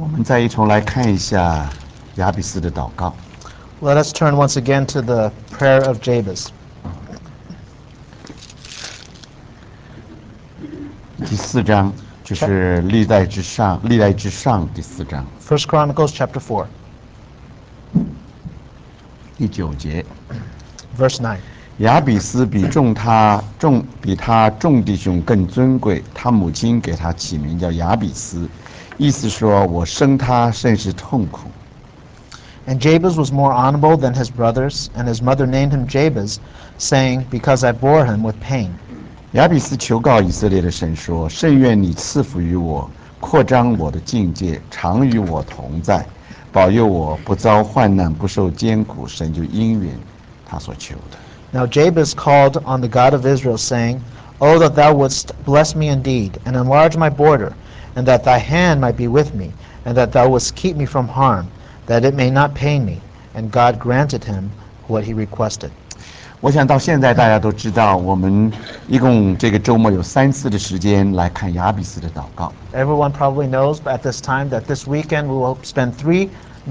我们再一重来看一下雅比斯的祷告。 Let us turn once again to the prayer of Jabez. 第4章就是历代之上第4章 First Chronicles chapter 4, 第9节。 verse 9. 雅比斯比他众弟兄更尊贵，他母亲给他起名叫雅比斯，意思说我生他甚是痛苦。 And Jabez was more honorable than his brothers, and his mother named him Jabez, saying, Because I bore him with pain. 雅比斯求告以色列的神说：甚愿你赐福于我，扩张我的境界，常与我同在，保佑我不遭患难，不受艰苦。神就应允他所求的。 Now Jabez called on the God of Israel, saying, Oh, that thou wouldst bless me indeed, and enlarge my border, and that thy hand might be with me, and that thou wouldst keep me from harm, that it may not pain me. And God granted him what he requested. 我想到现在大家都知道，我们一共这个周末有3次的时间来看雅比斯的祷告。 Everyone probably knows at this time that this weekend we will spend three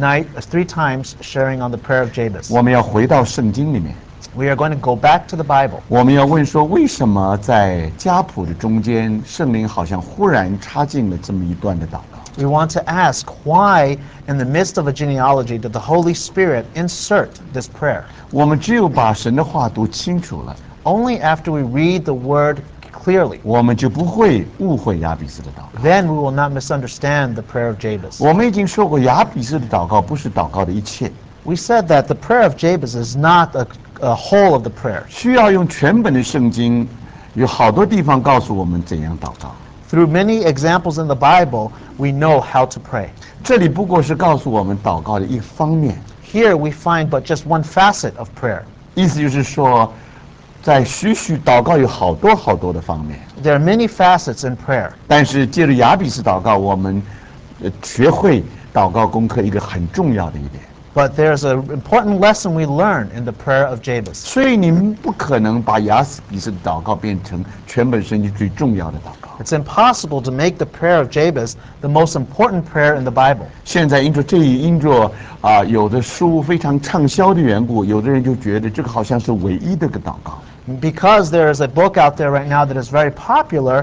times sharing on the prayer of Jabez. 我们要回到圣经里面， We are going to go back to the Bible. 我们要问说，为什么在家谱的中间，圣灵好像忽然插进了这么一段的祷告？ We want to ask why, in the midst of a genealogy, did the Holy Spirit insert this prayer? 我们只有把神的话读清楚了， Only after we read the Word clearly, 我们就不会误会雅比斯的祷告。 then we will not misunderstand the prayer of Jabez. 我们已经说过，雅比斯的祷告不是祷告的一切， We said that the prayer of Jabez is not a whole of the prayer. 需要用全本的圣经，有好多地方告诉我们怎样祷告。 Through many examples in the Bible, we know how to pray. 这里不过是告诉我们祷告的一方面， Here we find but just one facet of prayer. 意思就是说，在祷告有好多的方面， There are many facets in prayer. 但是借着雅比斯祷告，我们学会祷告功课一个很重要的一点。 But there's an important lesson we learn in the prayer of Jabez. 所以你们不可能把雅比斯的祷告变成全本圣经最重要的祷告。 It's impossible to make the prayer of Jabez the most important prayer in the Bible. 现在因着有的书非常畅销的缘故，有的人就觉得这个好像是唯一的个祷告。 Because there is a book out there right now that is very popular,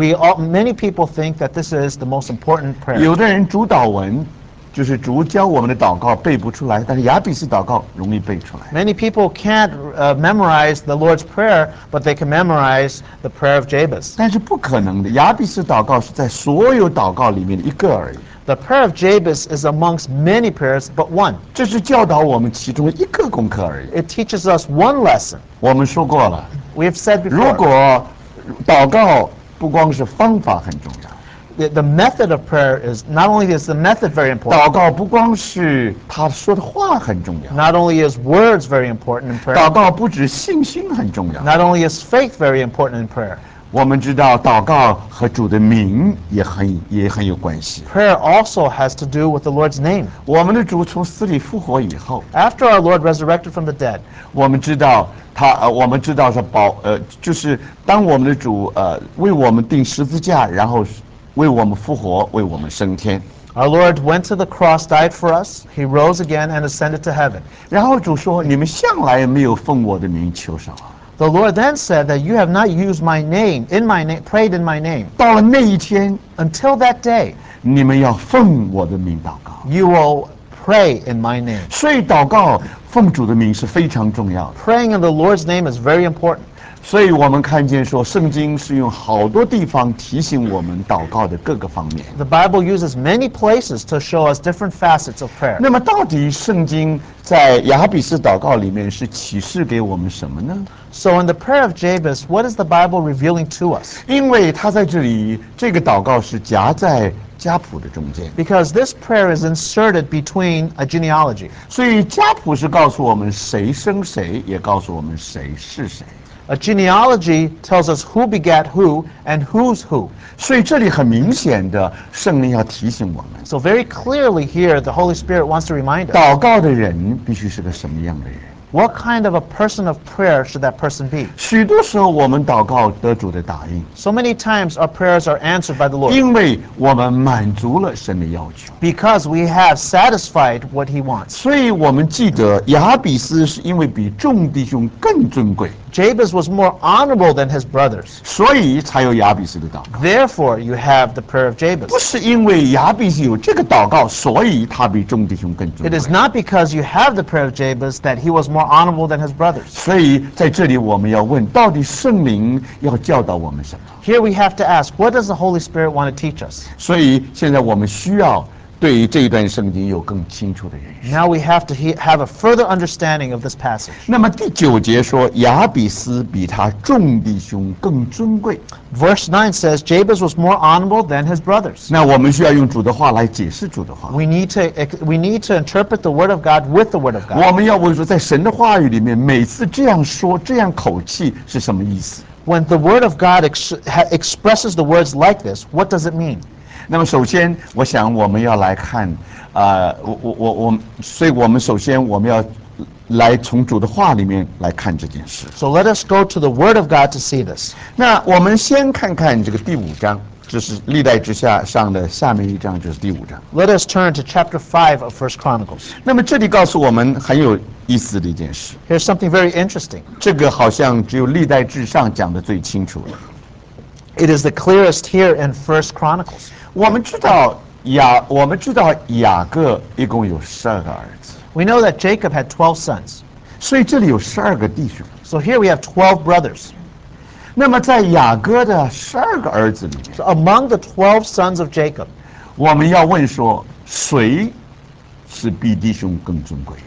many people think that this is the most important prayer. 有的人主祷文就是主教我们的祷告背不出来，但是雅比斯祷告容易背出来。 Many people can't memorize the Lord's Prayer, but they can memorize the prayer of Jabez. 但是不可能的，雅比斯祷告是在所有祷告里面的一个而已。 The prayer of Jabez is amongst many prayers but one. 这是教导我们其中的一个功课而已。 It teaches us one lesson. 我们说过了， We have said 如 before, 果祷告不光是方法很重要。 the method of prayer is, not only is the method very important, 祷告不光是他说的话很重要， not only is words very important in prayer, 祷告不止信心很重要。 not only is faith very important in prayer, 我们知道祷告和主的名也很有关系。 prayer also has to do with the Lord's name. 我们的主从死里复活以后， After our Lord resurrected from the dead, 我们知道说就是当我们的主为我们钉十字架，然后为我们复活，为我们升天。 our Lord went to the cross, died for us, he rose again and ascended to heaven. 然后主说：“你们向来没有奉我的名求什么。” The Lord then said that you have not used my name, prayed in my name. 到了那一天， Until that day, 你们要奉我的名祷告。 you will pray in my name. 所以祷告奉主的名是非常重要的。 Praying in the Lord's name is very important. 所以我们看见说，圣经是用好多地方提醒我们祷告的各个方面。 The Bible uses many places to show us different facets of prayer. 那么，到底圣经在雅比斯祷告里面是启示给我们什么呢？ So in the prayer of Jabez, what is the Bible revealing to us? 因为他在这里，这个祷告是夹在家谱的中间， Because this prayer is inserted between a genealogy. 所以家谱是告诉我们谁生谁，也告诉我们谁是谁。 A genealogy tells us who begat who and who's who. 所以这里很明显的，圣灵要提醒我们， So very clearly here, the Holy Spirit wants to remind us 祷告的人必须是个什么样的人？ What kind of a person of prayer should that person be? 许多时候我们祷告得主的答应， So many times our prayers are answered by the Lord 因为我们满足了神的要求。 because we have satisfied what he wants. 所以我们记得亚比斯是因为比众弟兄更尊贵， Jabez was more honorable than his brothers. 所以才有亚比斯的祷告。 Therefore, you have the prayer of 不 Jabez. 是因为亚比斯有这个祷告，所以他比众弟兄更尊 It 贵。 is not because you have the prayer of Jabez that he was more honorable than his brothers. 所以在这里我们要问，到底圣灵要教导我们什么？ Here we have to ask, what does the Holy Spirit want to teach us? 所以现在我们需要对于这一段圣经有更清楚的认识。 Now we have to have a further understanding of this passage. 那么第9节说，亚比斯比他众弟兄更尊贵。 Verse 9 says, Jabez was more honorable than his brothers. 那我们需要用主的话来解释主的话。 We need to interpret the Word of God with the Word of God. 我们要问说，在神的话语里面，每次这样说、这样口气是什么意思？ When the Word of God expresses the words like this, what does it mean? 那么首先，我想我们要来看，所以我们首先我们要来从主的话里面来看这件事。 So let us go to the Word of God to see this. 那我们先看看这个第5章，就是历代之下上的下面一章，就是第5章。 Let us turn to chapter 5 of 1 Chronicles. 那么这里告诉我们很有意思的一件事， Here's something very interesting. 这个好像只有历代至上讲的最清楚了。 It is the clearest here in 1 Chronicles. 我们知道雅各一共有12个儿子， We know that Jacob had 12 sons. 所以这里有12个弟兄。 So here we have 12 brothers. 那么在雅各的12个儿子里面， So among the 12 sons of Jacob, 我们要问说，谁是比弟兄更尊贵的？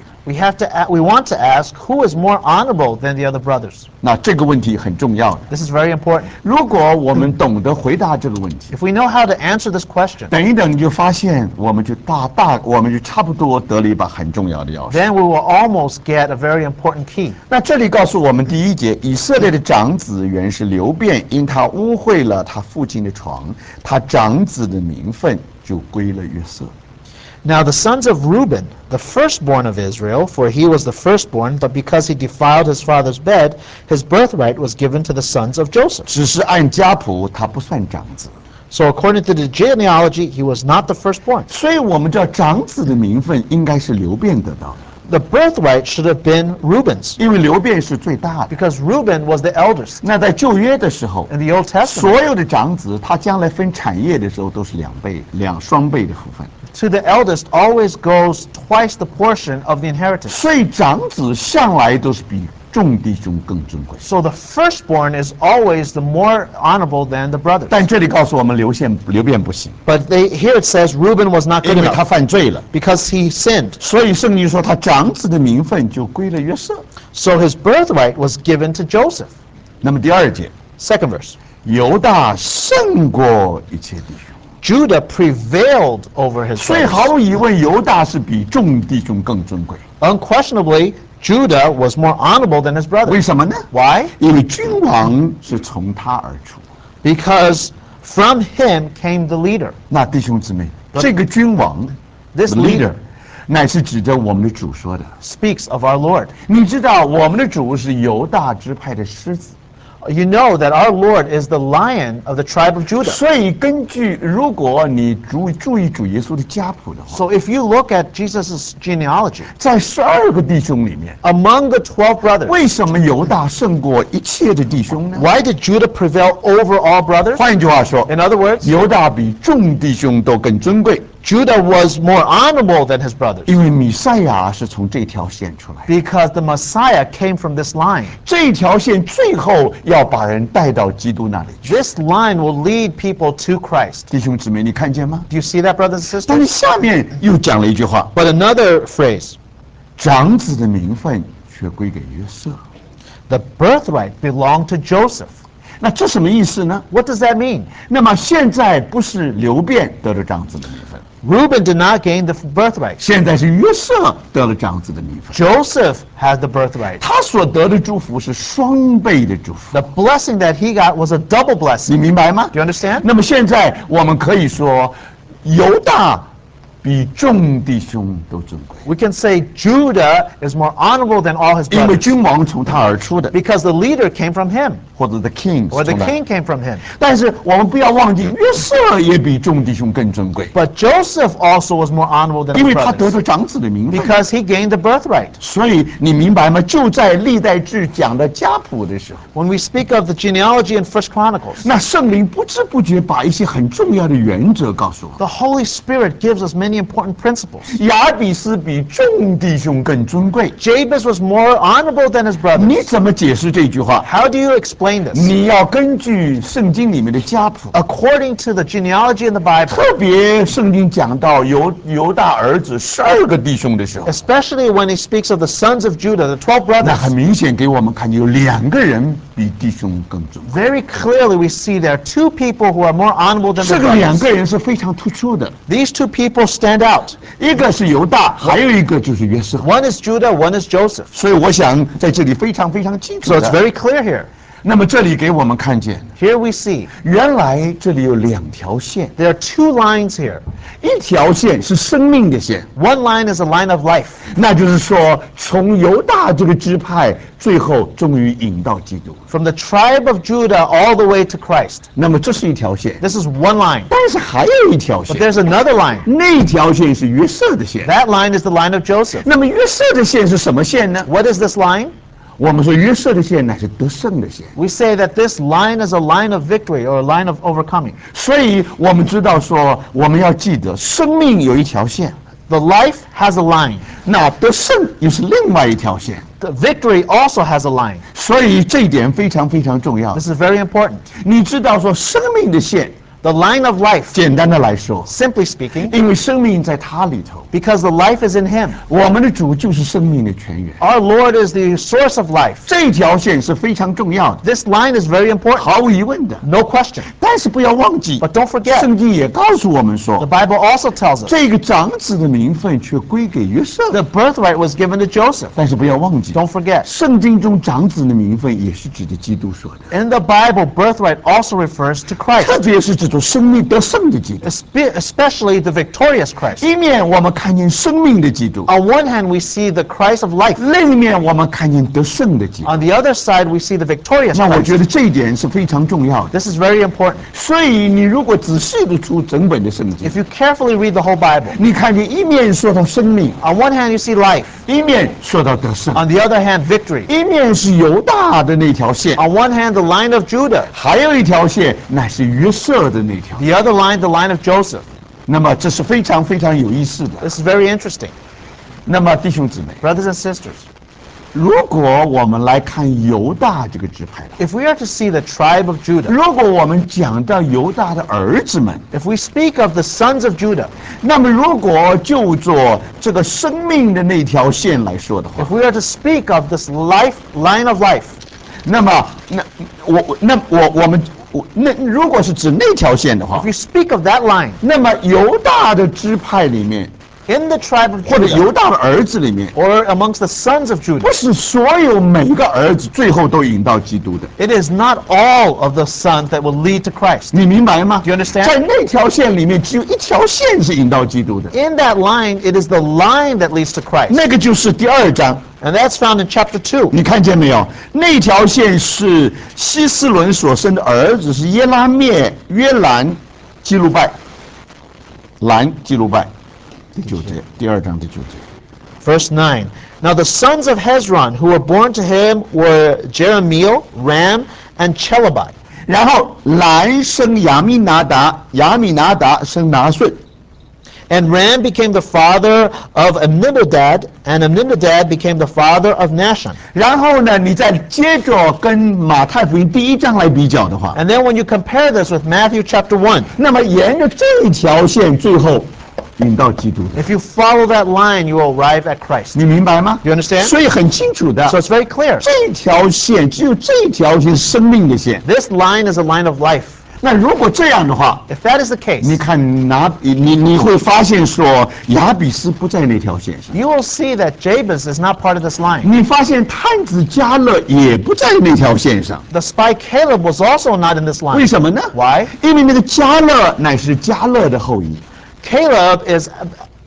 we want to ask who is more honorable than the other brothers. 那这个问题很重要的。 This is very important. 如果我们懂得回答这个问题， If we know how to answer this question, 等一等你就发现，我们就差不多得了一把很重要的钥匙。 then we will almost get a very important key. 那这里告诉我们，第1节，以色列的长子原是流便，因他污秽了他父亲的床，他长子的名分就归了约瑟。 Now the sons of Reuben, the firstborn of Israel, for he was the firstborn, but because he defiled his father's bed, his birthright was given to the sons of Joseph. 只是按家谱，他不算长子。 So according to the genealogy, he was not the firstborn. 所以我们知道长子的名分应该是流便得到的， The birthright should have been Reuben's, 因为流便是最大的。 because Reuben was the eldest. 那在旧约的时候， In the Old Testament, 所有的长子他将来分产业的时候都是双倍的福分。 to the eldest always goes twice the portion of the inheritance. 所以长子向来都是比众弟兄更尊贵。 So the firstborn is always the more honorable than the brothers. 但这里告诉我们流便不行， But here it says Reuben was not good 因为他 enough 犯罪了， because he sinned. 所以圣经说他长子的名分就归了约瑟。 So his birthright was given to Joseph. 那么第2节， Second verse. 犹大胜过一切弟兄。 Judah prevailed over his 所以 brothers. 毫无疑问，犹大是比众弟兄更尊贵。 Unquestionably, Judah was more honorable than his 为 brothers. 什么呢？ Why? 因为君王是从他而出。 Because from him came the leader. 那弟兄姊妹，这个君王 This the leader 乃是指着我们的主说的。 speaks of our Lord. 你知道我们的主是犹大支派的狮子， You know that our Lord is the lion of the tribe of Judah. 所以如果你注意主耶稣的家谱的话， So if you look at Jesus' genealogy, 在12个弟兄里面， among the 12 brothers, 为什么犹大胜过一切的弟兄呢？ why did Judah prevail over all brothers? 换一句话说， In other words, 犹大比众弟兄都更尊贵， Judah was more honorable than his brothers 因为弥赛亚是从这条线出来的。 because the Messiah came from this line. 这条线最后要把人带到基督那里去。 This line will lead people to Christ. 弟兄姊妹，你看见吗？ Do you see that, brothers and 但是 sisters? 下面又讲了一句话： But another phrase, 长子的名分却归给约瑟。 the birthright belonged to Joseph. 那这什么意思呢？ What does that mean? 那么现在不是流便得了长子的名分， Reuben did not gain the birthright. 现在是约瑟得了长子的名分。 Joseph had the birthright. 他所得的祝福是双倍的祝福， The blessing that he got was a double 你 blessing. 明白吗？ Do you understand? 那么现在我们可以说，犹大比众弟兄都尊贵， We can say Judah is more honorable than all his 因为 brothers 君王从他而出的， because the leader came from him, 或者 the king or the 从来。 king came from him. 但是我们不要忘记，约瑟也比众弟兄更尊贵， But Joseph also was more honorable than 因 his 为他得 brothers 到长子的名分。 because he gained the birthright. 所以你明白吗？就在历代志讲的家谱的时候， When we speak of the genealogy in First Chronicles, 那圣灵不知不觉把一些很重要的原则告诉我们。 the Holy Spirit gives us many important principles. 亚比斯比众弟兄更尊贵， Jabez was more honorable than his 你 brothers. 怎么解释这句话？ How do you explain this? 你要根据圣经里面的家谱， According to the genealogy in the Bible, 特别圣经讲到犹大儿子12个弟兄的时候， especially when he speaks of the sons of Judah, the 12 那很 brothers, 明显给我们看见有2个人比弟兄更尊贵。 very clearly we see there are two people who are more honorable than 这 the 个2 brothers. 个人是非常突出的， These two people stand out. 一个是犹大，还有一个就是约瑟。 One is Judah, one is Joseph. 所以我想在这里非常非常清楚 So it's 的。 very clear here. 那么这里给我们看见， Here we see 原来这里有2条线， there are two lines here. 一条线是生命的线， One line is a line of life. 那就是说从犹大这个支派，最后终于引到基督。 From the tribe of Judah all the way to Christ. 那么这是一条线， This is one line. 但是还有一条 But 线， there's another line. 那条线是约瑟的线。 That line is the line of Joseph. 那么约瑟的线是什么线呢？ What is this line? 我们说约瑟的线乃是得胜的线， We say that this line is a line of victory or a line of overcoming. 所以我们知道说我们要记得生命有一条线， The life has a line. 那得胜又是另外一条线。 The victory also has a line. 所以这一点非常非常重要。 This is very important. 你知道说生命的线， The line of life, 简单的来说， simply speaking, 因为生命在他里头， because the life is in him. 我们的主就是生命的泉源。 Our Lord is the source of life. 这条线是非常重要的， This line is very important. 毫无疑问的。 No question. 但是不要忘记， But don't forget, 圣经也告诉我们 the 说， Bible also tells us 这个长子的名分却归给约瑟。 the birthright was given to Joseph. 但是不要忘记， Don't forget. 圣经中长子的名分也是指的基督说的， In the Bible, birthright also refers to 特 Christ, 别是这种生命得胜的基督。 especially the victorious Christ. 一面我们看见生命的基督， On one hand, we see the Christ of life. 另一面我们看见得胜的基督。 On the other side, we see the victorious 那我 Christ. 觉得这一点是非常重要的。 This is very important. 所以你如果仔细的读整本的圣经， If you carefully read the whole Bible, 你看见一面说到生命， on one hand, you see life. 一面说到得胜， On the other hand, victory. 一面是犹大的那条线， On one hand, the line of Judah. 还有一条线乃是约瑟的那条。 The other line, the line of Joseph. 那么这是非常非常有意思的。 This is very interesting. 那么弟兄姊妹， Brothers and sisters, 如果我们来看犹大这个支派， if we are to see the tribe of Judah, 如果我们讲到犹大的儿子们， if we speak of the sons of Judah, 那么如果就做这个生命的那条线来说的话， if we are to speak of this line of life, 那么那如果是指那条线的话 if，you speak of that line, 那么犹大的支派里面， in the tribe of 或者 Judah, 犹大的儿子里面， or amongst the sons of Judah, 不是所有每个儿子最后都引到基督的， it is not all of the sons that will lead to Christ. 你明白吗？ Do you understand? 在那条线里面，只有一条线是引到基督的， In that line, it is the line that leads to Christ. 那个就是第2章。 And that's found in chapter 2. 你看见没有？那条线是希斯伦所生的儿子是耶拉灭、约兰、基路拜、基路拜。第9节，第2章第9节。 Verse 9. Now the sons of Hezron who were born to him were Jeremiel, Ram, and Chelabai. 然后兰生亚米拿达，亚米拿达生拿顺。 And Ram became the father of Amminadab, and Amminadab became the father of Nahshon. 然后呢，你再接着跟马太福音第1章来比较的话， And then when you compare this with Matthew chapter 1, 那么沿着这条线，最后引到基督的， if you follow that line, you will arrive at Christ. 你明白吗？ You understand? 所以很清楚的， So it's very clear. 这条线只有这条线是生命的线。 This line is a line of life. 那如果这样的话， If that is the case, 你看你会发现说亚比斯不在那条线上， you will see that Jabez is not part of this line. 你发现探子加勒也不在那条线上， The spy Caleb was also not in this 为 line. 什么呢？ Why? 因为那个加勒乃是加勒的后裔， Caleb is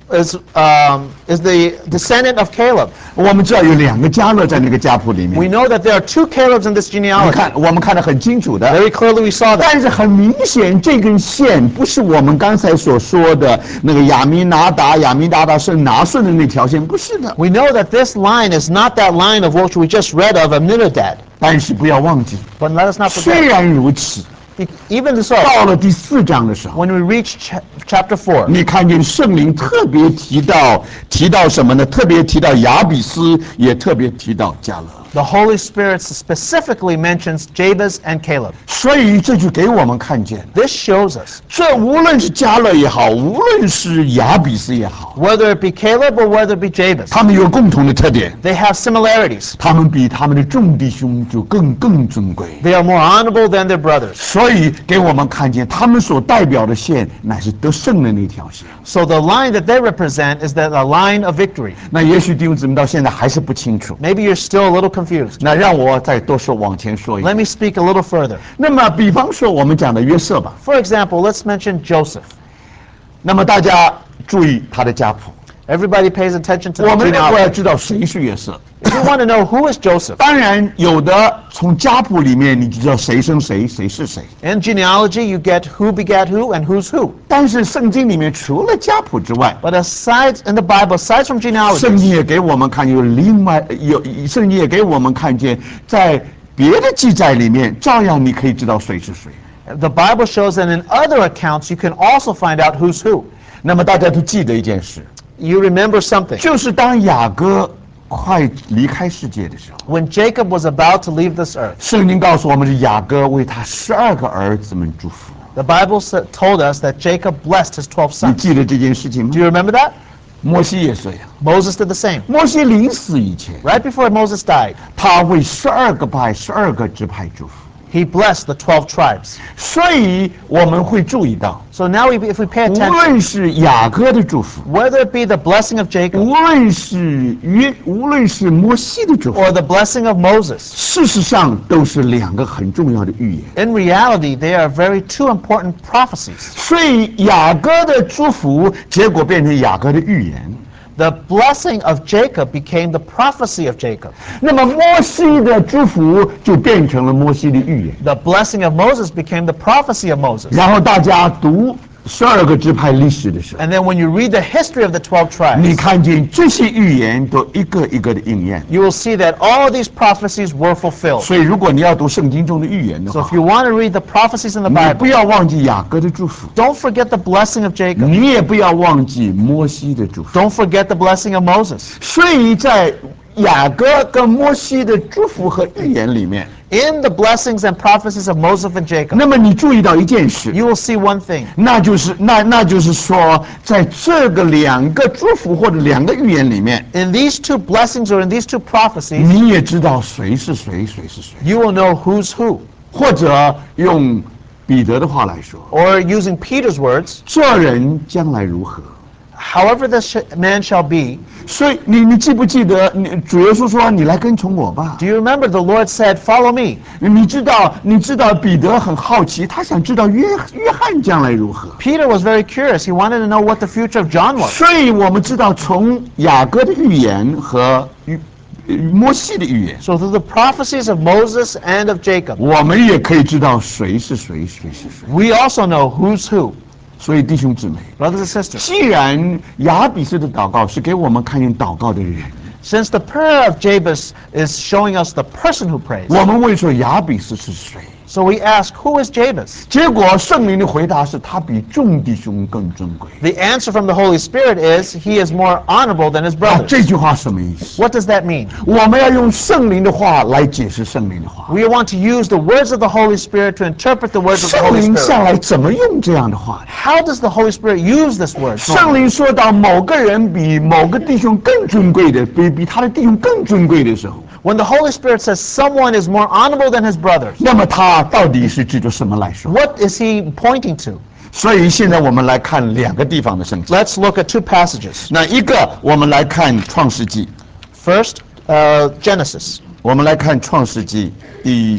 is the descendant of Caleb. 我们知道有2个迦勒在那个家谱里 We 面， know that there are 2 Calebs in this 你 genealogy. 看我们看得很清楚的。 Very clearly we saw that. 但是很明显，这根线不是我们刚才所说的那个亚米拿达是拿顺的那条线，不是的。 We know that this line is not that line of which we just read of Aminadab. 但是不要忘记， But let us not 虽 forget, 然如此， even so, 到了第4章的时候， when we reach chapter 4, 你看见圣灵特别提到什么呢？特别提到亚比斯，也特别提到迦勒。 the Holy Spirit specifically mentions Jabez and Caleb. 所以这就给我们看见， This shows us, 这无论是迦勒也好，无论是亚比斯也好， whether it be Caleb or whether it be Jabez, 他们有共同的特点， they have similarities. 他们比他们的众弟兄就更尊贵。 They are more honorable than their brothers. 所以给我们看见，他们所代表的线乃是得胜的那条线。 So the line that they represent is the line of victory. 那也许弟兄姊妹到现在还是不清楚， Maybe you're still a little confused. 那让我再多说往前说一 Let 点。 me speak a little further. 那么，比方说我们讲的约瑟吧， For example, let's mention Joseph. 那么大家注意他的家谱， Everybody pays attention to 我 the 们如果要 genealogy. 知道谁是约瑟， If you want to know who is Joseph, 当然有的从家谱里面你就知道谁生谁，谁是谁。 in genealogy you get who begat who and who's who. 但是圣经里面除了家谱之外， But aside in the Bible, aside from 圣 genealogy, 经也给我们看圣经也给我们看见，在别的记载里面，照样你可以知道谁是谁。 the Bible shows that in other accounts you can also find out who's who. 那么大家都记得一件事， You remember something. 就是当雅各快离开世界的时候， When Jacob was about to leave this earth, 圣经告诉我们是雅各为他12个儿子们祝福。 the Bible told us that Jacob blessed his 12 你 sons. 记得这件事情吗 Do？you remember that? 摩西也是这样， Moses did the same. 摩西临死以前， Right before Moses died, 他为12个派、12个支派祝福。 he blessed the 12 tribes. 所以我们会注意到， So now if we pay 无 attention, 论是雅各的祝福， whether it be the blessing of Jacob 无论是摩西的祝福， or the blessing of Moses, 事实上都是2个很重要的预言。 in reality, they are very 2 important prophecies. 所以雅各的祝福，结果变成雅各的预言。 The blessing of Jacob became the prophecy of Jacob. 那么摩西的祝福就变成了摩西的预言。 The blessing of Moses became the prophecy of Moses. 然后大家读12个支派历史的时候， And then when you read the history of the 12 你 tribes, 看见这些预言都一个一个的应验。 you will see that all these prophecies were fulfilled. 所以如果你要读圣经中的预言的 So 话 if，you want to read the prophecies in the 你 Bible, 不要忘记雅各的祝福， don't forget the blessing of Jacob. 你也不要忘记摩西的祝福。 Don't forget the blessing of Moses. 所以在雅各跟摩西的祝福和预言里面， In the blessings and prophecies of Moses and Jacob, 那么你注意到一件事， you will see one thing. 那就是说，在这个2个祝福或者2个预言里面， In these 2 blessings or in these 2 prophecies, 你也知道谁是谁，谁是谁。 you will know who's who. 或者用彼得的话来说， Or using Peter's words, 这人将来如何？ however this man shall be. 所以你记不记得，主耶稣说：“你来跟从我吧。 Do you remember the Lord said, follow me? ” 你知道彼得很好奇，他想知道约翰将来如何。 Peter was very curious. He wanted to know what the future of John was. 所以我们知道，从雅各的预言和摩西的预言， So through the prophecies of Moses and of Jacob, 我们也可以知道谁是谁，谁是谁。 we also know who's who. 所以弟兄姊妹， Brothers and sisters, 既然雅比斯的祷告是给我们看见祷告的人， since the prayer of Jabez is showing us the person who prays, 我们会说雅比斯是谁？ so we ask, who is Jabez? 结果圣灵的回答是他比众弟兄更尊贵。 The answer from the Holy Spirit is, he is more honorable than his 这 brothers. 句话什么意思？ What does that mean? 我们要用圣灵的话来解释圣灵的话。 We want to use the words of the Holy Spirit to interpret the words of the 圣 Holy 灵向 Spirit. 来怎么用这样的话呢？ How does the Holy Spirit use this word? 圣灵说到某个人比某个弟兄更尊贵的，比他的弟兄更尊贵的时候， When the Holy Spirit says someone is more honorable than his brothers, 那么他到底是指着什么来说？ what is he pointing to? 所以现在我们来看2个地方的圣经。 Let's look at 2 passages. 那一个我们来看创世纪， First, Genesis. 我们来看创世纪第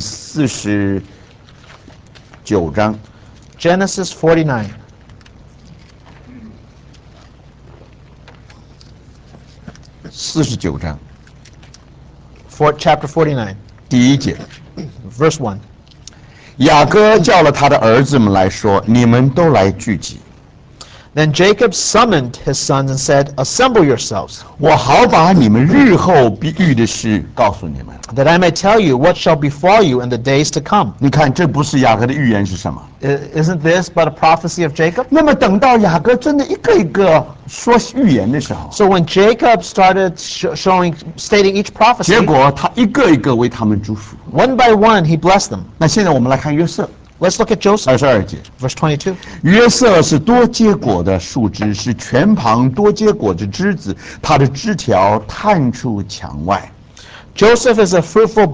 49章。 Genesis 49. 49章 chapter 49, 第1节， verse 1. 雅各叫了他的儿子们来说：“你们都来聚集， Then Jacob summoned his sons and said, Assemble yourselves, 我好把你们日后必遇的事告诉你们。 that I may tell you what shall befall you in the days to come. ” 你看，这不是雅各的预言是什么？ Isn't this but a prophecy of Jacob? 那么等到雅各真的一个一个说预言的时候， So when Jacob started stating each 结 prophecy, 果他一个一个为他们祝福。 one by one he blessed them. 那现在我们来看约瑟 Let's look at Joseph, 22节， verse 22. 约瑟是多结果的树枝，是泉旁多结果的枝子，它的枝条探出墙外。 Joseph is a fruitful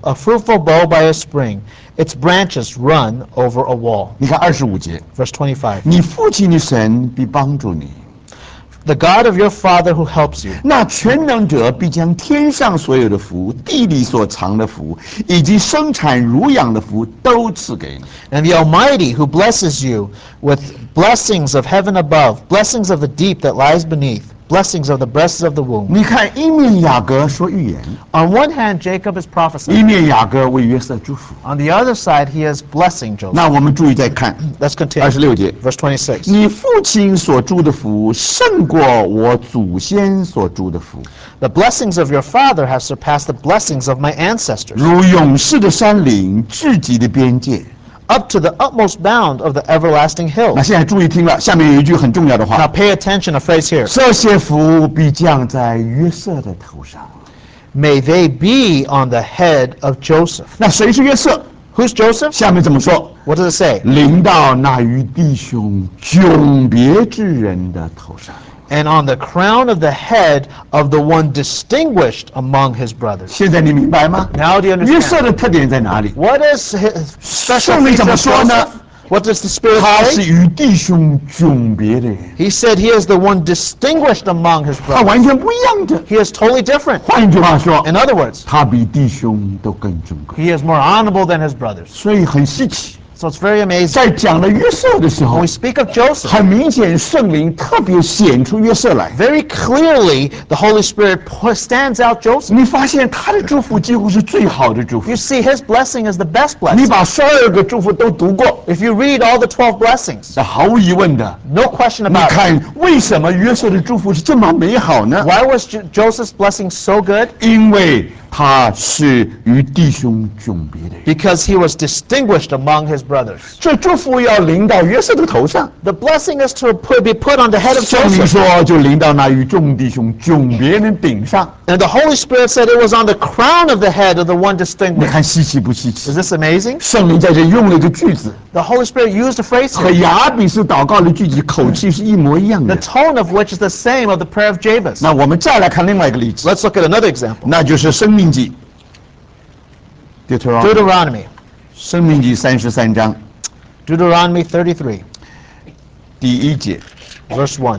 bow by a spring. Its branches run over a wall. 你看25节， Verse 25. 你父亲的神必帮助你， The God of your father who helps you. 那全能者必将天上所有的福、地里所藏的福，以及生产乳养的福都赐给你。 And the Almighty who blesses you with blessings of heaven above, blessings of the deep that lies beneath, blessings of the breasts of the womb. 你看，一面雅各说预言， On one hand, Jacob is 一 prophesying. 面雅各为约瑟祝福。 On the other side, he is blessing Joseph. 那我们注意再看 Let's continue. 26节。 Verse 26. 你父亲所祝的福胜过我祖先所祝的福， The blessings of your father have surpassed the blessings of my ancestors, 如勇士的山岭，至极的边界。 up to the utmost bound of the everlasting 那 hills. 现在注意听了，下面有一句很重要的 Now 话： pay attention, a phrase here. 这些福必降在约瑟的头上。 May they be on the head of Joseph. 那谁是约瑟？ Who's Joseph? 下面怎么说？ What does it say? 临到那与弟兄迥别之人的头上。 And on the crown of the head of the one distinguished among his brothers. 现在你明白吗？ Now do you 约 understand? 瑟的特点在哪里？ What is his special 圣灵 feature 怎么 of 说呢？ Joseph? What does the Spirit 他是 say? 与弟兄迥别的人， He said he is the one distinguished among his 他 brothers. 完全不一样的。 He is totally different. 换一句话说， In other words, 他比弟兄都更尊贵， he is more honorable than his brothers. 所以很稀奇。 So it's very amazing. 在讲了约瑟的时 When 候 we，speak of Joseph, 很明显圣灵特别显出约瑟来。 very clearly the Holy Spirit stands out Joseph. 你发现他的祝福几乎是最好的祝福 You。see, his blessing is the best 你 blessing. 把12个祝福都读过， If you read all the 12 blessings, 那毫无疑问的， no question 你 about it. 看为什么约瑟的祝福是这么美好呢？ Why was Joseph's blessing so good? 因为他是与弟兄迥别的人。 Because he was distinguished among his brothers. 这祝福要临到约瑟的头上， The blessing is to be put on the head of 圣灵 Joseph. 说就临到那与众弟兄迥别人顶上。 And the Holy Spirit said it was on the crown of the head of the one 你 distinguished. 看稀奇不稀奇？ Is this amazing? 圣灵在这用了一个句子， The Holy Spirit used a phrase 和 here, 雅比斯祷告的句子口气是一模一样 the 的。 tone of which is the same of the prayer of Jabez. 那我们再来看另外一个例子， Let's look at another example. 那就是生命记。 Deuteronomy. 生命记33章 Deuteronomy 33, 第1节， verse 1.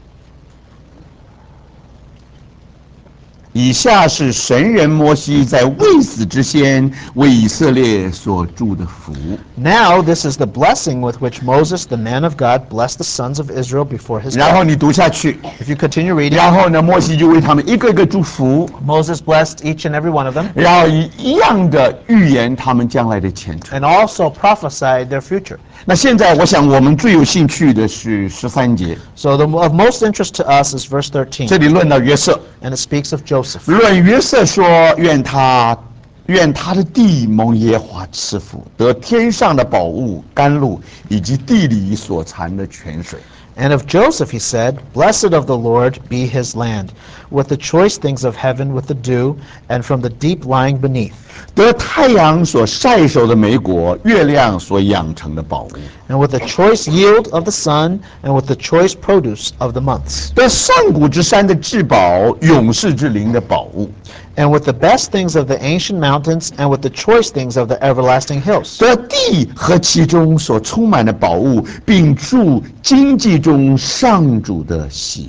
以下是神人摩西在未死之前为以色列所祝的福。 Now this is the blessing with which Moses, the man of God, blessed the sons of Israel before his 然 death. 后你读下去， If you continue reading, 然后呢，摩西就为他们一个一个祝福， Moses blessed each and every one of them 然后以一样的预言他们将来的前途。 and also prophesied their future. 那现在我想我们最有兴趣的是13节， So of most interest to us is verse 13, 这里论到约瑟， and it speaks of Joseph. 论约瑟说：“愿他的地蒙耶和华赐福，得天上的宝物、甘露，以及地里所藏的泉水。” And of Joseph he said, Blessed of the Lord be his land, with the choice things of heaven with the dew, and from the deep lying beneath, 得太阳所晒熟的美果，月亮所养成的宝物， and with the choice yield of the sun, and with the choice produce of the months, 得上古之山的至宝，永世之灵的宝物， and with the best things of the ancient mountains, and with the choice things of the everlasting hills, 得地和其中所充满的宝物，并住经济中上主的喜悦。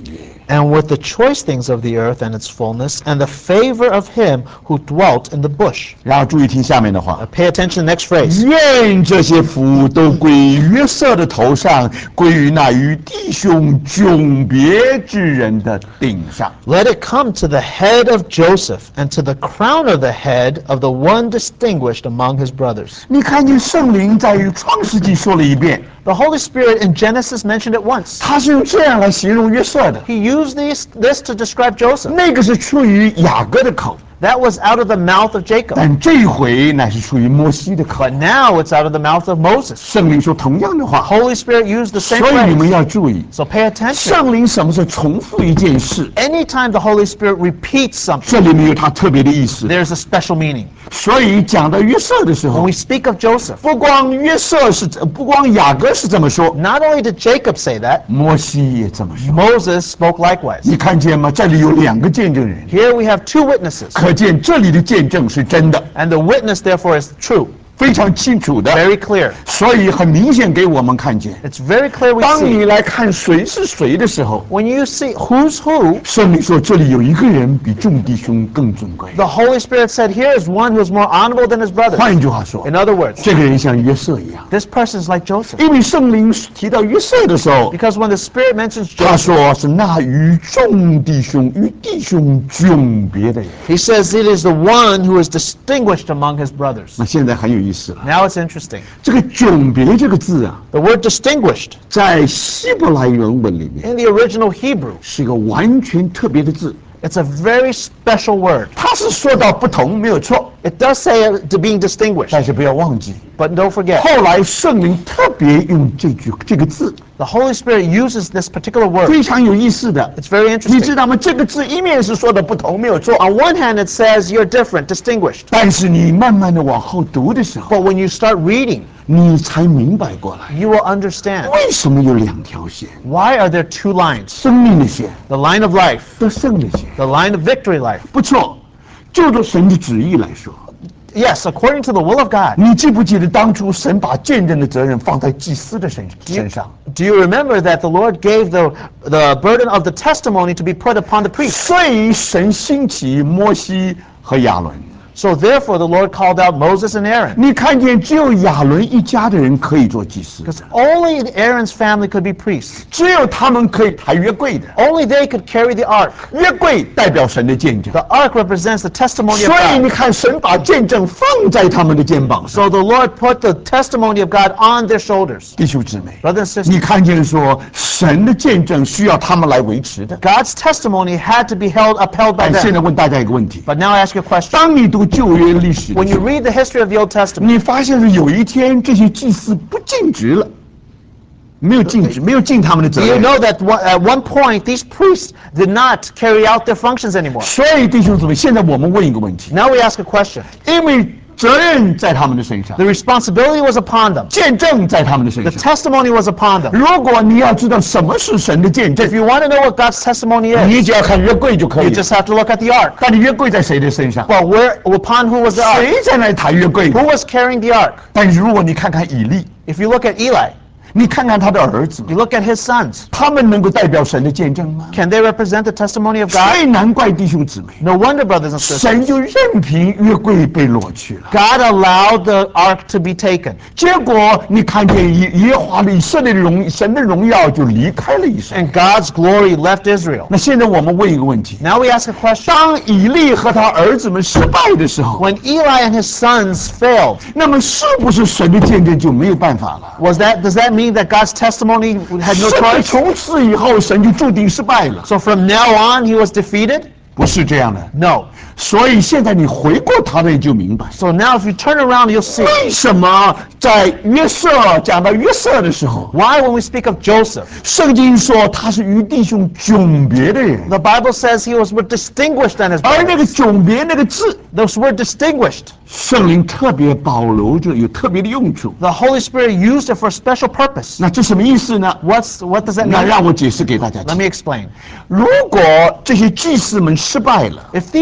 and with the choice things of the earth and its fullness, and the favor of him who dwelt in the bush. 然后注意听下面的话， Pay attention to the next phrase. 愿这些福都归约瑟的头上，归于那与弟兄迥别之人的顶上。 Let it come to the head of Joseph, and to the crown of the head of the one distinguished among his brothers. 你看见圣灵在于创世纪说了一遍， The Holy Spirit in Genesis mentioned it once. 他是用这样来形容约瑟的， He used this to describe Joseph. 那个是出于雅各的口， That was out of the mouth of Jacob. 但这一回乃是出于摩西的口。 But now it's out of the mouth of Moses. 圣灵说同样的话， Holy Spirit used the same 所以你们 phrase. 要注意， So pay attention. 圣灵什么时候重复一件事， Anytime the Holy Spirit repeats something, 这里面有它特别的意思。 there's a special meaning. 所以讲到约瑟的时 When 候， we speak of Joseph, 不光约瑟是，不光雅各是这么说， not only did Jacob say that, 摩西也这么说。 Moses spoke likewise. 你看见吗？这里有两个见证人， Here we have two witnesses, 可见这里的见证是真的， and the witness therefore is true, 非常清楚的。 very clear. 所以很明显给我们看见， It's very clear we 当 see. 你来看谁是谁的时候， When you see who's who, 圣灵说这里有一个人比众弟兄更尊贵。 the Holy Spirit said here is one who is more honorable than his brothers. 换一句话说， In other words, 这个人像约瑟一样， this person is like Joseph. 因为圣灵提到约瑟的时候， Because when the Spirit mentions 他 Joseph, 说是那与众弟兄与弟兄迥别的人。 he says it is the one who is distinguished among his brothers. 那现在很有意思了， Now it's interesting. 这个迥别这个字啊， The word distinguished 在希伯来原文里面 in the original Hebrew, 是一个完全特别的字， it's a very special word. 它是说到不同没有错， It does say to being distinguished, 但是不要忘记， but don't forget, 后来圣灵特别用这个字， the Holy Spirit uses this particular word. 非常有意思的。 It's very 你知 interesting. 道吗？这个字一面是说的不同没有错， On one hand, it says you're different, distinguished. 但是你慢慢的往后读的时候， But when you start reading, 你才明白过来， you will understand 为什么有两条线： why are there two lines? 生命的线 The line of life, 得胜的线。 the line of victory life. 不错，就着神的旨意来说， Yes, according to the will of God. 你记不记得当初神把见证的责任放在祭司的身上？ Do you remember that the Lord gave the burden of the testimony to be put upon the priest? 所以神兴起摩西和亚伦。 So therefore the Lord called out Moses and Aaron. 你看见只有亚伦一家的人可以做祭司， Because only Aaron's family could be priests. 只有他们可以抬约柜的。 Only they could carry the ark. 约柜代表神的见证， The ark represents the testimony of 所以 God. 你看神把见证放在他们的肩膀上。 So the Lord put the testimony of God on their shoulders. 弟兄姊妹， Brothers and sisters, 你看见说神的见证需要他们来维持的。 God's testimony had to be upheld by 但现 them. 在问大家一个问题： But now I ask you a question. 当你读旧约历史的 When 时 you 候， read the history of the Old Testament, 你发现是有一天这些祭司不尽职了，没有尽职，没有尽他们的责 you 任。 know that at one point these priests did not carry out their functions anymore. 所以弟兄姊妹，现在我们问一个问题： Now we ask a question. 因为责任在他们的身上， The responsibility was upon them. 见证在他们的身 The 上。 testimony was upon them. 如果你要知道什么是神的见 If 证， you want to know what God's testimony is, 你只要看约柜就可以 you 了。 just have to look at the ark. 但你约柜在谁的身上？ Well, upon who was the ark? 谁在那里抬约柜？ Who was carrying the ark? 但是如果你看看以利， If you look at Eli, 你看看他的儿子们， you look at his sons, 他们能够代表神的见证吗？ can they represent the testimony of 所 God? 以难怪弟兄姊妹， No wonder, brothers and sisters, 神就任凭约柜被掳去了。 God allowed the ark to be taken. 结果你看见耶和华的以色列的神的荣耀就离开了以色列。 And God's glory left Israel. 那现在我们问一个问题： Now we ask a question. 当以利和他儿子们失败的时候， When Eli and his sons failed, 那么是不是神的见证就没有办法了？ does that mean that God's testimony had no 是不是 choice? 从此以后神就注定失败了？ So from now on he was defeated? 不是这样的。 No. 所以现在你回过头来就明白， So now if you turn around, you'll see 为什么在约瑟讲到约瑟的时候， why when we speak of Joseph, 圣经说他是与弟兄迥别的人， the Bible says he was more distinguished than his 而那个 brothers. 迥别那个字， This word distinguished, 圣灵特别保留着，有特别的用处。 the Holy Spirit used it for a special purpose. 那这什么意思呢？ What does that 那 mean? 让我解释给大家 Let 听。 me explain. 如果这些祭司们失败了， If these priests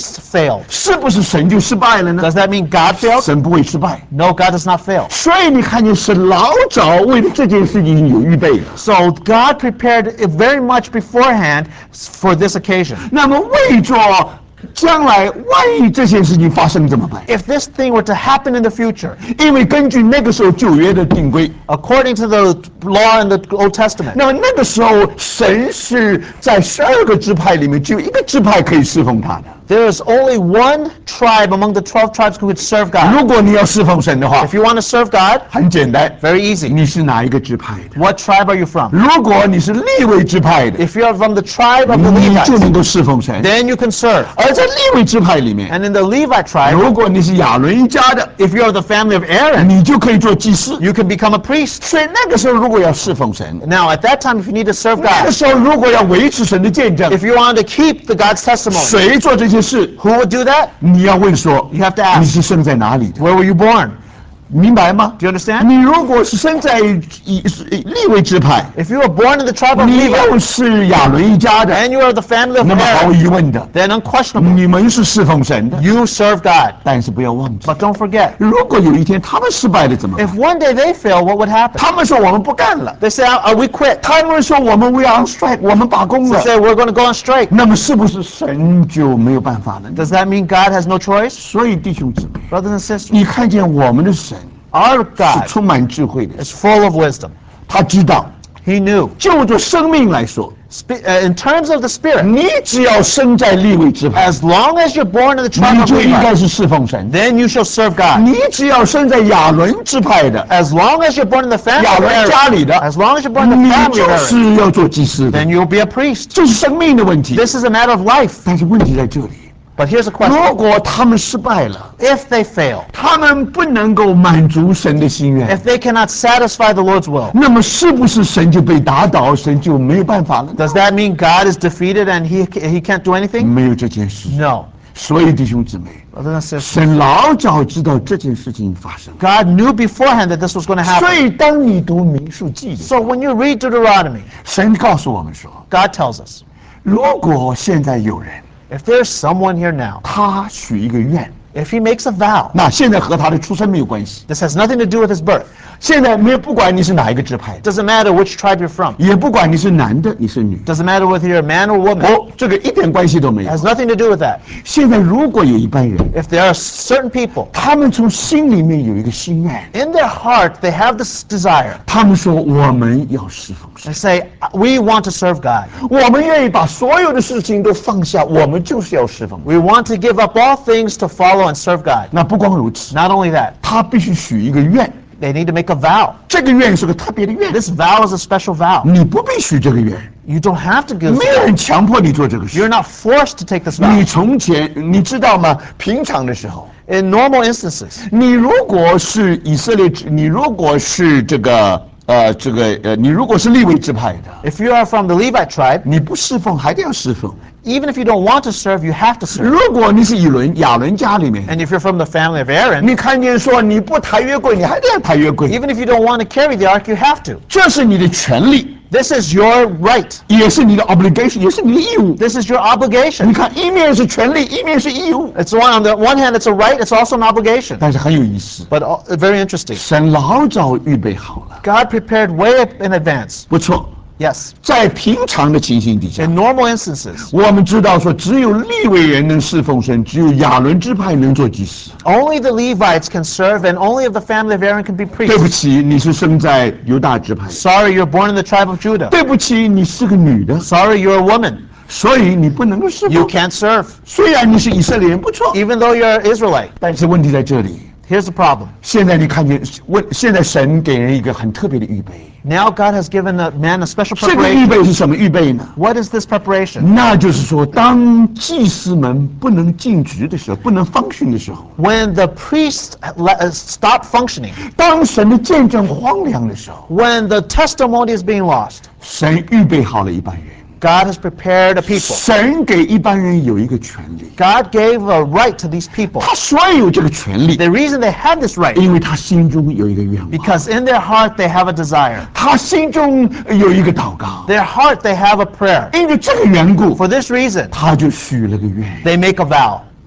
priests failed. 是不是神就失败了呢？ Does that mean God failed? 神不会失败。 No, God does not fail. 所以你看见神老早为了这件事情有预备的。 So God prepared it very much beforehand for this occasion. 那么为着将来万一这件事情发生怎么办？ If this thing were to happen in the future, 因为根据那个时候旧约的定规， according to the law in the Old Testament, 那么那个时候神是在12个支派里面只有一个支派可以侍奉他的。 there is only one tribe among the 12 tribes who could serve God. 如果你要侍奉神的话， If you want to serve God, 很简单， very easy. 你是哪一个支派的？ What tribe are you from? 如果你是利未支派的， If you are from the tribe of the 你就 Levites, 能够侍奉神。 then you can serve. 而在利未支派里面， And in the Levite tribe, 如果你是亚伦一家的， if you are the family of Aaron, 你就可以做祭司。 you can become a priest. 所以那个时候如果要侍奉神， Now, at that time, if you need to serve 那个 God, 时候如果要维持神的见证， if you want to keep the God's testimony, 谁做这些事？ who would do that? 你要问说， You have to 你 ask, 是生在哪里的？ where were you born? 明白吗？ Do you understand? 你如果是生在利未支派， If you were born in the tribe of 你 Levi, 又是亚伦一家的， and you are the family of 那么毫无 Aaron, 疑问的， then unquestionably, 你们是侍奉神的。 you serve God. 但是不要忘记， But don't forget, 如果有一天他们失败了怎么办？ if one day they fail, what would happen? 他们说我们不干了， They say, we quit. 他们说我们 we are on strike， 我们罢工 They 了。 say, we're going to go on strike. 那么是不是神就没有办法了呢？ Does that mean God has no choice? 所以弟兄姊妹， Brothers and sisters, 你看见我们的神 our 是 God 充满智慧的， is full of wisdom. 他知道 He knew. 就着生命来说， In terms of the Spirit, 你只要生在利未支派， as long as you're born in the tribe 你 of 就应 Levi, 该是侍奉神的。 then you shall serve God. 你只要生在亚伦支派的， As long as you're born in the family 亚 of 伦家 Aaron, 里的， as long as you're born in 你 the family 就 of Aaron, 是要做祭司的， then you'll be a priest. 这是生命的问题。 This is a matter of life. 但是问题在这里， But here's a question. 如果他们失败了， If they fail, 他们不能够满足神的心愿， if they cannot satisfy the Lord's will, 那么是不是神就被打倒，神就没有办法了？ does that mean God is defeated and he can't do anything? 没有这件事。 No. 所以弟兄姊妹， Brothers and sisters, 神老早知道这件事情发生， God knew beforehand that this was going to 所 happen. 以当你读民数记的时 So 候， when you read Deuteronomy, 神告诉我们说， God tells us, 如果现在有人 if there's someone here now, 他许一个愿， if he makes a vow, 那现在和他的出身没有关系， this has nothing to do with his birth. 现在没有不管你是哪一个支派的， Doesn't matter which tribe you're from. 也不管你是男的你是女的， Doesn't matter whether you're a man or woman. 哦，这个一点关系都没 It 有 has。nothing to do with that. 现在如果有一班人， If there are certain people, 他们从心里面有一个心愿， in their heart, they have this desire. 他们说我们要侍奉神， They say, we want to serve God. 我们愿意把所有的事情都放下，我们就是要侍奉神。 We want to give up all things to follow and serve God. 那不光如此， Not only that, 他必须许一个愿， they need to make a vow. 这个愿是个特别的愿， This vow is a special vow. 你不必许这个愿， You don't have to give 没有人强迫你做这个 You're 事。 not forced to take this 你 vow. 从前你知道吗？平常的时候， In normal instances, 你如果是以色列，你如果是你如果是利未支派的， if you are from the Levite tribe, 你不侍奉还得要侍奉。 even if you don't want to serve, you have to serve. 如果你是亚伦家里面， And if you're from the family of Aaron, 你看见说你不抬约柜，你还得要抬约柜， even if you don't want to carry the ark, you have to. 这是你的权利， This is your right. 也是你的 obligation， 也是你的义务。 This is your obligation. 你看，一面是权利，一面是义务， It's on the one hand, it's a right, it's also an obligation. 但是很有意思。 But very interesting. 神老早预备好了， God prepared way up in advance. 不错。 Yes. 在平常的情形底下， In normal instances, 我们知道说，只有利未人能侍奉神，只有亚伦支派能做祭司。 only the Levites can serve, and only of the family of Aaron can be 对不 priests. 起，你是生在犹大支派。 Sorry, you're born in the tribe of Judah. 对不起，你是个女的， Sorry, you're a woman. 所以你不能够侍 You 奉。 can't serve. 虽然你是以色列人，不错， Even though you're an Israelite. 但是问题在这里。 Here's the problem. 现在你看见，现在神给人一个很特别的预备。 Now God has given the man a special 这个预 preparation. 备是什么预备呢？ What is this preparation? 那就是说，当祭司们不能尽职的时候，不能function的时候， When the priests stop functioning, 当神的见证荒凉的时候， when the testimony is being lost, 神预备好了一班人。 God has prepared a people. 神给一般人有一个权利， God gave a right to these people. 他所以有这个权利， The reason they have this right, 因为他心中有一个愿望， because in their heart they have a desire. 他心中有一个祷告， Their heart they have a prayer. 因为这个缘故， For this reason, 他就许了个愿。 they make a vow.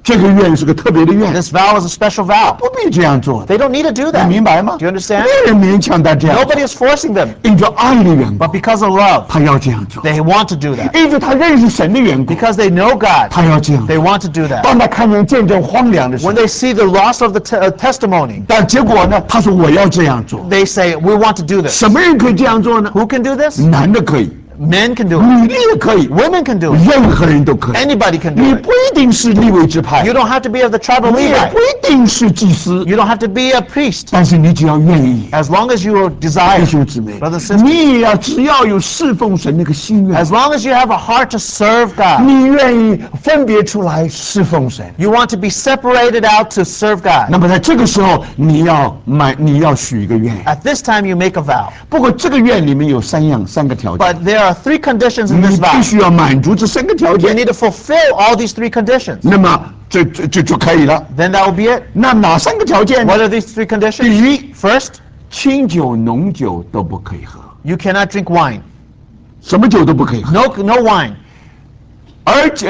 这个愿是个特别的愿， This vow is a special vow. 不必这样做的， They don't need to do 你 that. 明白吗？ Do you understand? 没有人勉强他这样， Nobody is forcing them. 因着爱的缘故， But because of love, 他要这样做； they want to do that. 因着他认识神的缘故， Because they know God, 他要这样 they 做。 want to do that. 当他看见见证荒凉的时候 When，they see the loss of the testimony, 但结果呢？他说我要这样做。 they say, we want to do this. 什么人可以这样做呢？ Who can do this? 男的可以， Men can do it. 女的也可以， Women can do it. 任何人都可以。 Anybody can 你 do it. 不一定是利未支派， You don't have to be of the tribe of 你也 Levi. 不一定是祭司， You don't have to be a priest. 但是你只要愿意， As long as you 弟 desire, 兄姊妹 brothers and，sisters, 你也要只要有侍奉神那个心愿 as，long as you have a heart to serve God, 你愿意分别出来侍奉神， you want to be separated out to serve God. 那么在这个时候，你要许一个愿。 At this time, you make a vow. 不过这个愿里面有三个条件， But there are 3 conditions in 你 this 必 vow. 须要满足这3个条 You 件， need to fulfill all these 3 conditions. 那么这就可以了。 Then that will be it. 那哪3个条件呢 What？are these 3 conditions? 第一， First, 清酒、浓酒都不可以喝， you cannot drink wine. 什么酒都不可以喝。 No wine. 而且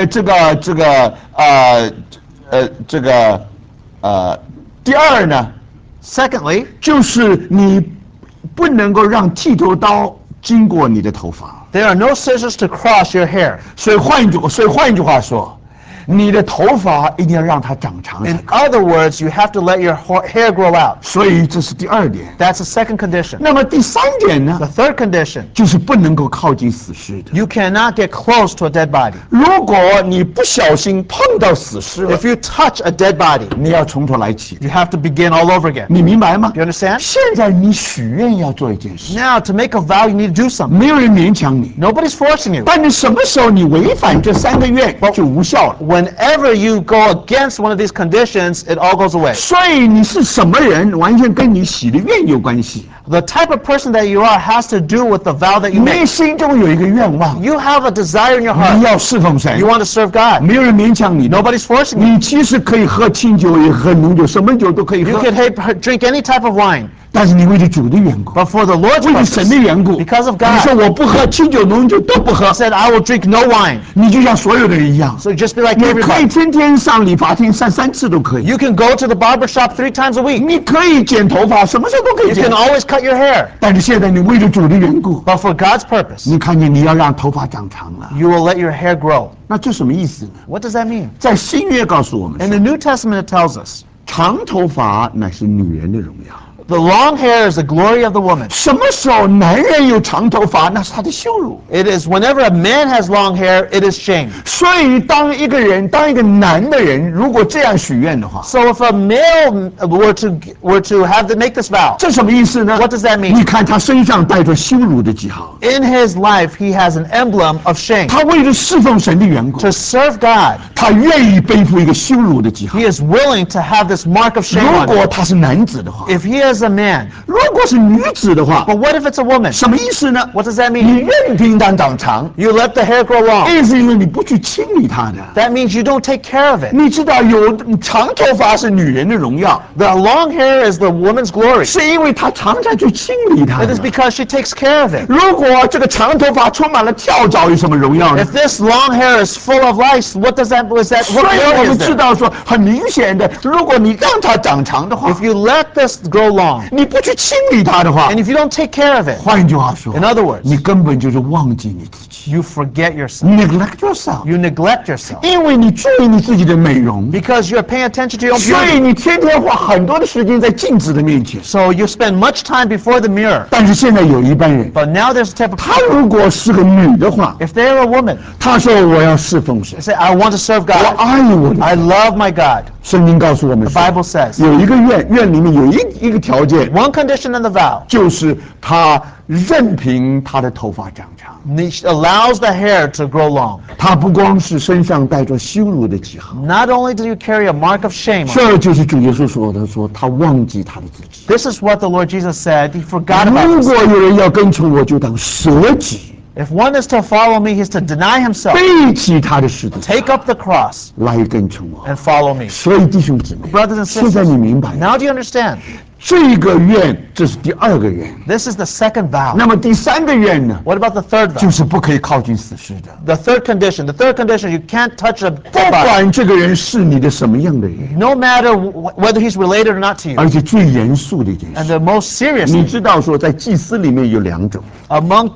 第二呢， Secondly, 就是你不能够让剃头刀经过你的头发。 there are no scissors to cross your hair. 所以换一句话说，你的头发一定要让它长长才 In 可以。 other words, you have to let your hair grow out. 所以这是第2点。 That's the second condition. 那么第3点呢， The third condition, 就是不能够靠近死尸的。 you cannot get close to a dead body. 如果你不小心碰到死尸了， If you touch a dead body, 你要从头来起。 you have to begin all over again. 你明白吗？ You understand? 现在你许愿要做一件事， Now, to make a vow, you need to do something. 没有人勉强你， Nobody's forcing you. 但你什么时候你违反这3个愿就无效了。 Whenever you go against one of these conditions, it all goes away. 所以你是什么人，完全跟你许的愿有关系。 The type of person that you are has to do with the vow that you 你 make. 心中有一个愿望， You have a desire in your 你 heart. 要侍奉神 You，want to serve God. 没有人勉强你的。 Nobody's forcing you. 你其实可以喝清酒，也喝浓酒，什么酒都可以 You 喝。 can drink any type of wine. 但是你为了主的缘故， But for the Lord's 为了神 purpose, 的缘故， because of 你 God, 说我不喝清酒、浓酒都不喝 said, I will drink no wine. 你就像所有的人一样， So just be like 你可以 everybody. 天天上理发厅3次都可以。 You can go to the barber shop 3 times a week. 你可以剪头发，什么时候都可以 You 剪 can。always cut your hair. 但是现在你为了主的缘故， But for God's purpose, 你看见你要让头发长长了， you will let your hair grow. 那这什么意思呢？ What does that mean? 在新约告诉我们 In 说， the New Testament, it tells us, 长头发乃是女人的荣耀。 the long hair is the glory of the woman. 什么时候男人有长头发，那是他的羞辱。 It is whenever a man has long hair, it is shame. 所以当一个男的人，如果这样许愿的话， So if a male were to make this vow, 这什么意思呢？ what does that 你 mean? 看他身上带着羞辱的记号， In his life, he has an emblem of shame. 他为了侍奉神的缘故 To，serve God, 他愿意背负一个羞辱的记号。 he is willing to have this mark of shame 如 on 果 him. 他是男子的话， If he is a man, 如果是女子的话， but what if it's a woman? 什么意思呢？ What does that 你 mean? 任凭它长长， You let the hair grow long. 意思因为你不去清理它的。 That means you don't take care of it. 你知道有长头发是女人的荣耀， The long hair is the woman's glory. 是因为她常常去清理它 It is 的。 because she takes care of it. 如果这个长头发充满了跳蚤，有什么荣耀呢 If？this long hair is full of lice, what does that, what 所以 glory 我 is 们知 there? 道说，很明显的，如果你让它长长的话 If，you let this grow long, 你不去清理它的话 and，if you don't take care of it, 换一句话说 in，other words, 你根本就是忘记你自己 you forget yourself. ，neglect yourself， You neglect yourself 因为你注意你自己的美容， because you're paying attention to your own 所 beauty. 以你天天花很多的时间在镜子的面前。 So you spend much time before the mirror. 但是现在有一般人， But now there's a type of 她如果是个女的话， if they're a woman, 她说我要侍奉神 they，say, I want to serve 我 God. 爱我的。 I love my God. 圣经告诉我们 The 说， Bible says 有一个愿里面有一个条件， one condition in the vow 就是她任凭她的头发长长， allows the hair to grow long. 她不光是身上带着羞辱的记号， Not only do you carry a mark of shame, on, 这就是主耶稣说的，说他忘记他的自己。 this is what the Lord Jesus said. He forgot about 如 this. 果有人要跟从我，就当舍己， If one is to follow me, he's to deny himself, 背起他的十字架 take up the cross, 来跟从我。 and follow me. 所以弟兄姊妹， Brothers and 现在 sisters, 你明白， now do you understand? 这个愿，这是第二个愿。 This is the second vow. 那么第三个愿呢， What about the third 就 vow? 是不可以靠近死尸的。 The third condition. The third condition, you can't touch a 不 dead body. 管这个人是你的什么样的人， No matter whether he's related or not to you. 而且最严肃的一件 And 事， the most serious 你 thing, 知道说，在祭司里面有两种， among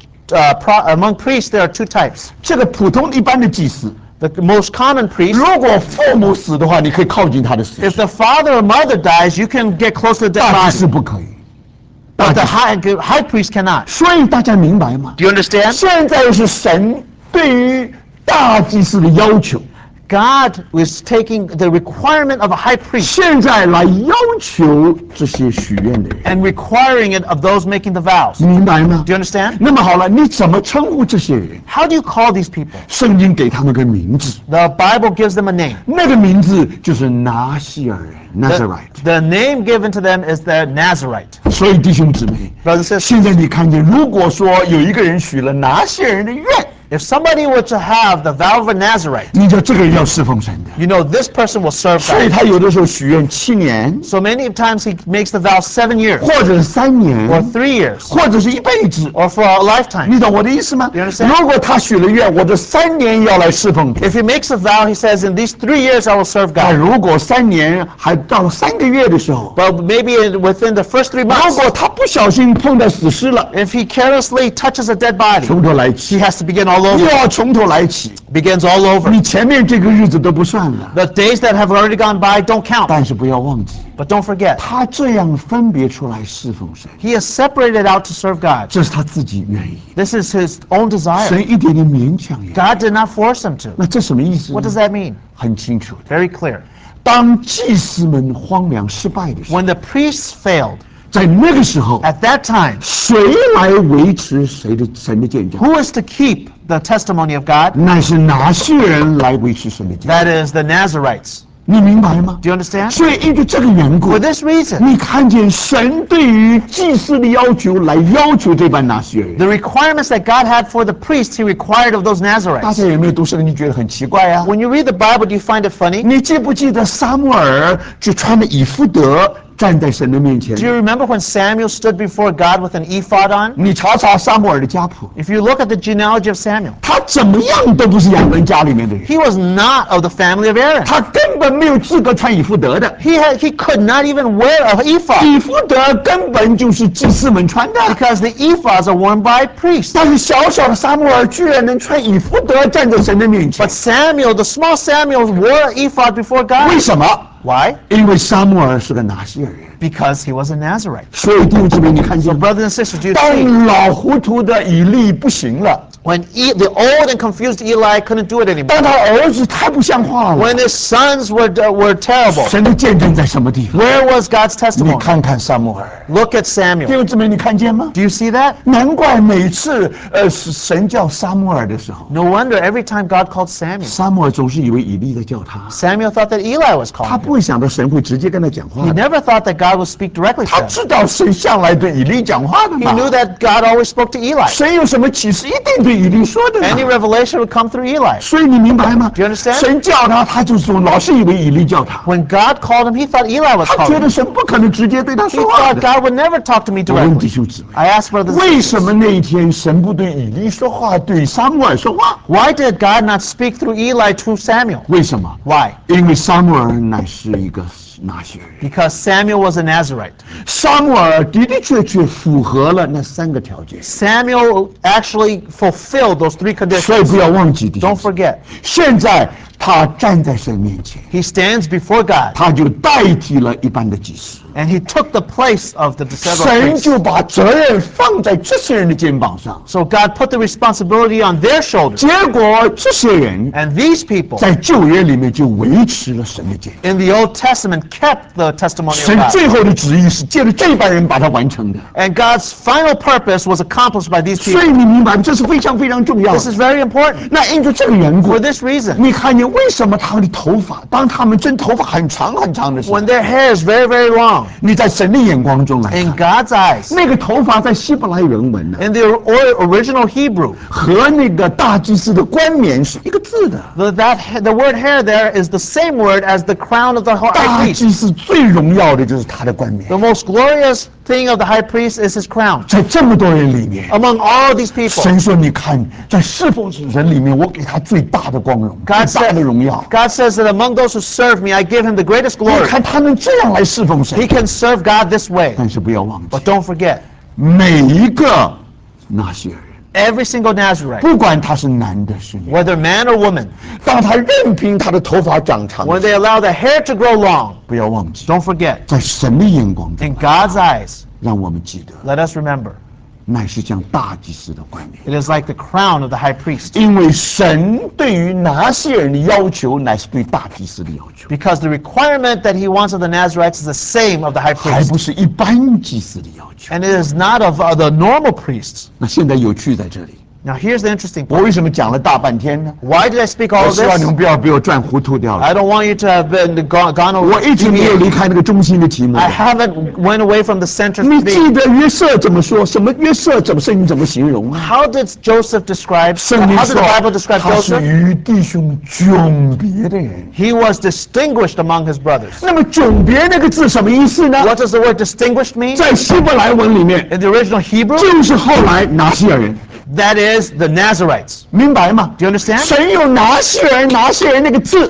priests, there are two types. 这个普通一般的祭司， The most common priest, 如果父母死的话，你可以靠近他的死 if 尸， the father or mother dies, you can get close to the dead 大祭司 body. 不可以。 But 大 the 祭司， high priest cannot. 所以大家明白吗？ Do you understand? 现在是神对于大祭司的要求， God is taking the requirement of a high priest 现在来要求这些许愿的人， and requiring it of those making the vows. 你明白吗 Do？you understand? 那么好了，你怎么称呼这些人？ How do you call these people? 圣经给他们个名字， The Bible gives them a name. 那个名字就是拿西尔人 （Nazarite）。 The name given to them is the Nazarite. 所以弟兄姊妹， Brothers and sisters, 现在你看见，如果说有一个人许了拿西尔人的愿， if somebody were to have the vow of a Nazarite, 你知道这个人要侍奉神的， you know this person will serve 所以 God. 他有的时候许愿7年， So many times he makes the vow 7 years 或者是3 or 年， 3 years 或者是一辈子。 or for a lifetime. 你懂我的意思吗？ You understand? 如果他许了愿，我这3年要来侍奉主。 If he makes a vow, he says, in these 3 years I will serve 但 God. 如果3年还到了3个月的时候， But maybe within the first 3 如 months, 果他不小心碰到死尸了， if he carelessly touches a dead body, 从头来起， he has to begin all 又 over. 要从头来起， Begins all over. 你前面这个日子都不算了。 The days that have already gone by don't count. 但是不要忘记， But don't forget, 他这样分别出来侍奉神， he has separated out to serve God. 这是他自己愿意， This is his own desire. 神一点点勉强也。 God did not force him to. 那这什么意思呢？ What does that mean? 很清楚的， Very clear. 当祭司们荒凉失败的时候， When the priests failed, 在那个时候， at that time, 谁来维持神的见证？ who is to keep the testimony of God? 乃是拿西人来维持神的见证。 That is the Nazarites. 你明白吗？ Do you understand? 所以因为这个缘故 For，this reason, 你看见神对于祭司的要求，来要求这班拿西人。 the requirements that God had for the priests, he required of those 大 Nazarites. 家有没有读圣经觉得很奇怪啊？ When you read the Bible, do you find it funny? 你记不记得撒母耳就穿着以弗得站在神的面前 Do？you remember when Samuel stood before God with an ephod on? 你查查撒母耳的家谱， If you look at the genealogy of Samuel, 他怎么样都不是亚伦家里面的人， he was not of the family of Aaron. 他根本没有资格穿以弗得的。 He could not even wear an ephod 以弗得根本就是祭司们穿的， because the ephods are worn by priests. 但是小小的撒母耳居然能穿以弗得站在神的面前 But，Samuel, the small Samuel, wore an ephod before 为 God. 什么？ Why? 因为撒母耳是个拿西尔人。 Because he was a Nazarite. 所以弟兄姊妹，你看 So 见， brothers and sisters, do you see? 当老糊涂的以利不行了， When the old and confused Eli couldn't do it anymore. 当他儿子太不像话了， When his sons were terrible. 神的见证在什么地方？ Where was God's 你 testimony? 看看撒母耳， Look at 弟 Samuel. 兄姊妹，你看见吗？ Do you see that? 难怪每次神叫撒母耳的时候， No wonder every time God called Samuel, 撒母耳总是以为以利在叫他， Samuel thought that Eli was 他 calling 不会想到神会直接跟他讲话 him. He 的。 never thought that God would speak directly 他 to him. 知道神向来对以利讲话的 He 嘛。 knew that God always spoke to Eli. 神有什么启示，一定对以利说的嘛。 Any revelation would come through Eli. 所以你明白吗？ Do you understand? 神叫他，他就说老是以为以利叫他， When God called him, he thought Eli was 他觉 calling 得 him. 神不可能直接对他 He 说话 thought 的。 God would never talk to me 我问弟 directly. 兄姊妹， I asked brothers and 为 sisters, 什么那一天神不对以利说话，对撒母耳说话？ why did God not speak through Eli to Samuel? 为什么？ Why? 因为撒母耳乃是一个拿西尔人， Because Samuel was a Nazarite. 撒母耳的的确确符合了那3个条件， Samuel actually fulfilled those 3 conditions. 所以不要忘记弟兄 Don't 姊妹。 forget, 现在他站在神面前， he stands before God, 他就代替了一般的祭司， and he took the place of the several 神 priests. 就把责任放在这些人的肩膀上， So God put the responsibility on their shoulders. 结果这些人 And these people 在旧约里面就维持了神的见证。 in the Old Testament kept the testimony of 神 God. 最后的旨意是借着这班人把它完成的， And God's final purpose was accomplished by these 所 people. 以你明白吗？这是非常非常重要 This 的。 is very important. 那因着这个缘故 For，this reason, 你看见为什么他们的头发，当他们真头发很长很长的时候 when，their hair is very, very long, 你在神的眼光中来 In 看， God's eyes, 那个头发在希伯来原文呢， in the original Hebrew, 和那个大祭司的冠冕是一个字的。 the word hair there is the same word as the crown of the high 大 priest. 祭司最荣耀的就是他的冠冕。 The most glorious thing of the high priest is his crown. 在这么多人里面， Among all these people, 神说：“你看，在侍奉人里面，我给他最大的光荣， God 最大的荣耀。 God says that among those who serve me, I give him the greatest 你 glory. 看他能这样来侍奉神 He，can serve God this way. 但是不要忘记， But don't forget, 每一个拿西尔人， every single Nazarite, 不管他是男的是女的， whether man or woman, 当他任凭他的头发长长， when they allow their hair to grow long, 不要忘记， don't forget, 在神的眼光中， in God's eyes, 让我们记得， let us remember, 乃是像大祭司的冠冕。 it is like the crown of the high priest. 因为神对于拿西尔人的要求，乃是对大祭司的要求， Because the requirement that he wants of the Nazarites is the same of the high 还 priest. 不是一般祭司的要求。 And it is not of the normal priests. 那现在有趣在这里， Now here's the interesting 我 part. 为什么讲了大半天呢？ Why did I speak all 我 of 希望你 this? 们不要被我转糊涂掉了。 I don't want you to have been gone 我 over. 一直没有离开那个中心的题目。 I haven't went away from the center 你 to 记 me. 得约瑟怎么说？什么约瑟怎么圣经怎么形容啊？ How did Joseph describe? 圣经 How did 说 the Bible describe 他是 Joseph? 与弟兄迥别的人。 He was distinguished among his brothers. 那么迥别那个字什么意思呢？ What does the word distinguished mean? 在希伯来文里面， In the original Hebrew, 就是后来拿西尔人， that is the Nazarites. 明白吗？ Do you understand? 神有拿西尔那个字，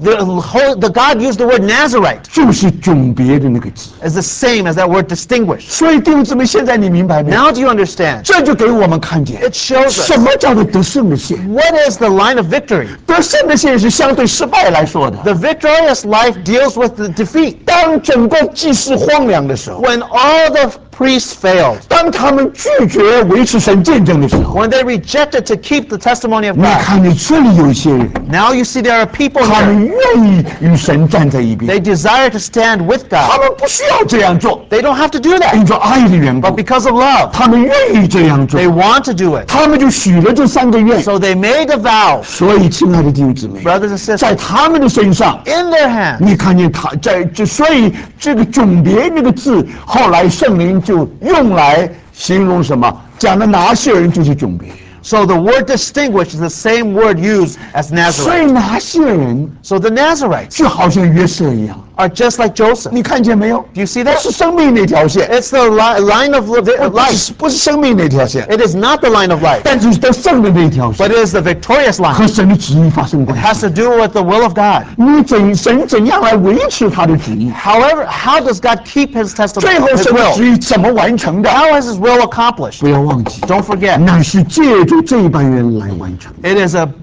The God used the word Nazarite 就是迥别的那个字。 as the same as that word distinguished. 所以弟兄姊妹，现在你明白没有？ Now do you understand? 这就给我们看见 It shows us 什么叫做得胜的线。 what is the line of victory. 得胜的线是相对失败来说的。 The victorious life deals with the defeat. 当整个祭祀荒凉的时候， When all the priests failed, 当他们拒绝维持神见证的时候， when they rejected to keep the testimony of 你 God. 看你这里有一些人， Now you see there are people 他 here. 们愿意与神站在一边， They desire to stand with 他 God. 们不需要这样做， They don't have to do 因 that. 着爱的缘 But 故， because of love, 他们愿意这样做 they，want to do it. 他们就许了这3个愿。 So they made a vow, 所以，亲爱的弟兄姊妹， brothers and 在 sisters, 他们的身上， in their hands. 你看见他在这，所以这个迥别那个字，后来圣灵就用来形容什么？讲的拿西尔人就是迥别。 So the word distinguished is the same word used as 所 Nazarite. 以拿西尔人 So the Nazarites 就好像约瑟一样， are just like Joseph. 你看见没有？ Do you see 不 that? 是生命那条线， It's the line of 不 life. 是不是生命那条线， It is not the line of life, 但是得胜的那条 but 线 it is the victorious 和 line. 神的旨意发生关 It has 系。 to do with the will of God. 神怎样来维持他的旨意？ However, how does God keep his testimony, 最后 his 神的 will? 旨意怎么完成的？ How is his will accomplished? 不要忘记， Don't forget, 乃是借助这班人来完成。 it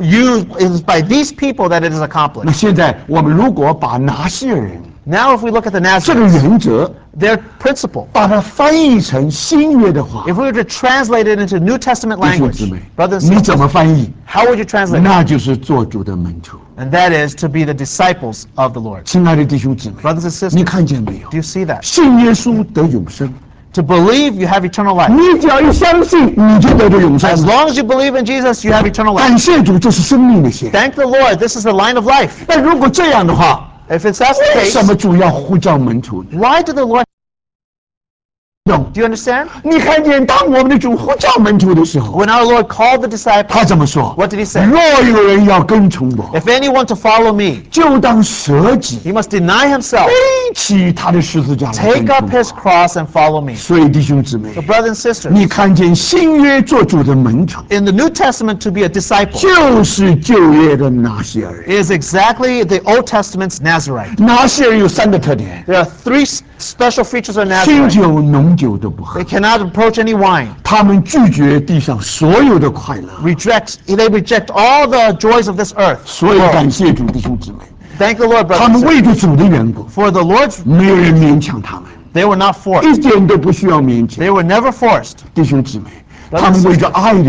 is by these people that it is 那 accomplished. 现在我们如果把拿西尔人 Now if we look at the 这个 Nazarites, 原则， their principle, 把它翻译成新约的话， if we were to translate it into New Testament 弟兄 language, 姊妹， brothers and 你怎 sisters, 么翻译？ how would you translate it? 那就是做主的门徒。 And that is to be the disciples of the Lord. 亲爱的弟兄姊妹， Brothers and 你 sisters, 看见没有 do？you see that? 信耶稣得永生， To believe you have eternal life. 你只要一相信，你就得着永生 As。long as you believe in Jesus, you have eternal life. 感谢主，这是生命的线。 Thank the Lord, this is the line of life. 但如果这样的话， If it's that's the 为 case, 什么主要呼召门徒呢？ why did the Lord, 懂？ do you understand? 你看见当我们的主呼召门徒的时候， When our Lord called the disciples, 他怎么说？ what did he say? 若有人要跟从我， If anyone to follow me, 就当舍己， he must deny himself, 背起他的十字架来 take 跟 up 从 his 我。 cross and follow me. 所以弟兄姊妹 So，brothers and sisters, 你看见新约做主的门徒， in the New Testament to be a disciple 就是旧约的拿西尔人。 is exactly the Old Testament's Nazarite. 拿西尔有3个特点： There are 3 special features of 清 Nazarite. 酒、浓酒都不喝 They，cannot approach any wine. 他们拒绝地上所有的快乐。 They reject all the joys of this earth. 所以感谢主，弟兄姊妹， Thank the Lord, 他 brothers 们 and sisters. 为着主的缘故， For the Lord's, 没有人勉强他们， they were not forced. 一点都不需要勉强。 They were never forced. 弟兄姊妹，他们为着爱的缘故，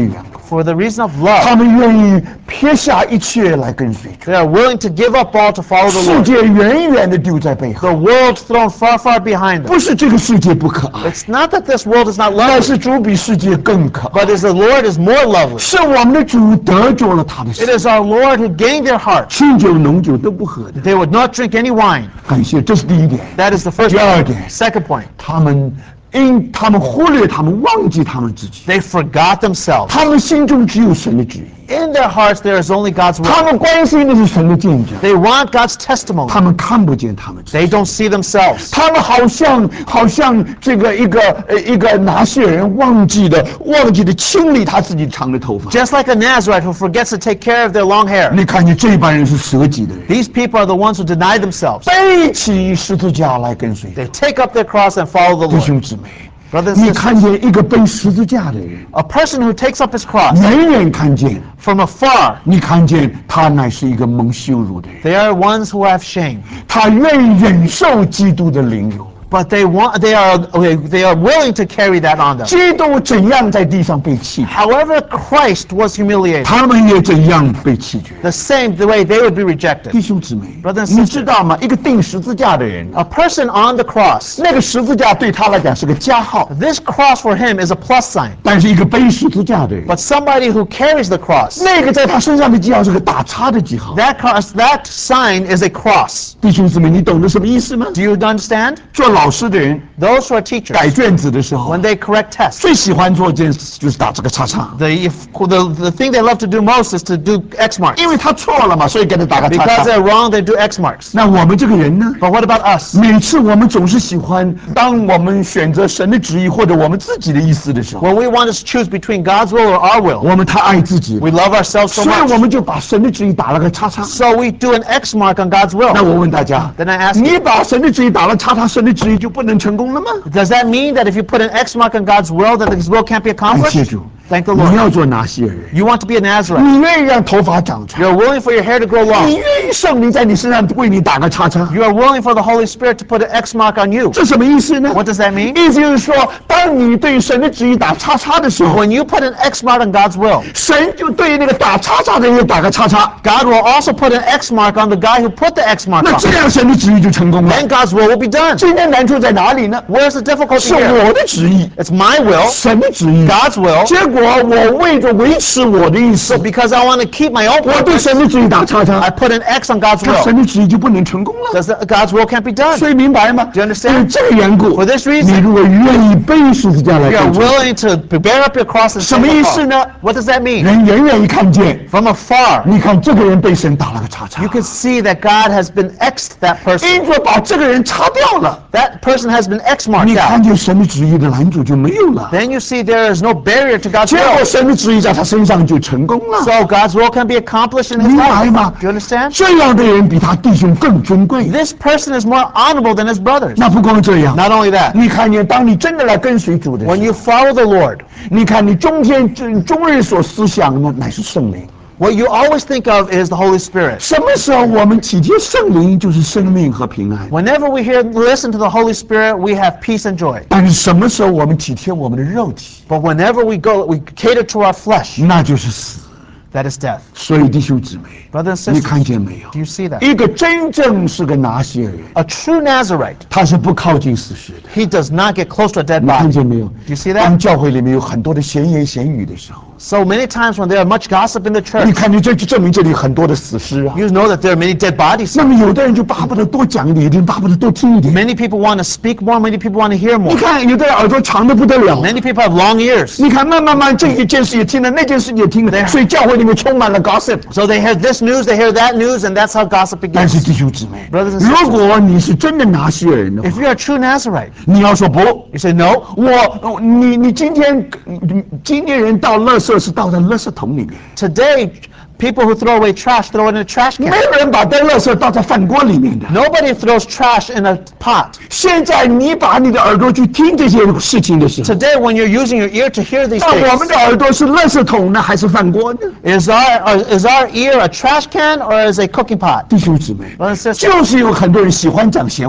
for the reason of 他 love, 们愿意撇下一切来跟随主， they are willing to give up all to follow the 世 Lord. 界远远的丢在背 The 后。 world thrown far, far behind them. 不是这个世界不可爱， It's not that this world is not 但 lovely, 是主比世界更可爱。 but is the Lord is more lovely. 是我们的主得着了他的 It 心， is our Lord who gained their hearts. 清酒浓酒都不喝的。 They would not drink any wine. 感谢，这是第一点。 That is the first 第二 point. 点， Second point, 他们忽略，他们忘记他们自己， they forgot themselves. 他们心中只有神的旨意， In their hearts there is only God's 他 will. 们关心的是神的见证， They want God's testimony. 他们看不见他们自己。 They don't see themselves. 他们好像这个一个拿西尔人忘记的清理他自己长的头发。 Just like a Nazarite who forgets to take care of their long hair. 你看见这帮人是舍己的人， These people are the ones who deny themselves. 背起十字架来跟随主。 They take up their cross and follow the 弟 Lord. 兄姊妹， Brothers 你 and 看 sisters, 见一个背十字架的人， a person who takes up his cross 远远看见， from afar, 你看见他乃是一个蒙羞辱的人， they are ones who have shame. 他愿意忍受基督的凌辱。 But they are willing to carry that on them. 基督怎样在地上被弃绝， However, Christ was humiliated. 他们也怎样被弃绝。 The way they would be rejected. 弟兄姊妹 Brothers and， 你 sisters 知道吗？一个钉十字架的人， A person on the cross, 那个十字架对他来讲是个加号， this cross for him is a plus sign. 但是一个背十字架的人， But somebody who carries the cross, 那个在他身上的记号是个打叉的记号。 that sign is a cross. 弟兄姊妹，你懂得什么意思吗？ Do you understand? 做老师的人 Those who are teachers, 改卷子的时候 when，they correct tests, 最喜欢做一件事就是打这个叉叉， the thing they love to do most is to do X marks. 因为他错了嘛，所以给他打个叉 Because 叉。 they're wrong, they do X marks. 那我们这个人呢？ But what about us? 每次我们总是喜欢，当我们选择神的旨意或者我们自己的意思的时候， When we want to choose between God's will or our will, 我们太爱自己了， we love ourselves so 所以我 much. 们就把神的旨意打了个叉叉。 So we do an X mark on God's 那 will. 我问大家， Then I ask you, 你把神的旨意打了叉叉，神的旨意就不能成功了吗？ does that mean that if you put an X mark on God's will, that His will can't be 感谢 accomplished? 主， Thank the 你 Lord. 要做拿西尔人， You want to be a Nazarite. 你愿意让头发长长， You're willing for your hair to grow 你 long. 愿意圣灵在你身上为你打个叉叉， You are willing for the Holy Spirit to put an X mark on you. 这什么意思呢？ What does that mean? 意思就是说，当你对神的旨意打叉叉的时候， When you put an X mark on God's will, 神就对那个打叉叉的人打个叉叉， God will also put an X mark on the guy who put the X mark 那 on. 这样神的旨意就成功了。 Then God's will will be done. 今天难处在哪里呢？ Where's the difficulty 是 here? 我的旨意， It's my will, 神的旨意， God's will. 结果我为着维持我的意思 So，because I want to keep my own 我对 purpose, 神的旨意打叉 I 叉， put an X on God's 那 will. 神的旨意就不能成功了。 God's will can't be done. 所以明白吗？ Do you understand? 因为这个缘故 For this reason 你如果愿意背十字架来 You are 跟随， willing to bear up your cross and 什 take 么 the 意思 cross. 呢？ What does that mean? 人远远一看见， From afar, 你看这个人被神打了个叉叉 you，can see that God has been X'd that person. 因着把这个人擦掉了， That person has been X 你 marked 看 out. 见神的旨意的拦阻就没有了， Then you see there is no barrier to God's 结果 will. 神的旨意在他身上就成功了。 So God's will can be accomplished in his 明白 life. 吗？ Do you understand? 这样的人比他弟兄更尊贵。 This person is more honorable than his brothers. 那不光这样， Not only that, 你看见当你真的来跟随主的时 when 候， you follow the Lord, 你看你终日所思想的乃是圣灵。 what you always think of is the Holy Spirit. 什么时候我们体贴圣灵，就是生命和平安。 Whenever we listen to the Holy Spirit, we have peace and joy. 但是什么时候我们体贴我们的肉体， But whenever we cater to our flesh, 那就是死。 that is death. 所以弟兄姊妹， Brothers and 你 sisters, 看见没有 do？you see that? 一个真正是个拿西尔人， A true Nazarite, 他是不靠近死尸的。 he does not get close to a dead 你看 body. 见没有？ Do you see that? 当教会里面有很多的闲言闲语的时候， So many times when there are much gossip in the 你 church, 看见这就证明这里很多的死尸啊。 you know that there are many dead bodies. 那么有的人就巴不得多讲一点，有的人巴不得多听一点。 Many people want to speak more, many people want to hear 你 more. 看，有的人耳朵长的不得了。 Many people have long ears. 你看，慢慢这一件事也听了，那件事也听了，所以教会里面充满了 gossip。 So they hear this news, they hear that news, and that's how gossip 但是 begins. 弟兄姊妹， Brothers and sisters, 如果你是真的拿西尔人的 if 话， you're a true Nazarite, 你要说不， you say, no, 你今天人倒垃圾是倒在垃圾桶里面， today people who throw away trash throw it in a trash 没 can. 有人把垃圾倒在饭锅里面的。 Nobody throws trash in a pot. 现在你把你的耳朵去听这些事情的时候， Today when you're using your ear to hear these 那我们 things, 的耳朵是垃圾桶呢，还是饭锅呢？ is our ear a trash can or is a cooking pot? 弟兄姊妹， Brothers and sisters, 就是有很多人喜欢讲闲话，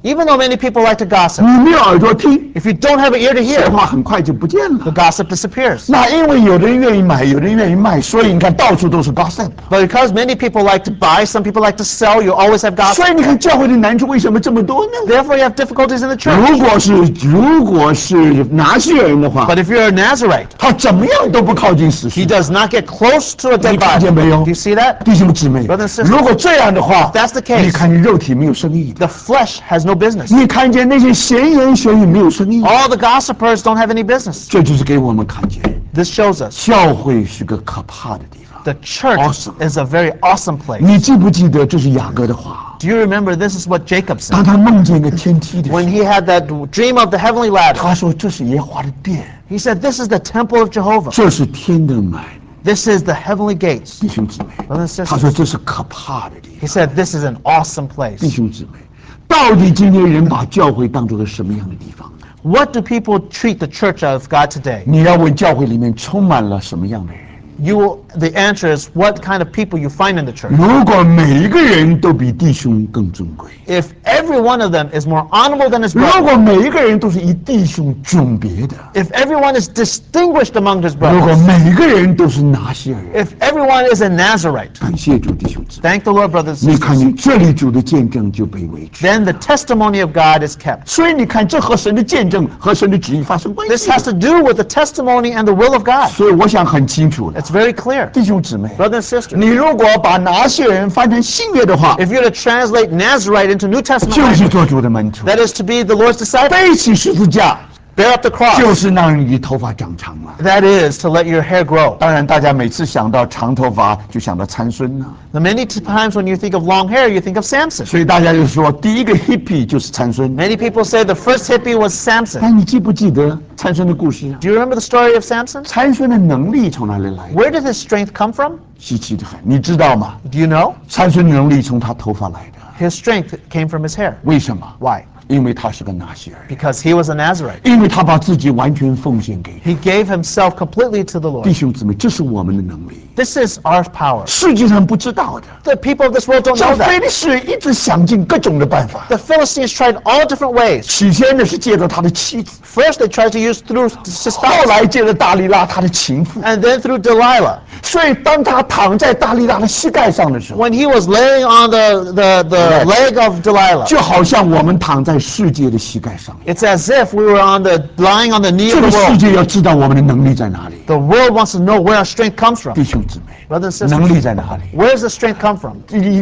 Even though many people like to gossip, 你没有耳朵听， if you don't have an ear to 闲 hear, 话很快就不见 the 了。 gossip disappears. 那因为有的人愿意买，有的人愿意卖，所以你看到处都是 gossip。 But because many people like to buy, some people like to sell, you always have 所 gossip. 以你看教会的难处为什么这么多呢？ Therefore, you have difficulties in the church. 如果是拿西尔人的话， But if you're a Nazarite, 他怎么样都不靠近死 he 尸。 does not get close to a 你 dead 看 body. 见没有 Do you see that? 弟兄姊妹 Brothers and sisters,？ 如果这样的话 If that's the case 你看见肉体没有生意的， The flesh has no business. 你看见那些闲言闲语没有生意的， All the gossipers don't have any business. 这就是给我们看见 This shows us 教会是个可怕的地方。 the church Awesome. is a very awesome place. 你记不记得这是雅各的话？ Do you remember this is what Jacob said 当他梦见一个天梯的时候 when，he had that dream of the heavenly ladder? 他说这是耶和华的殿， He said, "This is the temple of Jehovah. 这是天的门。 This is the heavenly gates." 弟兄姊妹， Brothers and 他说 sisters, 这是可怕的地 he 方。 said, "This is an awesome 弟 place." 兄姊妹，到底今天人把教会当作个什么样的地方？ What do people treat the church of God today? 你要问教会里面充满了什么样的人？ The answer is what kind of people you find in the church. 如果每一个人都比弟兄更尊贵， If every one of them is more honorable than his 如 brother, 果每一个人都是以弟兄迥别的， if everyone is distinguished among his 如果 brothers, 每一个人都是拿西尔人， if everyone is a Nazarite, 感谢主弟兄姊妹， thank the Lord, brothers and 你看 sisters, 见这里主的见证就被维持。 then the testimony of God is kept. 所以你看，这和神的见证和神的旨意发生关 This 系。 has to do with the testimony and the will of God. 所以我想很清楚了， It's very clear. 弟兄姊妹， Brothers and sisters, 你如果把拿西尔人翻成新约的话， if you're to translate Nazarite into New Testament 就是 language, 做主的门徒， that is to be the Lord's disciple, 背起十字架 bear up the 就 cross. 是让你头发长长了。 That is to let your hair grow. 当然，大家每次想到长头发就想到参孙了， Now, many times when you think of long hair, you think of Samson. 所以大家就说第一个 hippie 就是参孙。 Many people say the first hippie was Samson. 但你记不记得参孙的故事啊？ Do you remember the story of Samson? 参孙的能力从哪里来的？ Where did his strength come from? 稀奇的很，你知道吗？ Do you know? 参孙的能力从他头发来的， His strength came from his hair. 为什么？ Why? 因为他是个拿西尔人， Because he was a Nazarite. 因为他把自己完全奉献给你。 He gave himself completely to the 弟 Lord. 兄姊妹，这是我们的能力， This is our power. 世界上不知道的。 The people of this world don't 这 know 非 that. 利士人一直想尽各种的办法。 The Philistines tried all different ways. 起先呢是借着他的妻子， First, they tried to use through his 后 spouse, 来借着大利拉他的情妇。 and then through Delilah. 所以当他躺在大利拉的膝盖上的时候， When he was laying on the leg of Delilah, 就好像我们躺在世界的膝盖上一样。 it's as if we were lying on the knee 这 of 个 the 世 world. 界要知道我们的能力在哪里， The world wants to know where our strength comes from. 弟兄姊妹， Brothers and 能 sisters, 力在哪里？ where does the strength come from?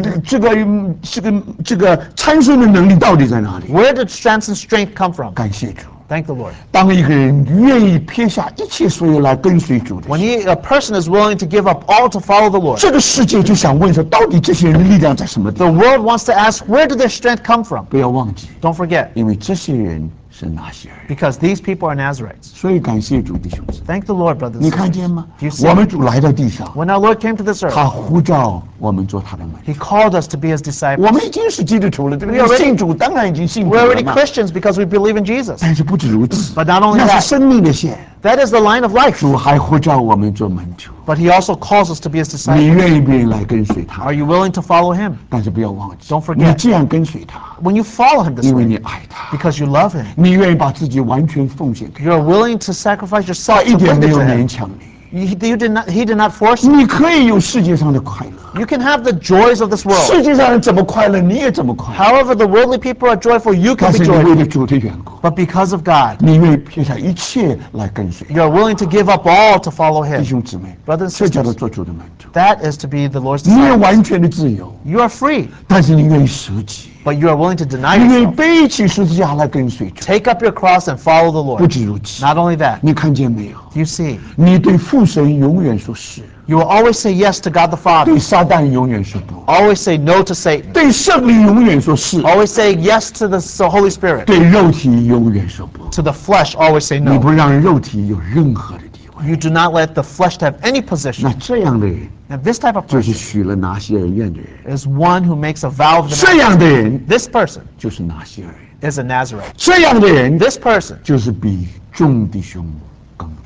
这个参孙的能力到底在哪里？ Where did Samson's strength come from? 感谢主。 Thank the Lord. 当一个人愿意撇下一切所有来跟随主的时 When 候， a person is willing to give up all to follow the Lord, 这个世界就想问说，到底这些人的力量在什么地 the 方？ world wants to ask, where did their strength come from? 不要忘记， Don't forget, 因为这些人是拿西尔人， because these people are Nazarites. 所以感谢主弟兄姊妹。 Thank the Lord, brothers 你 and 看 sisters. 见吗 Do you？see? 我们主来到地上， When our Lord came to this earth, 他呼召我们做他的门徒。 He called us to be His disciples. 我们已经是基督徒了，对不 We 对？ already- 信主当然已经信主 We're 了 already 嘛。 Christians because we believe in Jesus. 但是不止如此， But not only 那 that, 是生命的线。 that is the line of life. 主还呼召我们做门徒， But He also calls us to be His 你 disciples. 愿意不愿意来跟随他 Are？you willing to follow Him? 但是不要忘记 Don't，forget 你既然跟随他， When you follow Him this 因为 way, 你爱他， because you love Him, 你愿意把自己完全奉献给他， you're willing to sacrifice 他 yourself 一 to 点 bring 没 it 有 to 勉 Him. 强你。 He did not force you. 你可以有世界上的快乐， You can have the joys of this world. 世界上人怎么快乐，你也怎么快乐。 However, the worldly people are joyful, you 但 can 是 be 你为 joyful. 了主的缘故， But because of God, 你愿意撇下一切来跟随他。 you're willing to give up all to follow 弟 Him. 兄姊妹， Brothers and 这叫做 sisters, 做主的门徒。 that is to be the Lord's 你有 disciple. 完全的自由， You are free, 但是你愿意舍己， but you are willing to deny 你愿意 yourself. 背起十字架来跟随主。 Take up your cross and follow the 不 Lord. 止如此， Not only that, 你看见没有？ you see, 你对父神永远说是， you will always say yes to God the Father. 对撒旦永远说不， Always say no to Satan. 对圣灵永远说是， Always say yes to the Holy Spirit. 对肉体永远说不。 To the flesh, always say 你 no. 不让肉体有任何的地位， You do not let the flesh have any 那 position. 这样的人 And this type of 就是 person 许了拿西尔愿的人， is one who makes a vow of the 这样的人 This person 就是拿西尔人， is a Nazarite. 这样的人 This person 就是比众弟兄更重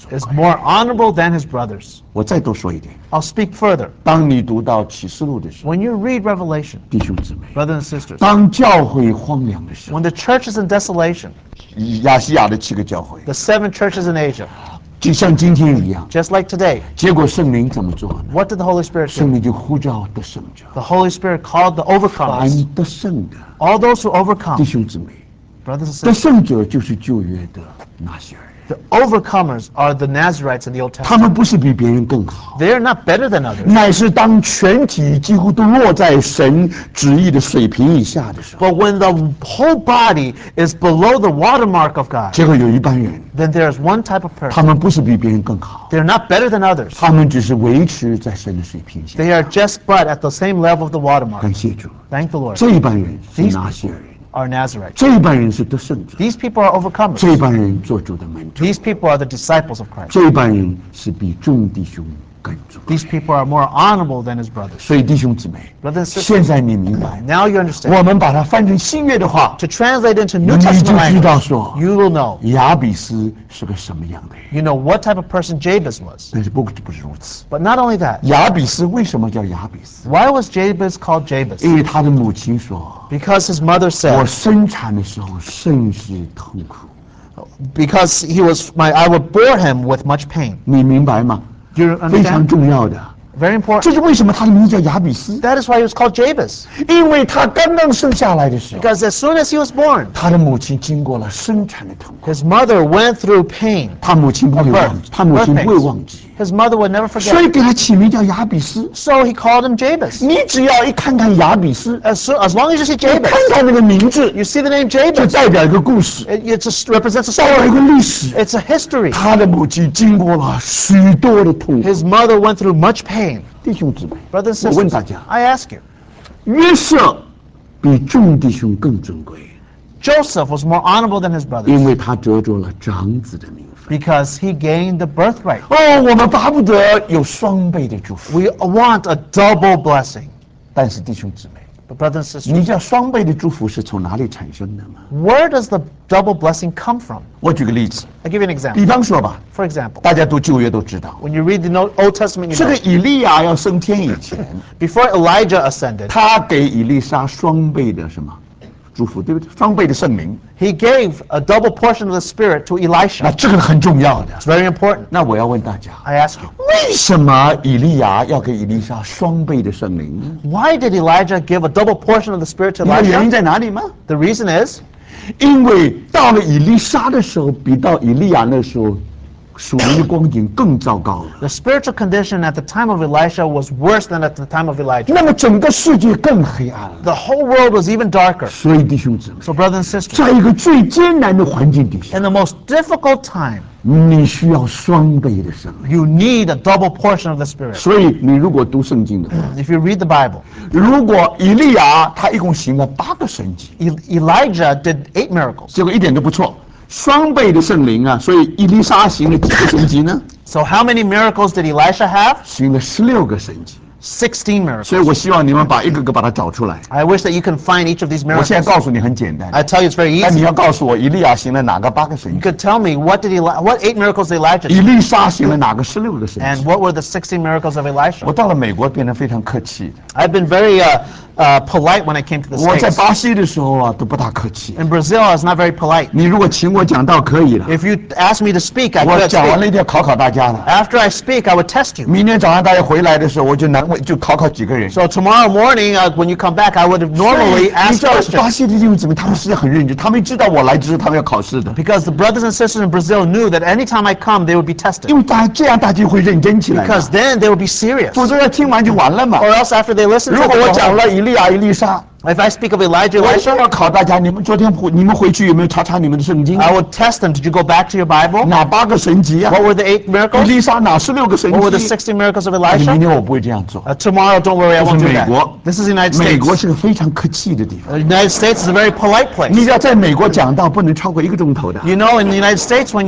is more honorable than his brothers. 我再多说一点， I'll speak further. 当你读到启示录的时候， When you read Revelation, 弟兄姊妹， brothers and sisters, 当教会荒凉的时候， when the church is in desolation, 亚细亚的7个教会， the 7 churches in Asia, 就像今天一样， just like today, 结果圣灵怎么做呢？ what did the Holy Spirit 圣 do? 灵就呼召得胜者， The Holy Spirit called the 凡 overcomers, 得胜的 all those who 弟 overcome, 兄姊妹， brothers and 得 sisters. 胜者就是旧约的那些人， The overcomers are the Nazarites in the Old 他 Testament. 们不是比别人更好， They are not better than others. 乃是当全体几乎都落在神旨意的水平以下的时候， But when the whole body is below the watermark of God, 结果有一班人， then there is one type of 他 person. 们不是比别人更好， They're not better than others. 他们只是维持在神的水平下。 They are just but at the same level of the watermark. 感谢主， Thank the Lord. 这一班人是拿些人， Are Nazarites. 这一班人是得胜者， These people are 这 overcomers. 一班人做主的门徒， These people are the disciples of Christ. 这一班人是比众弟兄更重。 These people are more honorable than his brothers. 所以弟兄姊妹， Brothers and sisters, 现在你明白， now you understand. 我们把它翻成新约的话， To translate into New 你就 Testament 知道 language, 说 you will know. 亚比斯是个什么样的人。 You know what type of person Jabez was. 但是不是如此， But not only that, 亚比斯为什么叫亚比斯？ why was Jabez called Jabez? 因为他的母亲说， Because his mother 我 said, 生产的时候甚是痛苦。 because I would bore him with much pain. 你明白吗？ You 非常 understand? 重要的， Very important. 这是为什么他的名字叫亚比斯？ That is why he was called Jabez. 因为他刚刚生下来的时候， Because as soon as he was born, 他的母亲经过了生产的痛苦， his mother went through pain. 他母亲不会忘记，他母亲不会忘记， His mother would never 所 forget. 以给他起名叫亚比斯。 So he called him Jabez. 你只要一看看亚比斯， As long as you see 你 Jabez, 看看那个名字， you see the name 就 Jabez. 代表一个故事， It represents a 代表一 story. 个历史。 It's a history. 他的母亲经过了许多的痛苦。 His mother went through much pain. 弟兄姊妹， Brothers and 我问 sisters, 大家， I ask you, 约瑟比众弟兄更尊贵， Joseph was more honorable than his 因 brothers 为他得着了长子的名分。 because he gained the birthright. 哦，我们巴不得有双倍的祝福， We want a double blessing. 但是弟兄姊妹， But brothers and 你 sisters, 知道双倍的祝福是从哪里产生的吗？ where does the double blessing come from? 我举个例子， I'll give you an example. 比方说吧， For example, 大家读旧约都知道， when you read the Old Testament, you 这个 know, 以利亚要升天以前， before Elijah ascended, 他给以利沙双倍的什么祝福，对不对？双倍的圣灵， he gave a double portion of the Spirit to 那 Elisha. 这个很重要的。 It's very important. 那我要问大家， I ask you, 为什么以利亚要给以利沙双倍的圣灵呢？ why did Elijah give a double portion of the Spirit to 你知道原因 Elisha? 在哪里吗？ The reason is 因为到了以利沙的时候，比到以利亚那时候，属灵的光景更糟糕了。 the spiritual condition at the time of Elisha was worse than at the time of Elijah. 那么整个世界更黑暗了。 The whole world was even darker. 所以弟兄姊妹， So brothers and sisters, 在一个最艰难的环境底下， in the most difficult time, 你需要双倍的圣灵。 you need a double portion of the Spirit. 所以你如果读圣经的话， If you read the Bible, 如果以利亚他一共行了8个神迹， Elijah did 8 miracles. 结果一点都不错，双倍的圣灵啊，所以以利沙行了几个神迹呢？ So how many miracles did Elisha have? 行了16个神迹。 16 miracles. 所以我希望你们把一个个把它找出来。 I wish that you can find each of these 我现 miracles. 在告诉你很简单， I tell you it's very 但你 easy. 要告诉我以利亚行了哪个8个神 You 迹， could tell me what 8 miracles did Elijah 以 do 利沙行了哪个16个神 and 迹。 what were the 16 miracles of 我 Elisha. 到了美国变得非常客气的， I've been very polite when I came to the 我在 States. 巴西的时候啊都不大客气。 In Brazil, I was not very polite. 你如果请我讲道可以了， If you asked me to speak, I 我 could 讲完 speak. 了一定要考大家了。 After I speak, I would test you. 明天早上大家回来的时候，我就难为就考几个人。 So tomorrow morning, when you come back, I would have normally 你 asked 知道巴 questions. 西的弟兄姊妹，他们实在很认真，他们知道我来之后他们要考试的， Because the brothers and sisters in Brazil knew that anytime I come, they would be tested. 因为这样大家会认真起来嘛， Because then they would be serious. 否则要听完就完了嘛。 Or else after they listen to 如果我 the 讲了以利亚、以利沙， if I speak of Elijah, 我 Elisha, 要考大家，你们昨天你们回去有没有查你们的圣经？ I would test them. Did you go back to your Bible? 哪8个神迹啊？ What were the 8 以 miracles? 利沙哪16个神 What were the 迹？ 16 miracles of 但是明 Elisha? 天我不会这样做。 Tomorrow, don't worry, I 这 won't 是 do 美 that. 国， This is the United 美国 States. 是个非常客气的地方。 The United States is a very polite 你 place. 只要在美国讲道不能超过1个钟头的。 You know, in the United States, when you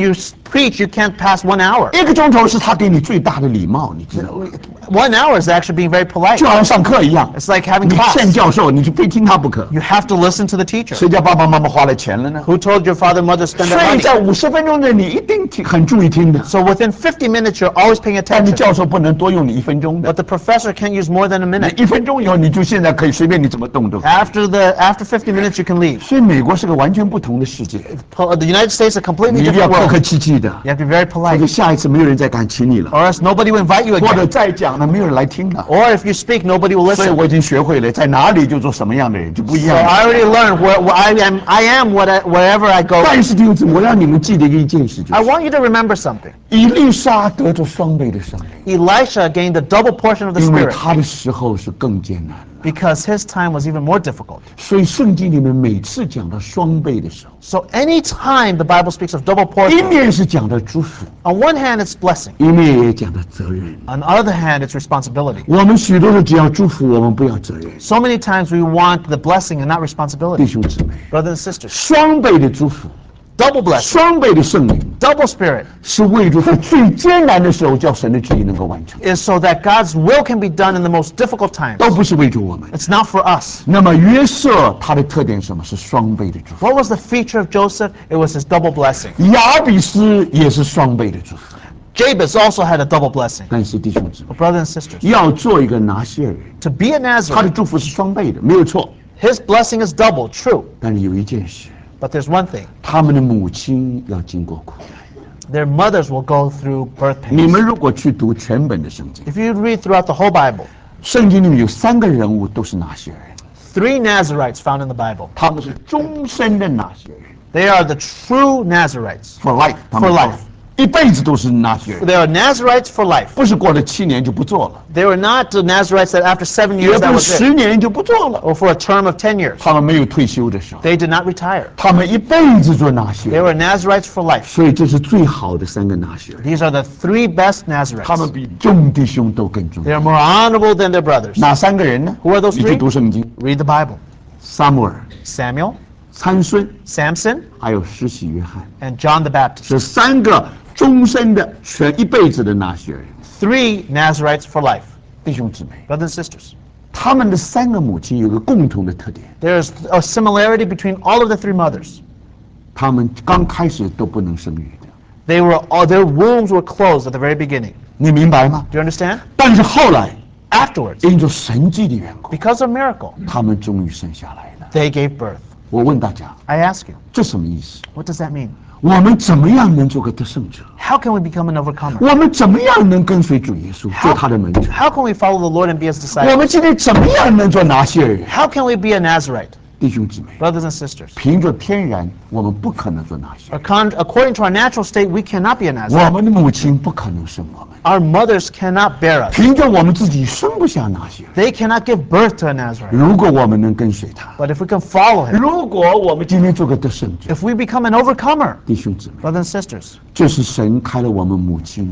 preach, you can't pass 1 hour. 1个钟头是他给你最大的礼貌，你知道吗？ 1 hour is actually being very polite. 就好像上课一样， It's like having 你见 class. 教授，你就非听他不可。 You have to listen to the teacher. 谁家爸爸妈妈花了钱了呢？ Who told your father and mother to spend 所 their 以 money? 在50分钟内，你一定很注意听的。 So within 50 minutes, you're always paying 但你 attention. 教授不能多用你1分钟的 But，the professor can't use more than a 你 minute. 1分钟以后，你就现在可以随便你怎么动都可以。 After 50 minutes, you can leave. 所以美国是个完全不同的世界， The United States is a 你 completely 一定要 different 客 world. 客气气的， You have to be very 否则 polite, 下一次没有人再敢请你了， or else nobody will invite you 或者 again. 再讲了没有人来听了。 Or if you speak, nobody will 所以 listen. 我已经学会了，在哪里就做什么样的人，就不一 So 样了。 I already learned where I am wherever I go. 但是弟兄姊妹，我让你们记得一件事，就 I 是 want you to remember something. 以利沙得着双倍的圣灵， Elisha gained a double portion of the 因为 Spirit 他的时候是更艰难了。 because his time was even more difficult. 所以圣经里面每次讲到双倍的时候， So anytime the Bible speaks of double 一 portion, 面是讲到祝福， on one hand it's blessing, 一面也讲到责任。 on the other hand it's responsibility. 我们许多人只要祝福，我们不要责任。 So many times we want the blessing and not 弟 responsibility. 兄姊妹， Brothers and sisters, 双倍的祝福， double blessing, 双倍的圣灵， double Spirit 是为着在最艰难的时候，叫神的旨意能够完成， is so that God's will can be done in the most difficult times. 都不是为着我们。 It's not for us. 那么约瑟他的特点是什么？是双倍的祝福。 What was the feature of Joseph? It was his double blessing. 雅比斯也是双倍的祝福。 Jabez also had a double blessing. 但是弟兄姊妹， But brothers and sisters, 要做一个拿西尔人， to be a 他的 Nazarene, 祝福是双倍的，没有错。 his blessing is double, true. 但是有一件事， But there's one thing. 他们的母亲要经过苦难。 Their mothers will go through birth 你 pains. 们如果去读全本的圣经， If you read throughout the whole Bible, 圣经里面有3个人物都是拿西尔人， 3 Nazarites found in the Bible. 他们是终身的拿西尔人 They are the true Nazarites. ，for life，他们 For life 一辈子都是拿西尔人， They are Nazarites for life. 不是过了7年就不做了， They were not the Nazarites that after 7 years 也 that 不 was 是 it. 10年就不做了。 Or for a term of 10 years. 他们没有退休的时候， They did not retire. 他们一辈子做拿西 They 尔人， were Nazarites for life. 所以这是最好的3个拿西尔人， These are the 3 best 他们 Nazarites. 比众弟兄都更重 They 要。 are more honorable than their brothers. 哪3个人呢？ Who are those 你去 three? 读圣经， Read the Bible. 撒母耳、 Samuel, 参孙， Samson, 还有施洗约翰， and John the Baptist. 是3个终身的、全一辈子的拿西尔人。 3 Nazarites for life. 弟兄姊妹， Brothers and sisters, 他们的3个母亲有个共同的特点， there's a similarity between all of the 3 mothers. 他们刚开始都不能生育的， Their wombs were closed at the very beginning. 你明白吗？ Do you understand? 但是后来 Afterwards, 因着神迹的缘故， because of miracle, 他们终于生下来了。 they gave birth. 我问大家， I ask you, 这什么意思？ what does that mean? 我们怎么样能做个得胜者？ How can we become an overcomer? 我们怎么样能跟随主耶稣，做他的门徒？ How can we follow the Lord and be His 我 disciples? 们今天怎么样能做拿西尔人？ How can we be a Nazarite? 弟兄姊妹， Brothers and sisters, 凭着天然，我们不可能做拿西尔人。 according to our natural state, we cannot be a 我 Nazarite. 们的母亲不可能生我们， Our mothers cannot bear us. 凭着我们自己生不下拿西尔人。 They cannot give birth to a Nazarite. 如果我们能跟随他， But if we can follow Him, 如果我们今天做个得胜者， if we become an overcomer, 弟兄姊妹， brothers and sisters, 这是神开了我们母亲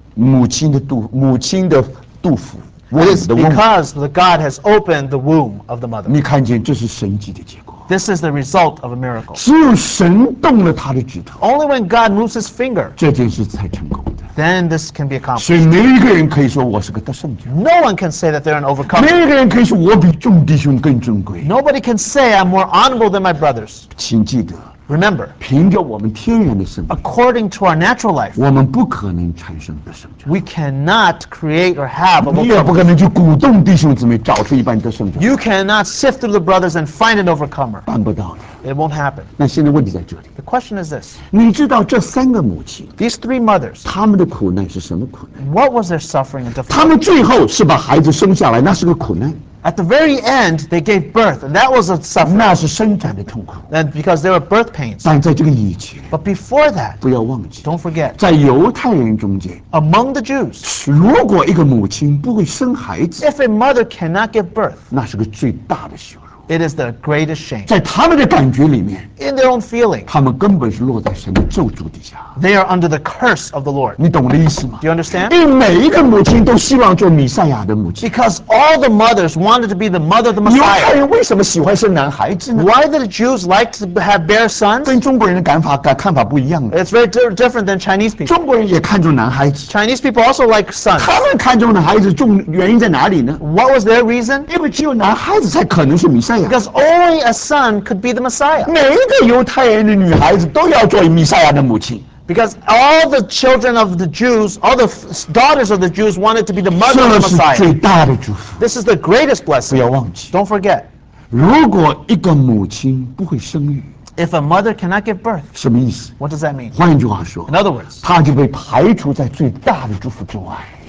的肚腹，我 it 们 is 的 womb。 because the God has opened the womb of the mother. 你看见这是神迹的结果， This is the result of a miracle. 只有神动了他的指头， Only when God moves His finger, 这件事才成功的。 then this can be accomplished. 所以没有一个人可以说我是个得胜者， No one can say that they're an overcomer. 没有一个人可以说我比众弟兄更尊贵。 Nobody can say I'm more honorable than my brothers. 请记得， Remember, 凭着我们天然的生命， according to our natural life, 我们不可能产生得胜者。 we cannot create or have a 你也不 overcomer. 可能去鼓动弟兄姊妹找出一班得胜者， You cannot sift through the brothers and find an overcomer. 办不到的。 It won't happen. 那现在问题在这里， The question is this. 你知道这3个母亲， These 3 mothers, 他们的苦难是什么苦难？ what was their suffering and 他 difficulty? 们最后是把孩子生下来，那是个苦难， At the very end, they gave birth, and that was a suffering. 那是生产的痛苦。 And because there were birth pains. 但在这个以前， But before that, 不要忘记， don't forget, 在犹太人中间， among the Jews, 如果一个母亲不会生孩子， if a mother cannot give birth, 那是个最大的羞辱。 It is the greatest shame. 在他们的感觉里面， In their own feeling, 他们根本是落在神的咒诅底下。 they are under the curse of the Lord. 你懂我的意思吗？ Do you understand? 因为每一个母亲都希望做弥赛亚的母亲。 Because all the mothers wanted to be the mother of the 犹太 Messiah. 人为什么喜欢生男孩子呢？ Why did the Jews like to bear sons? 跟中国人的看法不一样的。 It's very different than Chinese people. 中国人也看重男孩子， Chinese people also like sons. 他们看重男孩子原因在哪里呢？ What was their reason? 因为只有男孩子才可能是弥赛亚。 Because only a son could be the Messiah. 每一个犹太人的女孩子都要做弥赛亚的母亲， Because all the children of the Jews, all the daughters of the Jews wanted to be the mother 这 of the 是最 Messiah. 大的祝福。 This is the greatest 不 blessing. 要忘记， Don't forget, 如果一个母亲不会生育， if a mother cannot give birth, 什么意思？ what does that mean? 换一句话说 In，other words, 她就被排除在最大的祝福之外。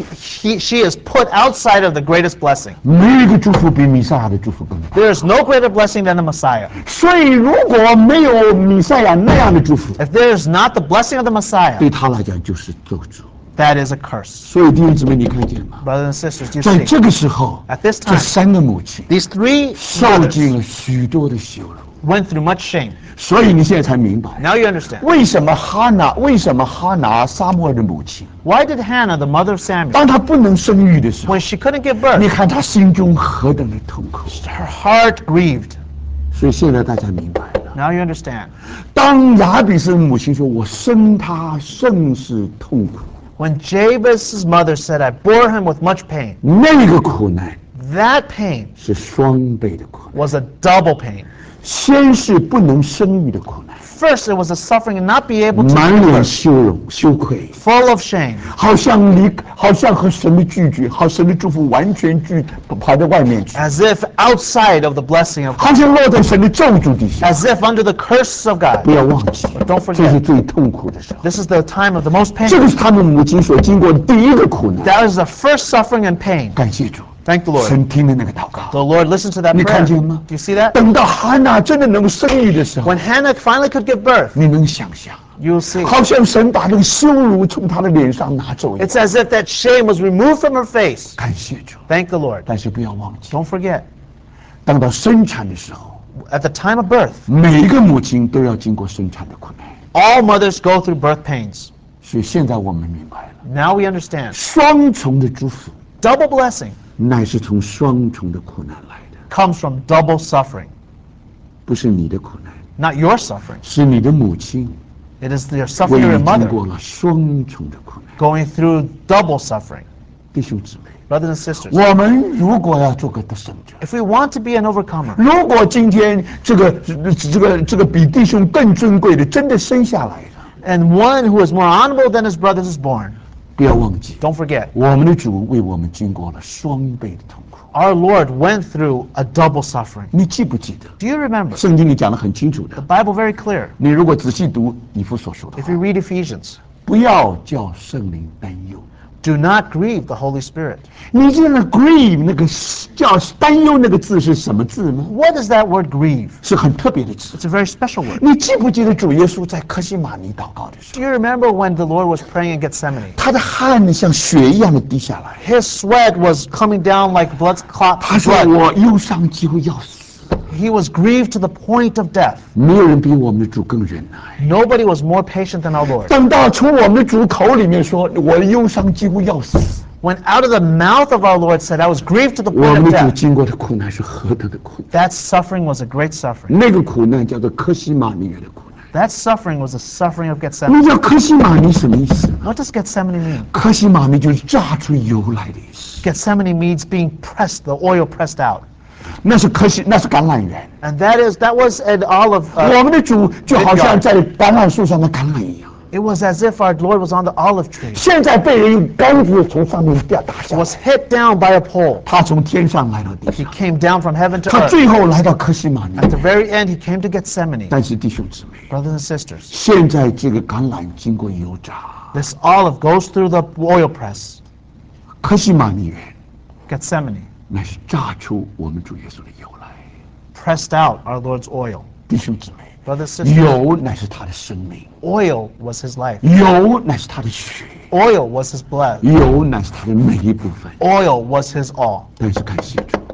she is put outside of the greatest blessing. 没有一个祝福比弥赛亚的祝福更大。 There is no greater blessing than the Messiah. 所以，如果没有弥赛亚那样的祝福， If there is not the blessing of the Messiah, 对他来讲就是咒诅。 that is a curse. 所以弟兄姊妹，你看见吗？ Brothers and sisters, do you 在 see? 这个时候， At this 这 time, 三个母亲 these three 受 mothers 尽了许多的羞辱。 went through much shame. 所以你现在才明白， Now you understand. 为什么哈拿撒母耳的母亲， Why did Hannah, the mother of Samuel, 当她不能生育的时候， when she couldn't give 你 birth, 看她心中何等的痛苦。 her heart grieved? 所以现在大家明白了， Now you understand. 当雅比斯的母亲说：“我生他甚是痛苦。” When Jabez's mother said, I bore him with much pain, 那个苦难 that pain 是双倍的苦难， was a double pain. 先是不能生育的苦难， First, it was a suffering and not be able to 满 give 脸 birth, 羞辱、羞愧， full of shame, 好像和神的拒绝，神的祝福完全排在外面去， as if outside of the blessing of God, 好像落在神的咒诅底下。 as if under the curse of God. 不要忘记， Don't forget. 这是最痛苦的时候， This is the time of the most 这 pain. 个是他们母亲所经过的第一个苦难。 That is the first suffering and pain. 感谢主， Thank the Lord. 神听了那个祷告。 The Lord listened to that 你看 prayer. 见吗？ Do you see that? 等到哈娜真的能够生育的时候， When Hannah finally could give birth, 你能想象， you'll see. 好像神把那个羞辱从她的脸上拿走一样。 It's as if that shame was removed from her face. 感谢主， Thank the Lord. 但是不要忘记， Don't forget, 当到生产的时候， at the time of birth, 每一个母亲都要经过生产的苦难。 all mothers go through birth pains. 所以现在我们明白了， Now we understand. 双重的祝福 Double blessing 乃是从双重的苦难来的， comes from double suffering. 不是你的苦难， Not your suffering. 是你的母亲 It is your 为 suffering 你 of your 经 mother 过了双重的苦难。 going through double suffering. 弟兄姊妹， Brothers and sisters, 我们如果要做个得胜者， if we want to be an overcomer, 如果今天这个比弟兄更尊贵的真的生下来了， and one who is more honorable than his brothers is born, 不要忘记， don't forget, 我们的主为我们经过了双倍的痛苦。 our Lord went through a double suffering. 你记不记得？ Do you remember? 圣经里讲得很清楚的 The。Bible very clear. 你如果仔细读以弗所书的 If 话， you read Ephesians, 不要叫圣灵担忧。 do not grieve the Holy Spirit. 你知道 grieve 那个叫担忧那个字是什么字吗？ What is that word grieve? 是很特别的字。 It's a very special word. 你记不记得主耶稣在客西马尼祷告的时 Do 候， you remember when the Lord was praying in Gethsemane? 他的汗像血一样的滴下来。 His sweat was coming down like blood clot 他说：“ blood. 我忧伤几乎要死。 He was grieved to the point of death. ” 没有人比我们的主更忍耐。 Nobody was more patient than our Lord. 等到从我们的主口里面说：“我的忧伤几乎要死。 When out of the mouth of our Lord said, I was grieved to the ” 我 point 们 of 的主 death. 经过的苦难是何等的苦难！ That suffering was a great suffering. 那个苦难叫做客西马尼园的苦难。 That suffering was the suffering of Gethsemane. 你知道客西马尼什么意思吗？ What does Gethsemane mean? 客西马尼就是榨出油来的意思。 Gethsemane means being pressed, the oil pressed out. 那是橄榄园。 And that was an olive. 我们的主就好像在橄榄树上的橄榄一样， It was as if our Lord was on the olive tree. 现在被人用杆子从上面打下来。 Was hit down by a pole. 他从天上来到地 He 上， came down from heaven to 他 earth. 最后来到客西马尼。 At the very end, he came to Gethsemane. 但是弟兄姊妹， Brothers and sisters, 现在这个橄榄经过油炸， this olive goes through the oil press. 客西马尼园 Gethsemane 乃是榨出我们主耶稣的油来。 pressed out our Lord's oil. 弟兄姊妹， Brothers and sisters, 油乃是他的生命， oil was his life. 油乃是他的血， Oil was his blood. 油乃是他的每一部分。 Oil was his all. 但是感谢主，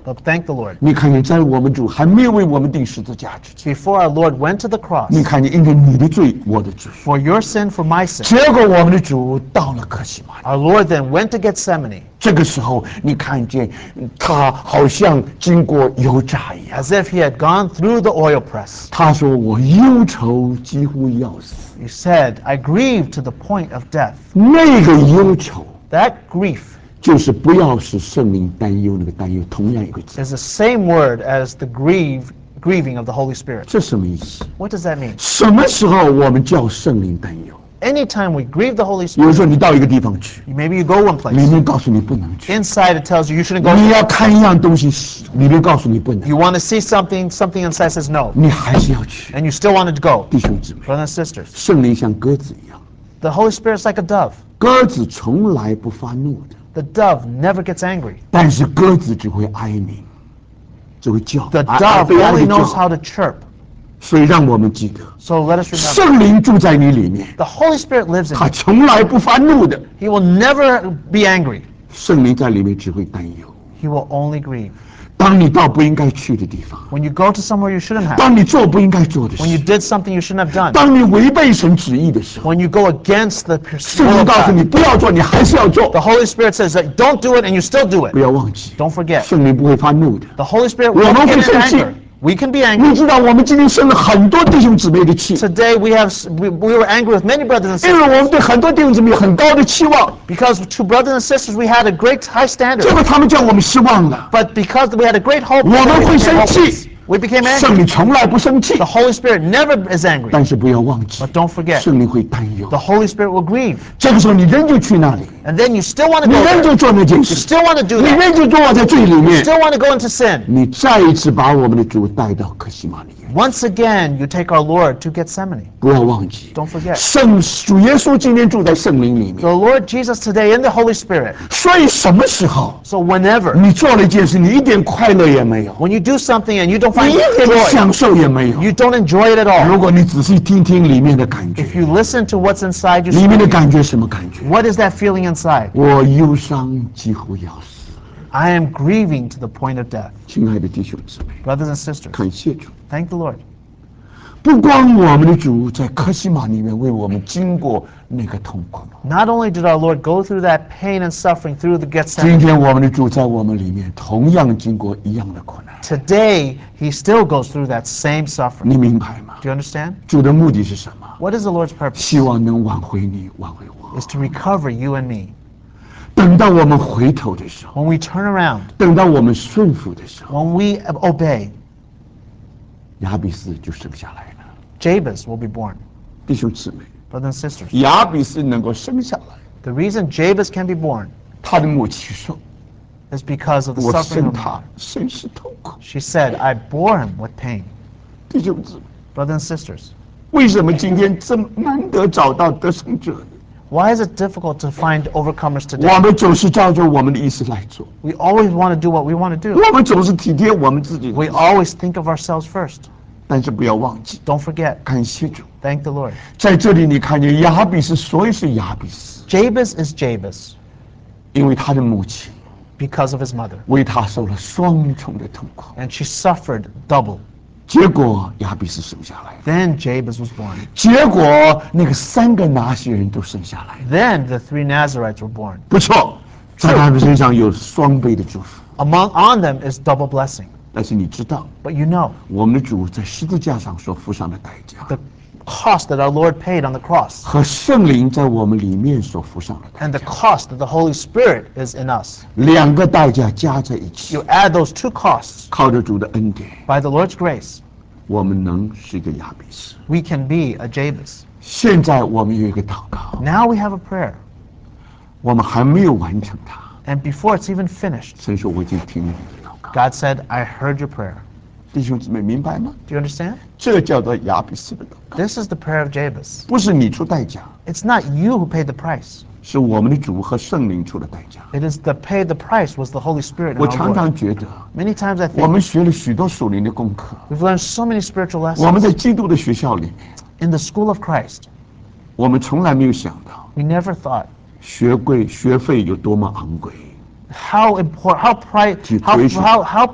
But thank the Lord. 你看见在我们主还没有为我们定十字架之前， Before our Lord went to the cross, 你看见因着你的罪，我的罪， for your sin, for my sin, 结果我们的主到了客西马尼。 our Lord then went to Gethsemane, 这个时候，你看见他好像经过油炸一样。 as if he had gone through the oil press. 他说：“我忧愁几乎要死。 He said, I grieve to the point of death. ” 那个忧愁， That grief 就是不要使圣灵担忧，那个担忧同样一个字。 is the same word as the grieving of the Holy Spirit. 这什么意思？ What does that mean? 什么时候我们叫圣灵担忧？ Anytime we grieve the Holy 比如 Spirit, 说你到一个地方去， maybe you go one 里 place. 面告诉你不能去； Inside it tells you you shouldn't go. 你要看一样东西，里面告诉你不能， You want to see something, something inside says no, 你还是要去。 and you still wanted to go. 弟兄姊妹， Brothers and sisters, 圣灵像鸽子一样， the Holy Spirit is like a dove. 鸽子从来不发怒的， The dove never gets angry. 但是鸽子只会哀鸣，只会叫， The 哀 dove 悲哀 only 地 knows 叫。 how to chirp. 所以让我们记得， So let us remember, 圣灵住在你里面， the Holy Spirit lives in 他 you. 从来不发怒的。 He will never be angry. 圣灵在里面只会担忧。 He will only grieve. 当你到不应该去的地方， When you go to somewhere you shouldn't have, 当你做不应该做的 when you 事， did something you shouldn't have done, 当你违背神旨意的时候， when you go against the 圣 will 灵 of 告诉 God, 你不要做，你还是要做。 the Holy Spirit says that don't do it and you still do 不 it. 要忘记， Don't forget, 圣灵不会发怒的。 the Holy Spirit 我 won't 们会 get 生 into 气。 anger. We can be angry. 你知道，我们今天生了很多弟兄姊妹的气， Today we were angry with many brothers and 因为 sisters 我们对很多弟兄姊妹有很高的期望， because to brothers and sisters we had a great high 结 standard. 果他们叫我们失望了。 But because we had a great hope, 我们 we 会 became 生 hopeless. 气， We became 圣 angry. 灵从来不生气 The，Holy Spirit never is angry. 但是不要忘记， But don't forget, 圣灵会担忧 the。Holy Spirit will grieve. 这个时候你仍旧去那里， And then you still want to 你 go 仍 there. 旧做那件 You 事， still want to do 你 that. 仍旧做在罪里 You 面， still want to go into sin. 你再一次把我们的主带到客西马尼园。 Once again, you take our Lord to Gethsemane. 不要忘记， Don't forget. 主耶稣今天住在圣灵里面， The Lord Jesus today in the Holy Spirit. 所以什么时候 So whenever, 你做了一件事，你一点快乐也没有， when you do something and you don't 你 find 一点 joy, 享受也没有。 you don't enjoy it at all. 如果你仔细听听里面的感觉， If you listen to what's inside 里面的 you, 感觉什么感觉？ what is that feeling inside? 我忧伤几乎要死。 I am grieving to the point of death. 亲爱的弟兄姊妹， Brothers and sisters, 感谢主。 thank the Lord. 不光我们的主在客西马里面为我们经过那个痛苦， Not only did our Lord go through that pain and suffering through the 今 Gethsemane, 天我们的主在我们里面同样经过一样的困难。 today he still goes through that same suffering. 你明白吗？ Do you understand? 主的目的是什么？ What is the Lord's purpose? 希望能挽回你，挽回我。 Is to recover you and me. 等到我们回头的时候， When we turn around, 等到我们顺服的时候， when we obey, 亚比斯就生下来了。 Jabez will be born. 弟兄姊妹， Brothers and sisters, 亚比斯能够生下来， the reason Jabez can be born 他的母亲说 is because of：“ the 我 suffering 生 of 他 God. 甚是痛苦。 She said, I bore him with pain. ” 弟兄姊妹， Brothers and sisters, 为什么今天这么难得找到得胜者呢？ why is it difficult to find overcomers 我 today? 们总是照着我们的意思来做， We always want to do what we want to do. 我们总是体贴我们自己的 We 意思， always think of ourselves first. 但是不要忘记， Don't forget. 感谢主， Thank the Lord. 在这里你看见亚比斯，所以是亚比斯， Jabez is Jabez 因为他的母亲 because of his mother. 为他受了双重的痛苦， And she suffered double. 结果亚比斯生下来了， Then Jabez was born. 结果那个3个拿西人都生下来了， Then the 3 Nazarites were born. 不错，在他们身上有双倍的祝福。 On them is double blessing. 但是你知道， But you know 我们的主在十字架上所付上的代价， the cost that our Lord paid on the cross 和圣灵在我们里面所付上的代 and the 价， cost that the Holy Spirit is in us. 2个代价加在一起 You，add those 2 costs 靠着主的恩典， by the Lord's grace, 我们能是一个亚比斯。 we can be a Jabez. 现在我们有一个祷告， Now we have a prayer. 我们还没有完成它。 And before it's even finished, 神说：“我已经听了你的祷告。 God said, I heard your prayer. ” 弟兄姊妹，明白吗？ Do you understand? 这叫做亚比斯的祷告， This is the prayer of Jabez. 不是你出代价， It's not you who paid the price. 是我们的主和圣灵出的代价。 It is the paid the price was the Holy Spirit in 我 our 常 Lord. 常觉得， Many times I 我们 think 学了许多属灵的功课， we've learned so many spiritual 我们在 lessons 基督的学校里面， in the school of Christ. 我们从来没有想到 We never thought 学费有多么昂贵。 how important, Tuition.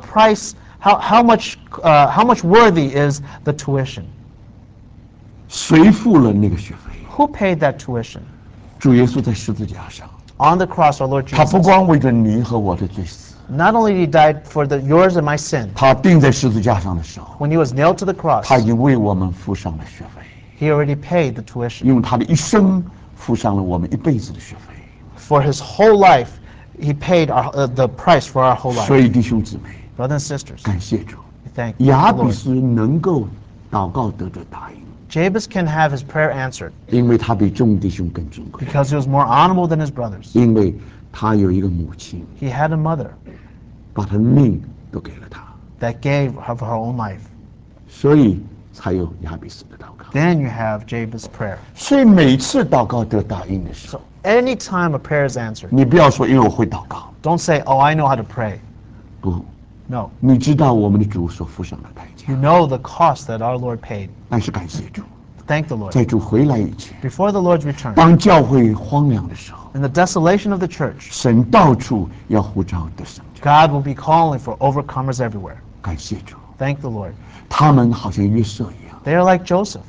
how much worthy is the tuition? 谁付了那个学费？ Who paid that tuition? 主耶稣在十字架上， On the cross, our Lord 他不 Jesus. 光为着你和我的罪死， Not only did he die for yours and my sin, 他钉在十字架上的时候， when he was nailed to the cross, 他已经为我们付上了学费， he already paid the tuition. 用他的一生付上了我们一辈子的学费。 For his whole life, he paid the price for our whole 所 life. 以弟兄姊妹， Brothers and sisters, 感谢主， we thank 亚 the 比 Lord. 斯能够祷告得着答应， Jabez can have his prayer answered 因为他比众弟兄更尊贵， because he was more honorable than his brothers. 因为他有一个母亲， He had a mother 把他的命都给了他， that gave of her own life. 所以才有亚比斯的祷告。 Then you have Jabez's prayer. 所以每次祷告得答应的时候， Anytime a prayer is answered, 你不要说因为我会祷告， don't say, oh, I know how to pray. 不， No. 你知道我们的主所付上的代价。 You know the cost that our Lord paid. 但是感谢主， Thank the Lord. 在主回来以前， Before the Lord's return, 当教会荒凉的时候， in the desolation of the church, 神到处要呼召得胜者。 God will be calling for overcomers everywhere. 感谢主， Thank the Lord. 他们好像约瑟一样， They are like Joseph.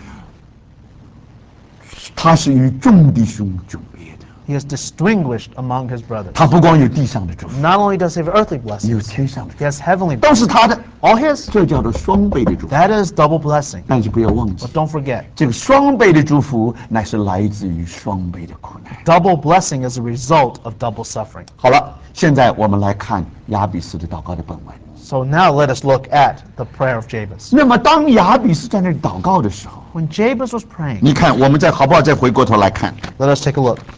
他是与众弟兄迥别的。 He is distinguished among his brothers. 他不光有地上的祝福， Not only does he have earthly 有 blessings, 天上的祝 he 福， has heavenly 都 blessings. 是他的， All his. 这叫做双倍的祝福。 That is double blessing. 但是不要忘记 But，don't forget, 这个双倍的祝福乃是来自于双倍的苦难。 double blessing is a result of double suffering. 好了，现在我们来看亚比斯的祷告的本文。 So now let us look at the prayer of Jabez. 那么当亚比斯在那里祷告的时候， When Jabez was praying, 你看我们再好不好？再回过头来看， let us take a look.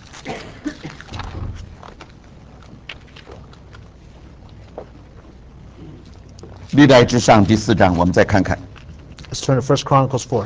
历代之上第4章，我们再看看。 Let's turn to 1 Chronicles 4.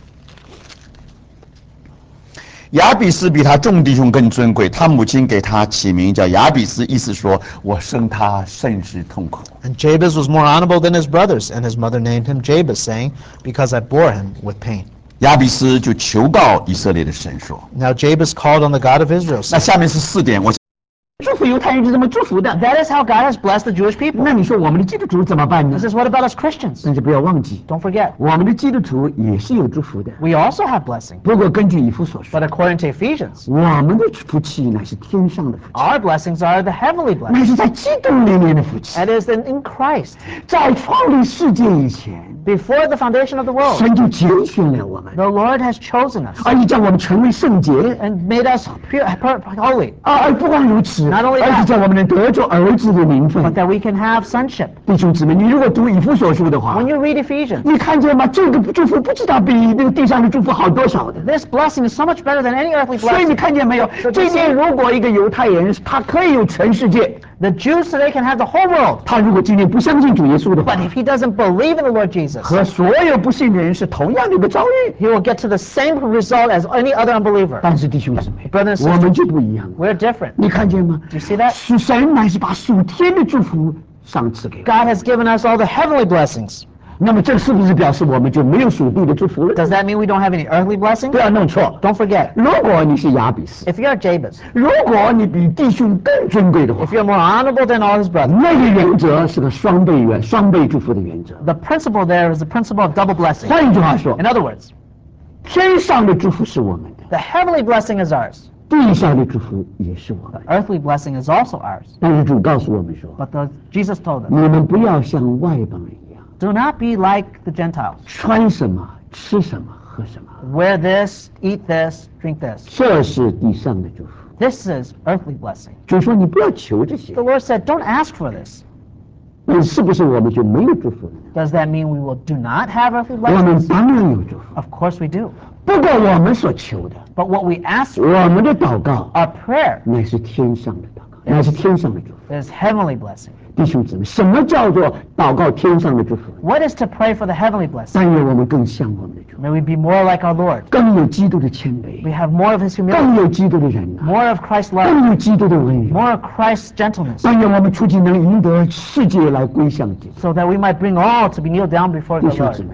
亚比斯比他众弟兄更尊贵，他母亲给他起名叫亚比斯，意思说我生他甚是痛苦。 And Jabez was more honorable than his brothers, and his mother named him Jabez, saying, because I bore him with pain. 亚比斯就求告以色列的神说 Now Jabez called on the God of Israel, 那 saying, 下面是4点，我祝福犹太人是这么祝福的。 That is how God has blessed the Jewish people. 那你说我们的基督徒怎么办呢 He？says, what about us Christians? 但是不要忘记， Don't forget, 我们的基督徒也是有祝福的。 we also have blessing. 不过根据以弗所说， But according to Ephesians, 我们的福气乃是天上的福气， our blessings are the heavenly 乃 blessings. 是在基督里面的福气。 That is in Christ. 在创立世界以前， Before the foundation of the world, 神就拣选了我们， the Lord has chosen us 而且叫我们成为圣洁。 and made us holy, 而不光如此， Not only that 而是叫我们能得着儿子的名分 but。that we can have sonship. 弟兄姊妹，你如果读以弗所书的话 When，you read Ephesians, 你看见吗？这个祝福不知道比那个地上的祝福好多少的。 this blessing is so much better than any earthly 所以你 blessing. 看见没有？今天如果一个犹太人他可以有全世界， The Jews today can have the whole world, 他如果今天不相信主耶稣的话 but，if he doesn't believe in the Lord Jesus, 和所有不信的人是同样的一个遭遇。 he will get to the same result as any other unbeliever. 但是弟兄姊妹， Brothers and 我们就不一样了。 We're different. 你看见吗？ Do you see that? 是神乃是把属天的祝福赏赐给我们。 God has given us all the heavenly blessings. 那么这是不是表示我们就没有属地的祝福了？ Does that mean we don't have any earthly 不 blessings? 要弄错。 Don't forget, 如果你是亚比斯， if you're Jabez, 如果你比弟兄更尊贵的话 if，you're more honorable than all his brothers, 那个原则是个双倍祝福的原则。 the principle there is the principle of double blessing. 换一句话说， In other words, 天上的祝福是我们的， the heavenly blessing is ours. 地上的祝福也是我们的。 Earthly blessing is also ours. 但是主告诉我们说， But Jesus told us, 你们不要像外邦人一样， do not be like the Gentiles. 穿什么、吃什么、喝什么， Wear this, eat this, drink this. 这是地上的祝福。 This is earthly blessing. 主说你不要求这些 The，Lord said, don't ask for this. 那是不是我们就没有祝福了呢？ Does that mean we will do not have earthly 我们 blessings? 当然有祝福， Of course we do. 不过我们所求的， But what we ask for, 我们的祷告， our prayer, 乃是天上的祷告，乃是天上的祝福。 is heavenly blessing. 弟兄姊妹，什么叫做祷告天上的祝福？ What is to pray for the heavenly blessing? 但愿我们更像我们的主， May we be more like our Lord. 更有基督的谦 We 卑， have more of his humility, 更有基督的忍耐， more of Christ's love, 更有基督的温柔。 more of Christ's gentleness, 但愿我们出去能赢得世界来归向基督。 so that we might bring all to be kneel down before 弟 the 兄姊 Lord. 妹，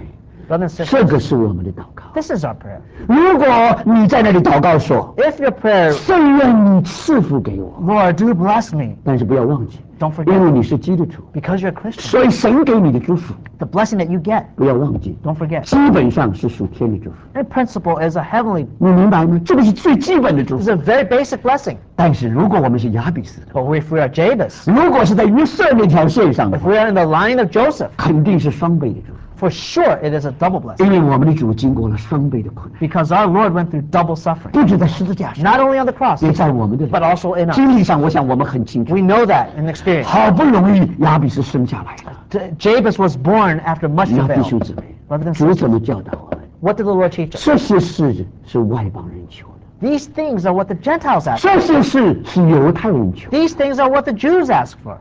Brothers and 这 sisters, 个是我们的祷告。 this is our prayer. 如果你在那里祷告说 If your prayer, 圣愿你赐福给我， Lord, do bless me, 但是不要忘记， don't 因为 forget, 你是基督徒， because you're a Christian, 所以神给你的祝福 the blessing that you get, 不要忘记， don't forget. 基本上是属天的祝福。 In principle, is a heavenly, 你明白吗？这个是最基本的祝 is 福。 a very basic blessing. 但是如果我们是亚比斯的， But if we are Jabez, 如果是在约瑟那条线上的 if 话， we are in the line of Joseph, 肯定是双倍的祝福， for sure it is a double blessing, 因为我们的主经过了双倍的苦难， because our Lord went through double suffering, 不止在十字架上， not only on the cross, 也在我们的 but also in us. 经历上，我想我们很清楚 We。know that in experience. 好不容易亚比斯生下来了， Jabez was born after much 那弟兄 travail. 姊妹， Brothers and 主 sisters, 怎么教导我们？ what did the Lord teach us? 这些事是外邦人求的， These things are what the Gentiles ask 这 for. 些事是犹太人求的。 These things are what the Jews ask for.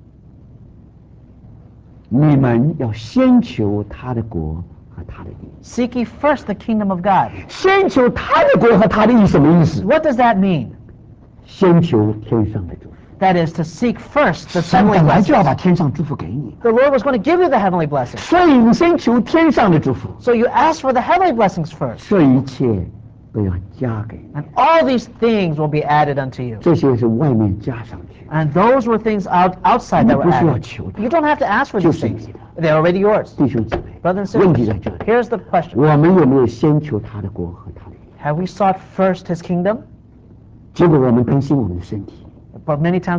你们要先求他的国和他的义。 Seek ye first the kingdom of God. 先求他的国和他的义什么意思？ What does that mean? 先求天上的祝福。 That is to seek first the 神 heavenly 本来就要 blessings. 把天上祝福给你， The Lord was going to give you the heavenly blessings. 所以你先求天上的祝福， So you ask for the heavenly blessings first. 这一切都要加给你。 And all these things will be added unto you. 这些是外面加上去， And those were things outside that were 你不需要 added. 求的。 You don't have to ask for 就 these 是 things. 你的。 They're already yours. 弟兄姊妹， Brothers and 问题在 sisters, 这里， here's the question. 我们有没有先求他的国和他的义？ Have we sought first his kingdom? 结果我们担心我们的身体， But many times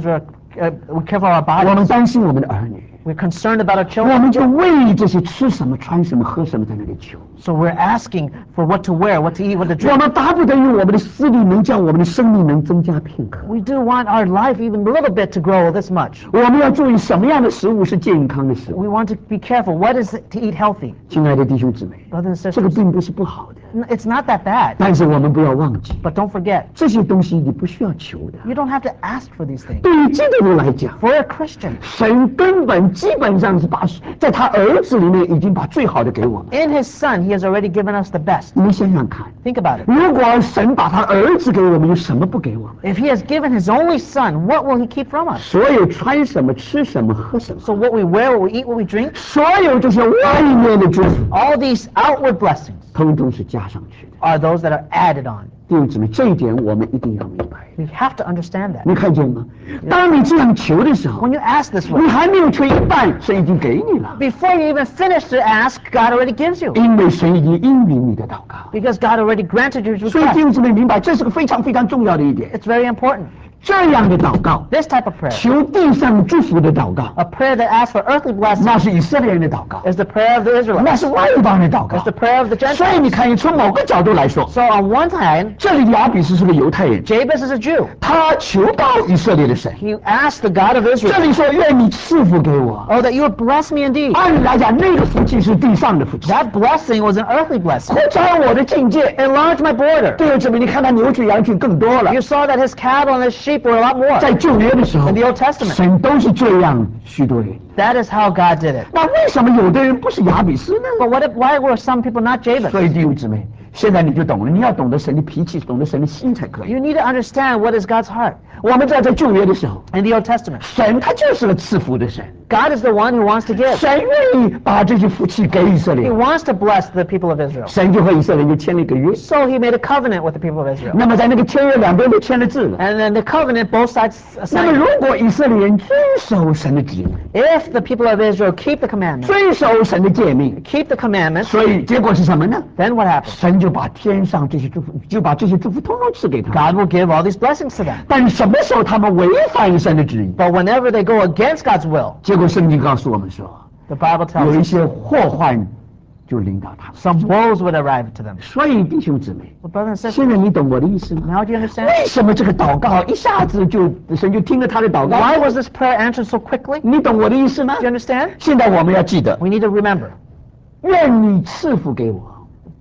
we care for our 我们 bodies. 担心我们的儿女， We're concerned about our 我 children. 们就为这些吃什么、穿什么、喝什么在那里求。 So we're asking for what to wear, what to eat, what to 我 drink. 们巴不得用我们的私利能将我们的生命能增加片刻。 We do want our life even a little bit to grow this much. 我们要注意什么样的食物是健康的食物。 We want to be careful. What is it to eat healthy? 亲爱的弟兄姊妹， Brothers and 这个 sisters, 并不是不好的， it's not that bad. 但是我们不要忘记， But don't forget, 这些东西你不需要求的。 you don't have to ask for these things. 对于基督徒来讲， For a Christian, 神根本基本上是在他儿子里面已经把最好的给我们。 in his Son, he has already given us the best. 你们想想看， Think about it. 如果神把他儿子给我们，有什么不给我们？ If he has given his only Son, what will he keep from us? 所有穿什么、吃什么、喝什么， So what we wear, what we eat, what we drink, 所有这些外面的祝福， all these outward blessings 通通是加上去的。 are those that are added on. 弟兄姊妹，这一点我们一定要明白。 We have to understand that. 你看见吗？当你这样求的时候， When you ask this 你 way, 还没有求一半，神已经给你了， before you even finish to ask, God already gives you. 因为神已经应允你的祷告。 Because God already granted your 所以弟 request. 兄姊妹明白，这是个非常非常重要的一点。 It's very important. 这样的祷告， This type of prayer, 求地上祝福的祷告， a prayer that asks for earthly blessing, 那是以色列人的祷告， is the prayer of the 那 Israelites. 是外邦人的祷 It's 告 the。prayer of the 所以 Gentiles. 你看，从某个角度来说， So on one hand, 这里的亚比斯是个犹太人， Jabez is a Jew. 他求告以色列的神。 He asked the God of 这 Israel, 里说愿你赐福给我。 oh, that you would bless me indeed. 按理来讲，那个福气是地上的福气， That blessing was an earthly blessing. 扩张我的境界。 Enlarge my border. 对这边你看他牛群羊群更多了 You。saw that his cattle and his sheep were a lot more 在旧约的时候 in，the Old Testament. 神都是这样许多人。 That is how God did it. 那为什么有的人不是亚比斯呢？ But why were some people not Jabez? 所以弟兄姊妹，现在你就懂了，你要懂得神的脾气，懂得神的心才可以。 You need to understand what is God's heart. 我们知道在旧约的时候， In the Old Testament, 神他就是个赐福的神， God is the one who wants to give. 神愿意把这些福气给以色 He 列， wants to bless the people of Israel. 神就和以色列人就签了一个约。 So he made a covenant with the people of Israel. 那么在那个签约两边都签了字了。 And then the covenant, both sides 那么 signed. 如果以色列人遵守神的旨意， If the people of Israel keep the commandment, 遵守神的诫命， keep the commandments, 所以结果是什么呢？ then what happens? 神就把天上这些祝福，就把这些祝福通通赐给他们。 God will give all these blessings to them. 但是什么时候他们违反神的旨意？ But whenever they go against God's will, 结果圣经告诉我们说， the Bible 有 tells 一 us 些祸患就临到他们。 some woes would arrive to them. 所以弟兄姊妹， Well, brothers and sisters, 现在你懂我的意思吗？ now do you understand? 为什么这个祷告一下子就神就听了他的祷告？ Why was this prayer answered so quickly? 你懂我的意思吗 Do？you understand? 现在我们要记得， We need to remember. 愿你赐福给我，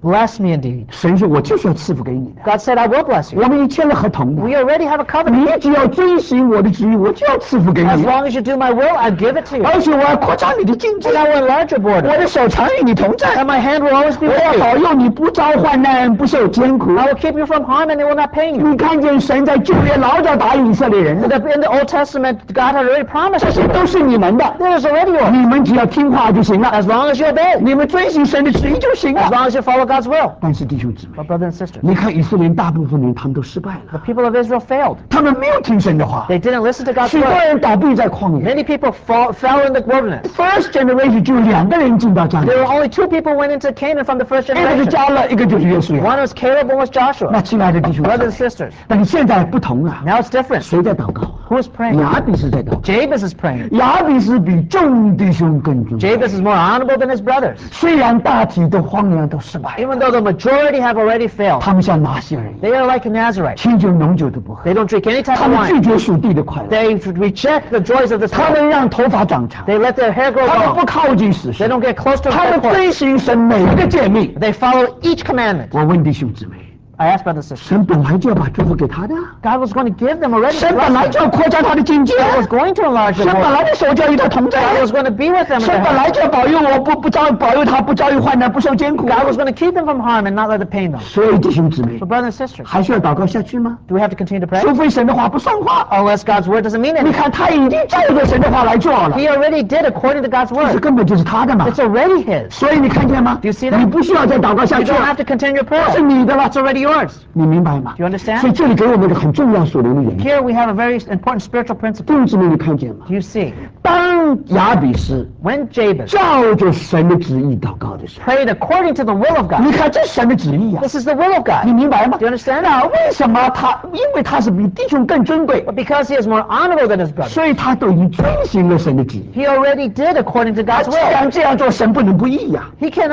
bless me indeed. 神说我就是要赐福给你的， God said, I will bless 我 you. 们已签了合同的， We already have a covenant. 你只要遵行我的旨意，我就要赐福给 As 你， long as you do my will, I give it to you. 而且我要扩张你的境界， And I will enlarge your 我 border. 的手常与你同在， And my hand will always be 我 with 要 you. 保佑你不遭患难，不受艰苦。 I will keep you from harm and it will not pain you. 你看见神在旧约老早答应以色列人的， In the Old Testament, God had already promised 这 us. 些都是你们的， It is already yours. 你们只要听话就行了， As long as you obey. 你们遵行神的旨意就行 As 了。 long as you follow God's will. 但是弟兄姊妹， But brothers and sisters, 你看以色列人大部分人他们都失败了， the people of Israel failed. 他们没有听神的话， They didn't listen to God's 许多 word. 人倒闭在旷野。 Many people fell in the wilderness. First generation 就2个人进到迦 There were 南， only 2 people who went into Canaan from the first 一个是 generation. 迦勒，一个就是约书亚。 One was Caleb, one was 那 Joshua. 亲爱的弟兄姊 Brothers 妹 and，sisters, 但是现在不同了， now it's different. 谁在祷告？ Who is praying? 亚比是在祷告， Jabez is praying. 亚比是比众弟兄更重要。 Jabez is more honorable than his brothers. 虽然大体都荒凉都失败， Even though the majority have already failed, 他们像拿西尔人， they are like a Nazarite. 清酒浓酒都不喝， They don't drink any type 他 of 们拒 wine. 绝属地的快乐， They reject the joys of this 他 world. 们让头发长长， They let their hair grow 他们不 long. 靠近死 They 神， don't get close to 他 the 们 court. 遵行神每一个诫命。 They follow each commandment. 我问弟兄姊妹， I asked brothers and sisters, 神本来就要把祝福给他的， God was going to give them already. 神本来就要扩张他的境界， God was going to enlarge 神 their 本 border. 来的手就要与他同在， God was going to be with them. 神 In 本 their 来就要保佑我保佑他不遭遇患难，不受艰苦。 God was going to keep them from harm and not let it pain them. 所以弟兄姊妹 So，brothers and sisters, 还需要祷告下去吗？ do we have to continue to pray? 除非神的话不算话。 Unless God's word doesn't mean 你 anything. 看他已经照着神的话来做了， He already did according to God's 这 word. 根本就是他的嘛。 It's already His. 所以你看见吗？ Do you see that? 你不需要再祷告下 You 去 don't 了 have，to continue your 是 prayer. 你的了 It's。already yours. 你明白吗？ Do you understand? 所以这里给我们一个很重要属灵的原则。 Here we have a very important spiritual principle. 弟兄姊妹，你看见吗？ Do you see? 当亚比斯 When Jabez 照着神的旨意祷告的时候， prayed according to the will of 你 God, 看这是神的旨意啊， this is the will of 你 God. 明白吗 Do？you understand? 那为什么他？因为他是比弟兄更尊贵， But because he is more honorable than his brother, 所以他都已经遵行了神的旨意。 he already did according to 他 God's 既 will. 然这样做，神不能不义呀、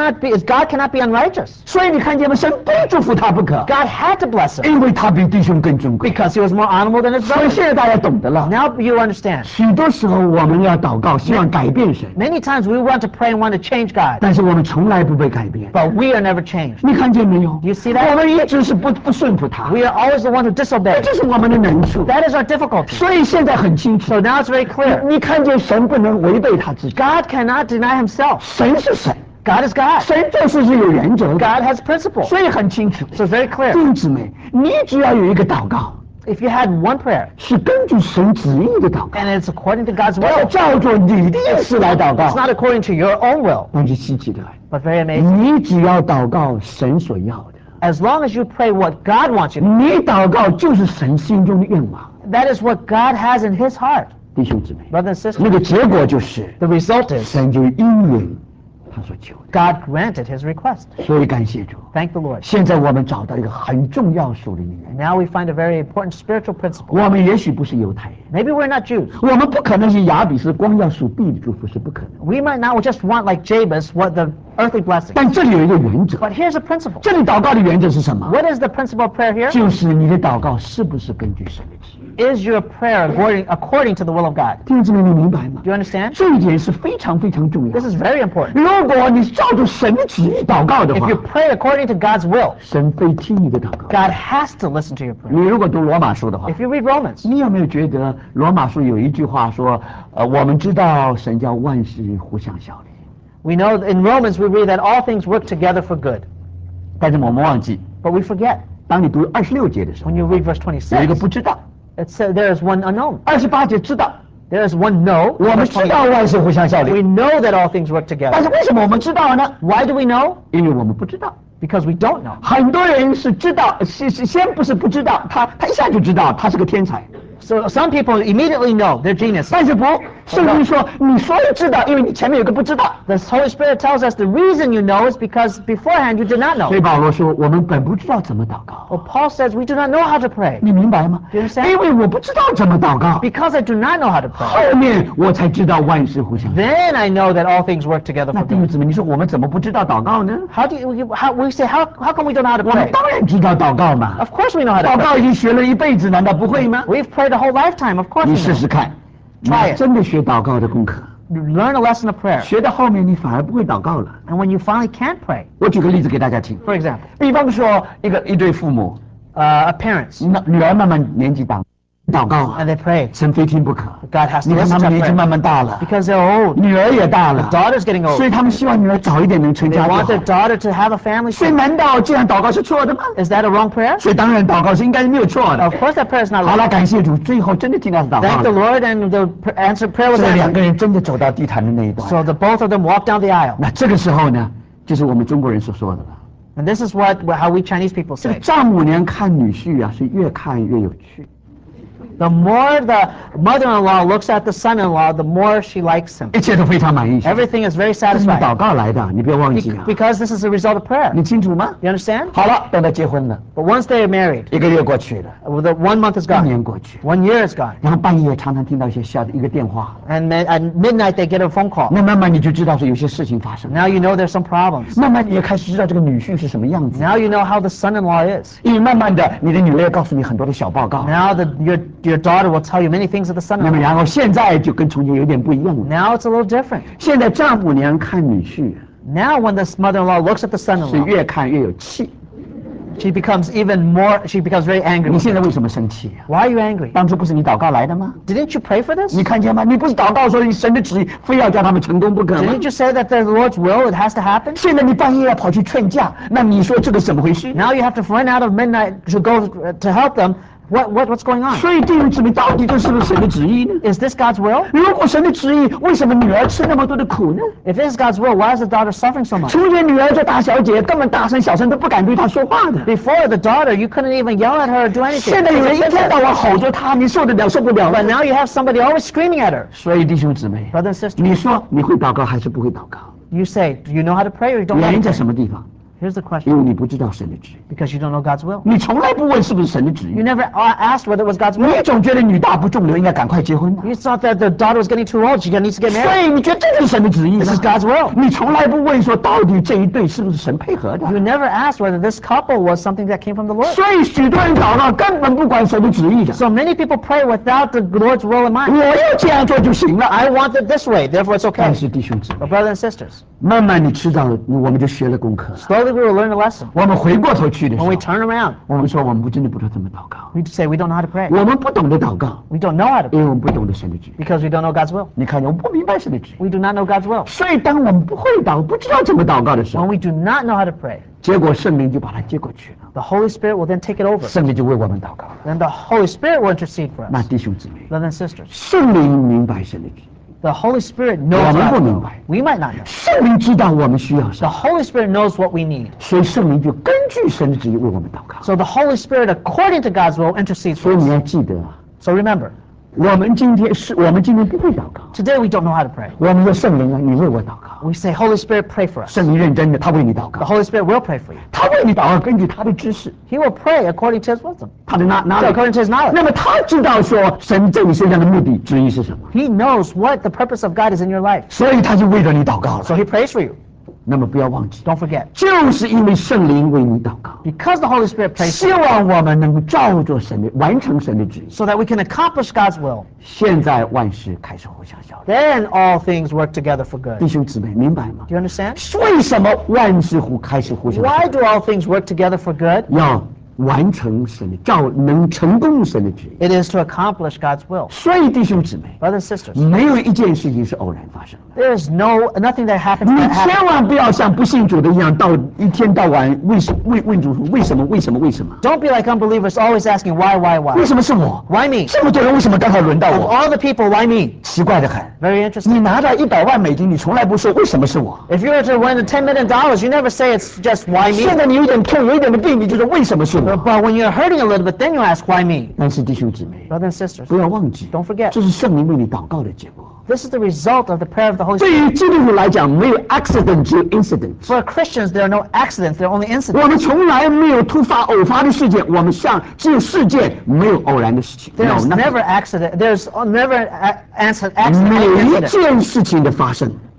God cannot be unrighteous. 所以你看见吗？神非祝福他不可， God had to bless him 因为他比弟兄更尊贵。 because he was more honorable than his 所以 brother. 现在大家懂得了。 Now you understand. 许多时候我们要祷告，希望改变神， Many times we want to pray and want to change God, 但是我们从来不被改变。 but we are never changed. 你看见没有？ You see that? 我们一直是不顺服他， We are always the one who 这 disobey. 就是我们的难处。 That is our difficulty. 所以现在很清楚 So，now it's very clear. 你看见神不能违背他自己， God cannot deny himself. 神是神， God is God. 神做事是有原则的， God has principle. 所以很清楚。 So it's very 弟 clear. 兄姊妹，你只要有一个祷告， If you had one prayer 是根据神旨意的祷告， and it's according to God's 不要 will, 照着你的意思来祷 it's 告， not according to your own will, 那就稀奇的来。 but very amazing. 你只要祷告神所要的， As long as you pray what God wants you to, 你祷告就是神心中的愿望。 that is what God has in His heart. 弟兄姊妹， Brothers and sisters, 那个结果就是 the result is 神就应允他所求的。 God granted His request. 所以感谢主。 Thank the Lord. 现在我们找到一个很重要属灵的原因， Now we find a very important spiritual principle. 我们也许不是犹太人， Maybe we're not Jews. 我们不可能是亚比斯光要属地的祝福是不可能。 We might not just want, like Jabez, what the earthly blessing. 但这里有一个原则， But here's a principle. 这里祷告的原则是什么？ What is the principle of prayer here? 就是你的祷告是不是根据神的旨意？ Is your prayer according to the will of God? 弟兄姊妹，你明白吗 Do？you understand? 这一点是非常非常重要 This。is very important. 如果你照着神的旨意祷告的 If 话 you，pray according to God's will, 神非听你的祷告。 God has to listen to your prayer. 你如果读罗马书的话， If you read Romans, 你有没有觉得罗马书有一句话说，我们知道神叫万事互相效力， we know that in Romans we read that all things work together for good. 但是我们忘记， But we forget. 当你读26节的时候， When you read verse 有一个 26, 不知道。 it says there is one unknown. 28节知道， There is one no. 我们 Verse 知道 28. 万事互相效 We 力， know that all things work 但 together. 是为什么我们知道呢？ Why do we know? 因为我们不知道。 Because we don't know. 很多人是知道，先不是不知道，他一下就知道他是个天才， So some people immediately know they're geniuses. 但是不，圣经说你所以知道，因为你前面有个不知道。 The Holy Spirit tells us the reason you know is because beforehand you did not 所 know. 以保罗说，我们本不知道怎么祷告， Well, Paul says we do not know how to pray. 你明白吗？ Do you understand? 因为我不知道怎么祷告， Because I do not know how to pray. 后面我才知道万事互相效力。 Then I know that all things work together 那 for 弟兄 good. 姊妹，你说我们怎么不知道祷告呢？ How do you, how, we say, how come we don't know how to 我们 pray? 当然知道祷告嘛， Of course we know how to 祷 pray. 告已经学了一辈子，难道不会吗？ We've prayed a whole lifetime. Of course 你 we 试试 know. 看，你 Try it. 真的学祷告的功课， learn a lesson of prayer. 学到后面你反而不会祷告了。 And when you finally can't pray, 我举个例子给大家听， for example, 比方说一对父母， parents, 女儿慢慢年纪大，祷告啊 and，they pray. 神非听不可。 God has to 你看 listen 他 to 们 our 年纪 prayer 慢慢大了， because they're old. 女儿也大了， The daughter's getting old. 所以他们希望女儿早一点能成 They 家就 want 好 their。daughter to have a family 所以 soon. 难道这样祷告是错的吗？ Is that a wrong prayer? 所以当然祷告是应该没有错的 Of。course that prayer is not 好 wrong. 了，感谢主，最后真的听到是祷告 Thank the 了。 Lord, and the answered prayer was 这两个 answered. 人真的走到地坛的那一段。 So the both of them walked down the aisle. 那这个时候呢，就是我们中国人所说的了。 And this is how we Chinese people 这个 say. 丈母娘看女婿啊，是越看越有趣。 The more the mother-in-law looks at the son-in-law, the more she likes him. 一切都非常满意。 Everything is very 这是祷 satisfying 告来的，你不要忘记啊。 because this is a result of prayer. 你清楚吗？ You understand? 好了，等到结婚了， But once they are married, 1个月过去了， the 1 month is 1 gone. 年过去， 1 year is gone. 然后半夜常常听到一些一个电话， And then at midnight they get a phone call. 那慢慢你就知道是有些事情发生了。 Now you know there's some problems. 慢慢你也开始知道这个女婿是什么样子， Now you know how the son-in-law is. 因为慢慢的你的女儿要告诉你很多的小报告， Now your daughter will tell you many things of the 那么 son-in-law. 然后现在就跟从前有点不一样了。 Now it's a little different. 现在丈母娘看女婿 Now when the mother-in-law looks at the 是 son-in-law, 越看越有气。 she becomes very angry 你 with 现在 him. 为什么生气呀、 Why are you angry? 当初不是你祷告来的吗？ Didn't you pray for this? 你看见吗？你不是祷告说你神的旨意非要叫他们成功不可吗？ Didn't you say that the Lord's will, it has to happen? 现在你半夜要跑去劝架，那你说这个怎么回事？ Now you have to run out of midnight to go to help them. What's going on? 所以弟兄姊妹，到底这是不是神的旨意呢？ Is this God's will? 如果神的旨意，为什么女儿吃那么多的苦呢？ If this is God's will, why is the daughter suffering so much? 从前女儿做大小姐，根本大声小声都不敢对她说话的。 Before the daughter, you couldn't even yell at her or do anything. 现在有人一天到晚吼着她，你受得了受不了 But 吗？ now you have somebody always screaming at her. 所以弟兄姊妹， Brother and sister, 你说你会祷告还是不会祷告？ you say, do you know how to pray or you don't know 原 how 因 to 在 pray? 什么地方？ Here's the 因 question. 为你不知道神的旨意， Because you don't know God's will. 你从来不问是不是神的旨 You 意， never asked whether it was God's 你 will. 总觉得女大不中留，应该赶快结婚。 You thought that the daughter was getting too old. She needs to get 所 married. 以你觉得这就是神的旨意 This is 吗？ God's will. 你从来不问说到底这一对是不是神配合的。 You never asked whether this couple was something that came from the Lord. 所以许多人祷告根本不管神的旨意的， So many people pray without the Lord's will in 我 mind. 要这样做就行了。 I want it this way, therefore it's 但 okay. 是弟兄姊妹， But brothers and sisters, 慢慢你知道了，我们就学了功课了。 slowly we will learn a lesson. 我们回过头去的时 When 候 we，turn around, 我们说我们真的不知道怎么祷告， we say we don't know how to pray. 我们不懂得祷告， We don't know how to 因 pray 为我们不懂得神的旨意。 because we don't know God's will. 你看见我们不明白神的旨意， We do not know God's will. 所以当我们不会祷，不知道怎么祷告的时 When 候， we do not know how to pray, 结果圣灵就把它接过去了， the Holy Spirit will then take it over. 圣灵就为我们祷告了。 Then the Holy Spirit will intercede for 那 us. 弟兄姊妹， Brothers and sisters, 圣灵明白神的旨意， the Holy Spirit knows 我们 God's 不明 will. 白。 We might not know. 圣灵知道我们需要什 The 么， Holy Spirit knows what we need. 所以圣灵就根据神的旨意为我们祷告。 So the Holy Spirit, according to God's will, intercedes 所 for 以你 us. 要记得啊， So remember, 我们今天不会祷告， today we don't know how to pray. 我们说圣灵啊，你为我祷告。 We say, Holy Spirit, pray for us. 圣灵认真的，他为你祷 The 告， Holy Spirit will pray for you. 他为你祷告，根据他的知识， He will pray according to his wisdom. 他的哪 So 里？ according to his knowledge. 那么他知道说神在你身上的目的旨意是什么， He knows what the purpose of God is in your life. 所以他就为着你祷告 So 了。 he prays for you. 那么不要忘记， Don't forget. 就是因为圣灵为你祷告， Because the Holy Spirit prays for 希 you, 望我们能够照着神的完成神的旨意。 so that we can accomplish God's will. 现在万事开始互相效力， Then all things work together for good. 弟兄姊妹明白吗？ Do you understand? 为什么万事开始互相效 Why 力？ do all things work together for good? 要完成神的能成功神的旨意。 It is to accomplish God's will. 所以弟兄姊妹， Brothers and sisters, 没有一件事情是偶然发生的。 there is nothing that happens 你 that happens. 千万不要像不信主的一样，一天到晚问主说为什么？ Don't be like unbelievers always asking why, 为什么是我？ Why me? 这么多人为什么刚好轮到 Of 我？ all the people, why me? 奇怪的很。 Very interesting. 你拿到100万美金，你从来不说为什么是我。 If you were to win $10 million, you never say it's just why 现 me. 在你有点痛，有一点的病，你就说为什么是我？ But when you're hurting a little bit, then you ask why me. 但是弟兄姊妹， Brothers and sisters, 不要忘记， don't forget, 这是圣灵为你祷告的结果。 this is the result of the prayer of the Holy 对 Spirit. 于基督徒来讲，没有 accident， 只有 incident。 For Christians, there are no accidents, there are only incidents. 我们从来没有偶发的事件，我们只有事件，没有偶然的事情。 There's No, nothing. never accident. There's never accident. 每一 incident. 件事情的发生，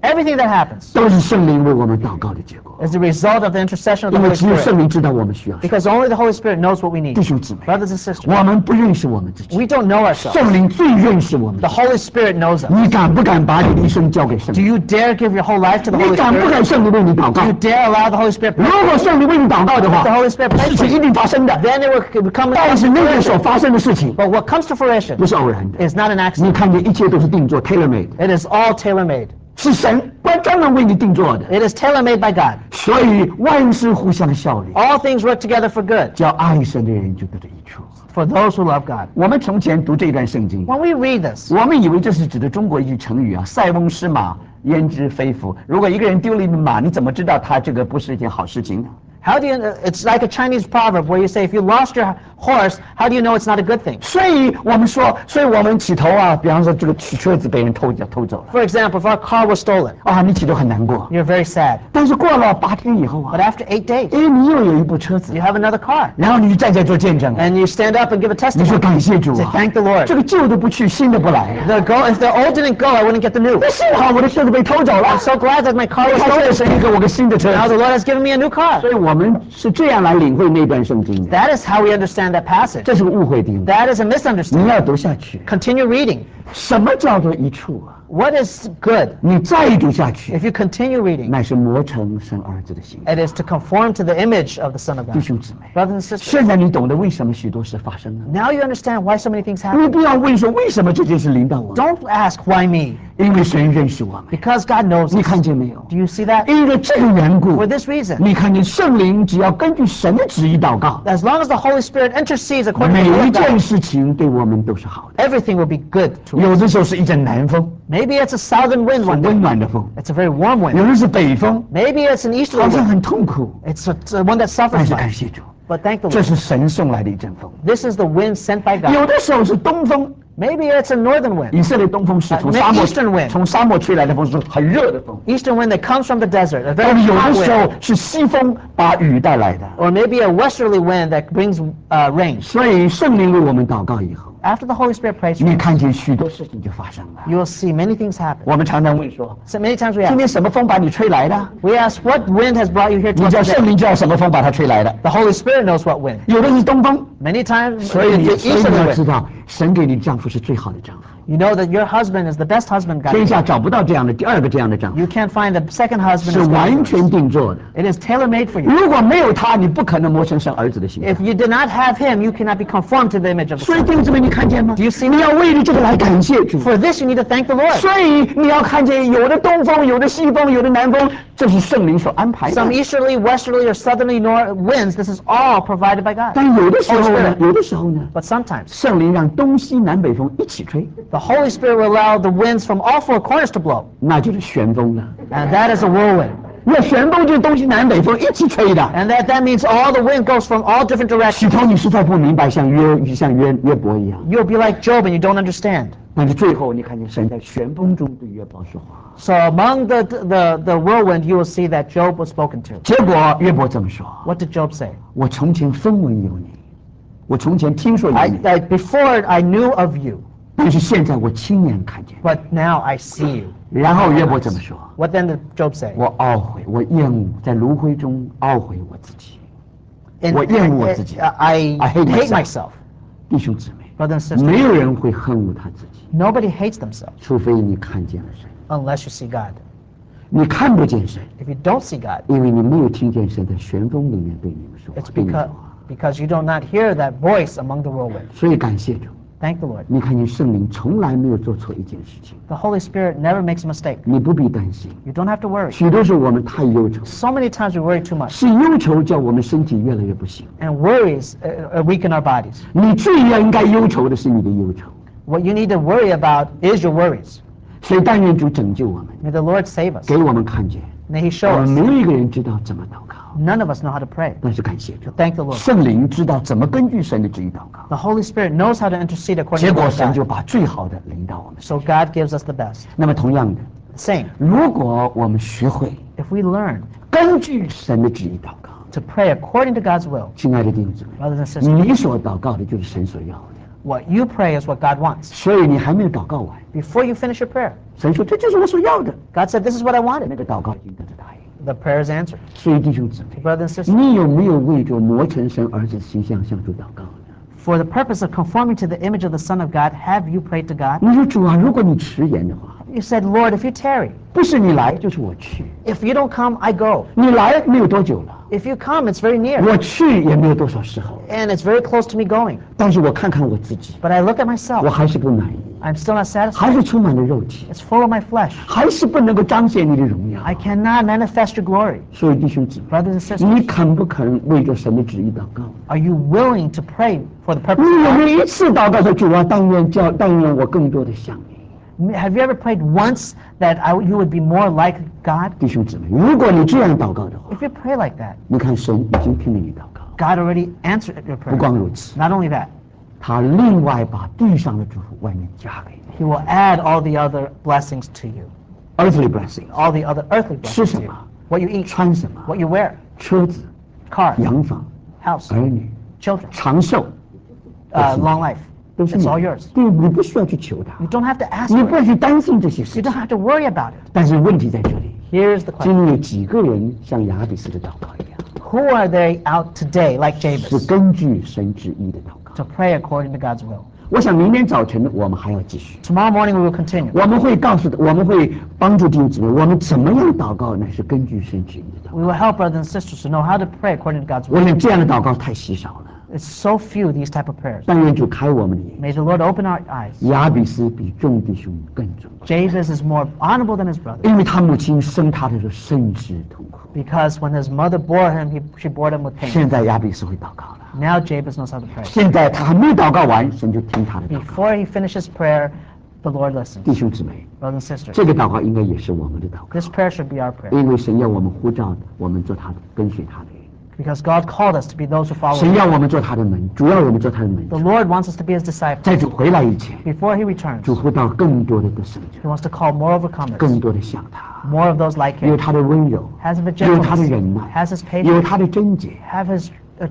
Everything that happens 都是圣灵为我们祷告的结果。 is the result of the intercession of the 因为 Holy 只有圣 Spirit. 灵知道我们需要什么。 Because only the Holy Spirit knows what we need. 弟兄姊妹， Brothers and sisters, 我们不认识我们自己， we don't know ourselves. 圣灵最认识我们 The。Holy Spirit knows us. 你敢不敢把你的一生交给圣 Do 灵？ you dare give your whole life to the 你 Holy 敢不 Spirit? 敢圣灵为你祷 Do 告？ you dare allow the Holy Spirit? 如果圣灵为你祷告的 If 话 the，Holy Spirit prays 事 for 情一 you, 定发生的。 then it will come 但是 to 那个所 fruition. 发生的事情 But what comes to fruition 不是偶然的。 is not an 你 accident. 看见一切都是定做 tailor-made， It is all tailor-made. 是神专门为你定做的， It is tailor-made by God. 所以万事互相效力， All things work together for good 叫爱神的人就得着益处。 for those who love God. 我们从前读这段圣经， When we read this, 我们以为这是指的中国一句成语啊，塞翁失马，焉知非福。如果一个人丢了一匹马，你怎么知道他这个不是一件好事情呢？ how do you? It's like a Chinese proverb where you say, if you lost your horse, how do you know it's not a good thing? 所以我们说，所以我们起头啊，比方说这个车子被人偷走了 For example, if our car was stolen, 啊，你起头很难过。 you're very sad. 但是过了8天以后 But 啊， after 8 days, 哎，你又有一部车子 you，have another car, 然后你就站在做见证了， and you stand up and give a 你说 testimony. 感谢主 Say 啊， thank the Lord. 这个旧的不去，新的不来。 If the old didn't go, I wouldn't get the new. 那幸好我的车子被偷走了 I'm，so glad that my car was 他现在 stolen. 神给我个新的车 Now 子 the。Lord has given me a new car. 所以我们是这样来领会那段圣经的， That is how we understand that passage. 这是个误会的地方。 That is a 你 misunderstanding. 要读下去， Continue reading. 什么叫做一处啊？ What is good? 你再读下去， If you continue reading, 乃是磨成神儿子的形象。 it is to conform to the image of the Son of 弟 God. 兄姊妹， Brothers and sisters, 现在你懂得为什么许多事发生了？ now you understand why so many things 你 happen. 不要问说为什么这件事临到我， Don't ask why me, 因为神认识我们。 because God knows 你 us. 看见没有？ Do you see that? 因为这个缘故 For，this reason, 你看见圣灵只要根据神的旨意祷告， as long as the Holy Spirit intercedes according 每 to the will 一 of 件 God, 事情对我们都是好的。 everything will be good to us. 有的时候是一阵南风， Maybe it's a southern wind 是 one day. 温暖的风； It's a very warm 有 wind. 的是北风， Maybe it's an 好 easterly 像 wind. 很痛苦。 It's the one that 但 suffers 是感 much. 谢主， But thank the 这 Lord. 是神送来的一阵风。 This is the wind sent by 有 God. 的时候是东风， Maybe it's a northern wind. 以色列东风是从沙漠 Eastern wind 从沙漠吹来的风，是很热的风。 Eastern wind that comes from the desert. A 但 very 是有 hot 的时 wind. 候是西风把雨带来的。 Or maybe a westerly wind that brings rain. 所以圣灵为我们祷告以后， After the Holy Spirit prays for 你 us, 看见许多事情就发生了。 you will see many things happen. 我们常常问说， So many times we 今 ask, 天什么风把你吹来的？ we ask, what wind has brought you here 你 to 叫 us 圣 today? 灵知道什么风把它吹来的。 The Holy Spirit knows what wind. 有的是东风， Many times 所以 it's 你 the 所以你 easterly 要知 wind. 道，神给你的丈夫是最好的丈夫， You know that your husband is the best husband God 天 can 下 give. 找不到这样的第二个这样的丈夫， You can't find the second husband 是 as God 完 yours. 全定做的。 It is tailor-made for you. 如果没有他，你不可能磨成神儿子的形象 If。you did not have him, you cannot be conformed to the image of the 所以 Son. 弟兄姊妹，你看见吗？ Do you see 你要为了这个来感谢主。 For this, you need to thank the Lord. 所以你要看见有的东风，有的西风，有的南风，这是圣灵所安排的 Some。easterly, westerly, or southerly winds, this is all provided by God. 但有的时候 Holy 呢 Spirit.， 有的时候呢， But sometimes, 圣灵让东西南北风一起吹， the Holy Spirit will allow the winds from all four corners to blow. 那就是旋风了。 And that is a whirlwind. 那旋风就是东西南北风一起吹的。 And that means all the wind goes from all different 起 directions. 头你实在不明白，像约伯一样， You'll be like Job and you don't understand. 但是最后你看见神在旋风中对约伯说话。 So among the whirlwind, you will see that Job was spoken to. 结果约伯这么说： What did Job say? 我从前风闻有你，我从前听说有你， Before I knew of you, 但是现在我亲眼看见。 but now I see you. 然后约伯这么说： What then did Job say? 我懊悔，我厌恶，在炉灰中懊悔我自己。 And- 我厌恶我自己。 I I hate hate myself. myself. 弟兄姊妹， Brothers and sisters, 没有人会恨恶他自己， nobody hates themselves 除非你看见了神。 unless you see God. 你看不见神， If you don't see God, 因为你没有听见神在旋风里面对你们说话 it's 对你说 because, 话。 because you do not hear that voice among the whirlwind. 所以感谢主， Thank the Lord. 你看见圣灵从来没有做错一件事情， The Holy Spirit never makes a mistake. 你不必担心。 You don't have to worry. 许多时候我们太忧愁， So many times we worry too much, 是忧愁叫我们身体越来越不行。 and worries weaken our bodies. 你最应该忧愁的是你的忧愁。 What you need to worry about is your worries. 所以但愿主拯救我们， May the Lord save us. 给我们看见， May He 我 show 们 us. 没有一个人知道怎么祷告， None of us know how to pray. 但是感谢主， Thank the Lord. 圣灵知道怎么根据神的旨意祷告， The Holy Spirit knows how to intercede according 结 to the 果 will 神 of 就 God. 把最好的领到我们。 So God gives us the best. 那么同样的， Same. 如果我们学会 If we learn 根据神的旨意祷告， to pray according to God's will, 亲爱的弟兄姊妹， brothers and sisters, 你所祷告的就是神所要的。 What you pray is what God wants. 所以你还没有祷告完， Before you finish your prayer, 神说这就是我所要的， God said, this is what I 那 wanted. 个祷告已经得到答应。 The prayer is answered. 所以弟兄姊妹， Brothers and sisters, 你有没有为着磨成神儿子的形象向主祷告呢？ for the purpose of conforming to the image of the Son of God, have you prayed to God? 你说主啊，如果你迟延的话， You said, Lord, if you tarry, 不是你来就是我去， if you don't come, I go. 你来没有多久了， If you come, it's very near. 我去也没有多少时候， And it's very close to me going. 但是我看看我自己， But I look at 我 myself. 还是不满意， I'm still not 还 satisfied. 是充满了肉体， It's full of my flesh. 还是不能够彰显你的荣耀。 I cannot manifest your glory. 所以弟兄姊妹， Brothers and 你 sisters, 肯不肯为着神的旨意祷告？ are you willing to pray for the purpose 你 of 有没 God? 有一次祷告说主啊，但愿我更多的像你？ Have you ever prayed once that you would be more like God? 弟兄姊妹，如果你这样祷告的话， If you pray like that, 你看神已经听了你祷告。 God already answered your 不 prayer. 光如此， Not only that, 他另外把地上的祝福外面加给你 He will add all the other blessings to you, ，earthly blessings， all the other earthly 吃 blessings 什 to you. 么， What you eat, 穿什么， what you wear, 车子、 car, 洋房、 house, 儿女、 children, 长寿， long life. 都是 It's 你 all 的 yours. 对，你不需要去求他 You，don't have to ask 你 for 不 it. 要去担心这些事 You 情 don't。have to worry about it. 但是问题在这里， Here's the 今 question. 天有几个人像雅比斯的祷告一样， Who are they out today, like 是 Jabez, 根据神旨意的祷告？ to pray according to God's will? 我想明天早晨我们还要继续， Tomorrow morning we will continue. 我们会帮助弟兄姊妹，我们怎么样祷告呢？是根据神旨意的祷告。 We will help brothers and sisters to know how to pray according to God's 我 will. 想这样的祷告太稀少了， It's so few, these type of prayers. 但愿主开我们的眼。 May the Lord open our eyes. 雅比斯比众弟兄更重要， Jabez is more honorable than his brother, 因为他母亲生他的时候深知痛苦。 because when his mother bore him, she bore him with pain. 现在雅比斯会祷告了， Now Jabez knows how to pray. 现在他还没祷告完，神就听他的祷告。 Before he finishes prayer, the Lord listens. 弟兄姊妹， Brothers and sisters, 这个祷告应该也是我们的祷告， this prayer should be our prayer, 因为神要我们呼召我们做他的跟随他的人， because God called us to be those who follow 神 him. 要我们做他的门，主要我们做他的门 The 徒。 Lord wants us to be his disciples. 在主回来以前， Before he returns, 主呼到更多的得胜 he 者， wants to call more overcomers, 更多的像他， more of those like 有 him, 他的温柔， has his 有他的 gentleness, 忍耐， has his 有 patience, 他的贞洁。 have his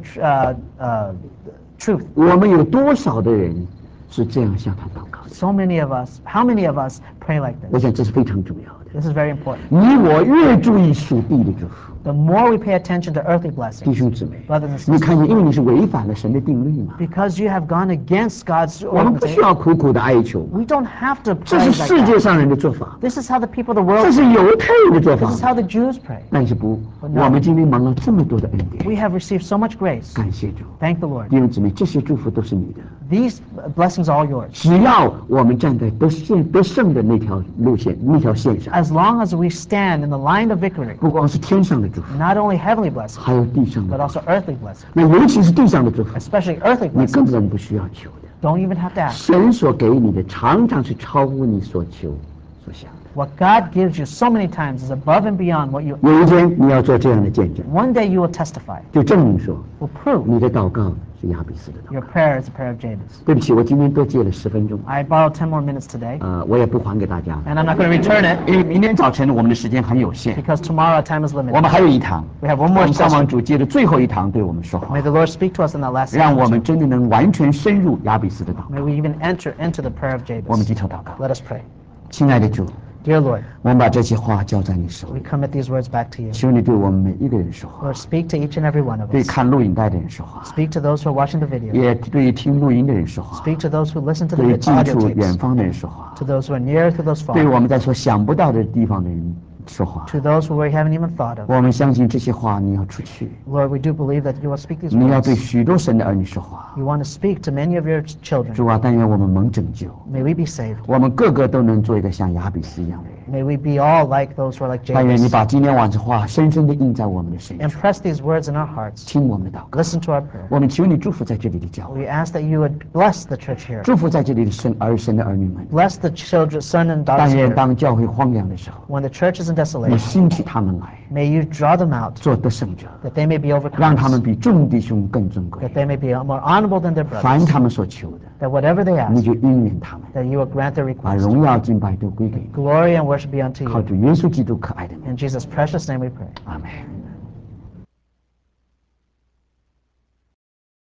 truth. 我们有多少的人是这样向他祷告的？ So many of us, how many of us pray like 我 this? 想这是非常重要的。 This is very important. 你我越注意属地的祝福， The more we pay attention to earthly 弟 blessings, 兄姊妹， brothers and 你 sisters, 看见，因为你是违反了神的定律嘛， because you have gone against God's 我们不需 organization, 要苦苦的哀求， we don't have to 这 pray 是 like 世界 that. 上人的做法， This is how the people of the 这 world 是 pray. 犹太人的做 This is 法。 how the Jews pray. 但是不， No. 我们今天蒙了这么多的恩典， We have received so much grace. 感谢主， Thank the Lord. 弟兄姊妹，这些祝福都是你的。 These blessings are all yours. 只要我们站在得胜的那条路线、那条线上， As long as we stand in the line of victory, 不光是天上的祝福， not only heavenly blessings, 还有地上 but 的祝福。 also earthly blessings, 那尤其是地上的祝福， especially earthly 你根 blessings. 本不需要求的。 Don't even have to ask. 神所给你的，常常是超乎你所求所想的。 What God gives you so many times is above and beyond what you. 有一天你要做这样的见证， One day you will testify, 就证明说 will prove 你的祷告是亚比斯的祷 your 告。 prayer is a prayer of Jabez. 对不起，我今天多借了10分钟， I borrowed 10 more minutes today, 我也不还给大家了， and I'm not going to return it 因为明天早晨我们的时间很有限， because tomorrow our time is 我 limited. 们还有一堂， We have one 我 more 们上 session. 王主借的最后一堂对我们说话 May，the Lord speak to us in that last 让我 session. 们真的能完全深入亚比斯的祷告。 May we even enter into the prayer of 我们 Jabez. 低头祷告， Let us pray. 亲爱的主， Dear Lord, 我们把这些话交在你手 we 里， commit these words back to you. 求你对我们每一个人说话， Lord, speak to each and every one of 对 us. 看录影带的人说话， Speak to those who are watching the video. 也对听录音的人说话， Speak to those who listen to the 对近 audio 处远 tapes. 方的人说话， To those who are near, to those 对 far. 我们在所想不到的地方的人说话。 To those who we haven't even thought of. 我们相信这些话你要出去， Lord, we do believe that you will speak these 你要对 words. 许多神的儿女说话。 You want to speak to many of your children. 主啊，但愿我们蒙拯救， May we be saved. 我们个个都能做一个像亚比斯一样的人。 May we be all like those who are like 但愿你 Jabez. 把今天晚上话深深地印在我们的身上， Impress these words in our hearts. 听我们的祷告。 Listen to our prayer. 我们求你祝福在这里的教会， We ask that you would bless the church here. 祝福在这里的神的儿女们。 Bless the children, son and 但 daughters 愿 here. 当教会荒凉的时候， When the church is in 你 desolation, 兴起他们来 may you draw them out 做得胜者， that they may be 让他们 overcomers, 比众弟兄更尊贵 that。they may be more honorable than their 凡 brothers, 他们所求的， that whatever they 你 ask, 就应允他们， that you will grant their 把 request. 荣耀敬拜都归给你。 Glory and worship be unto 靠 you. 主耶稣基督可爱的名， In Jesus' precious name we pray. 阿门。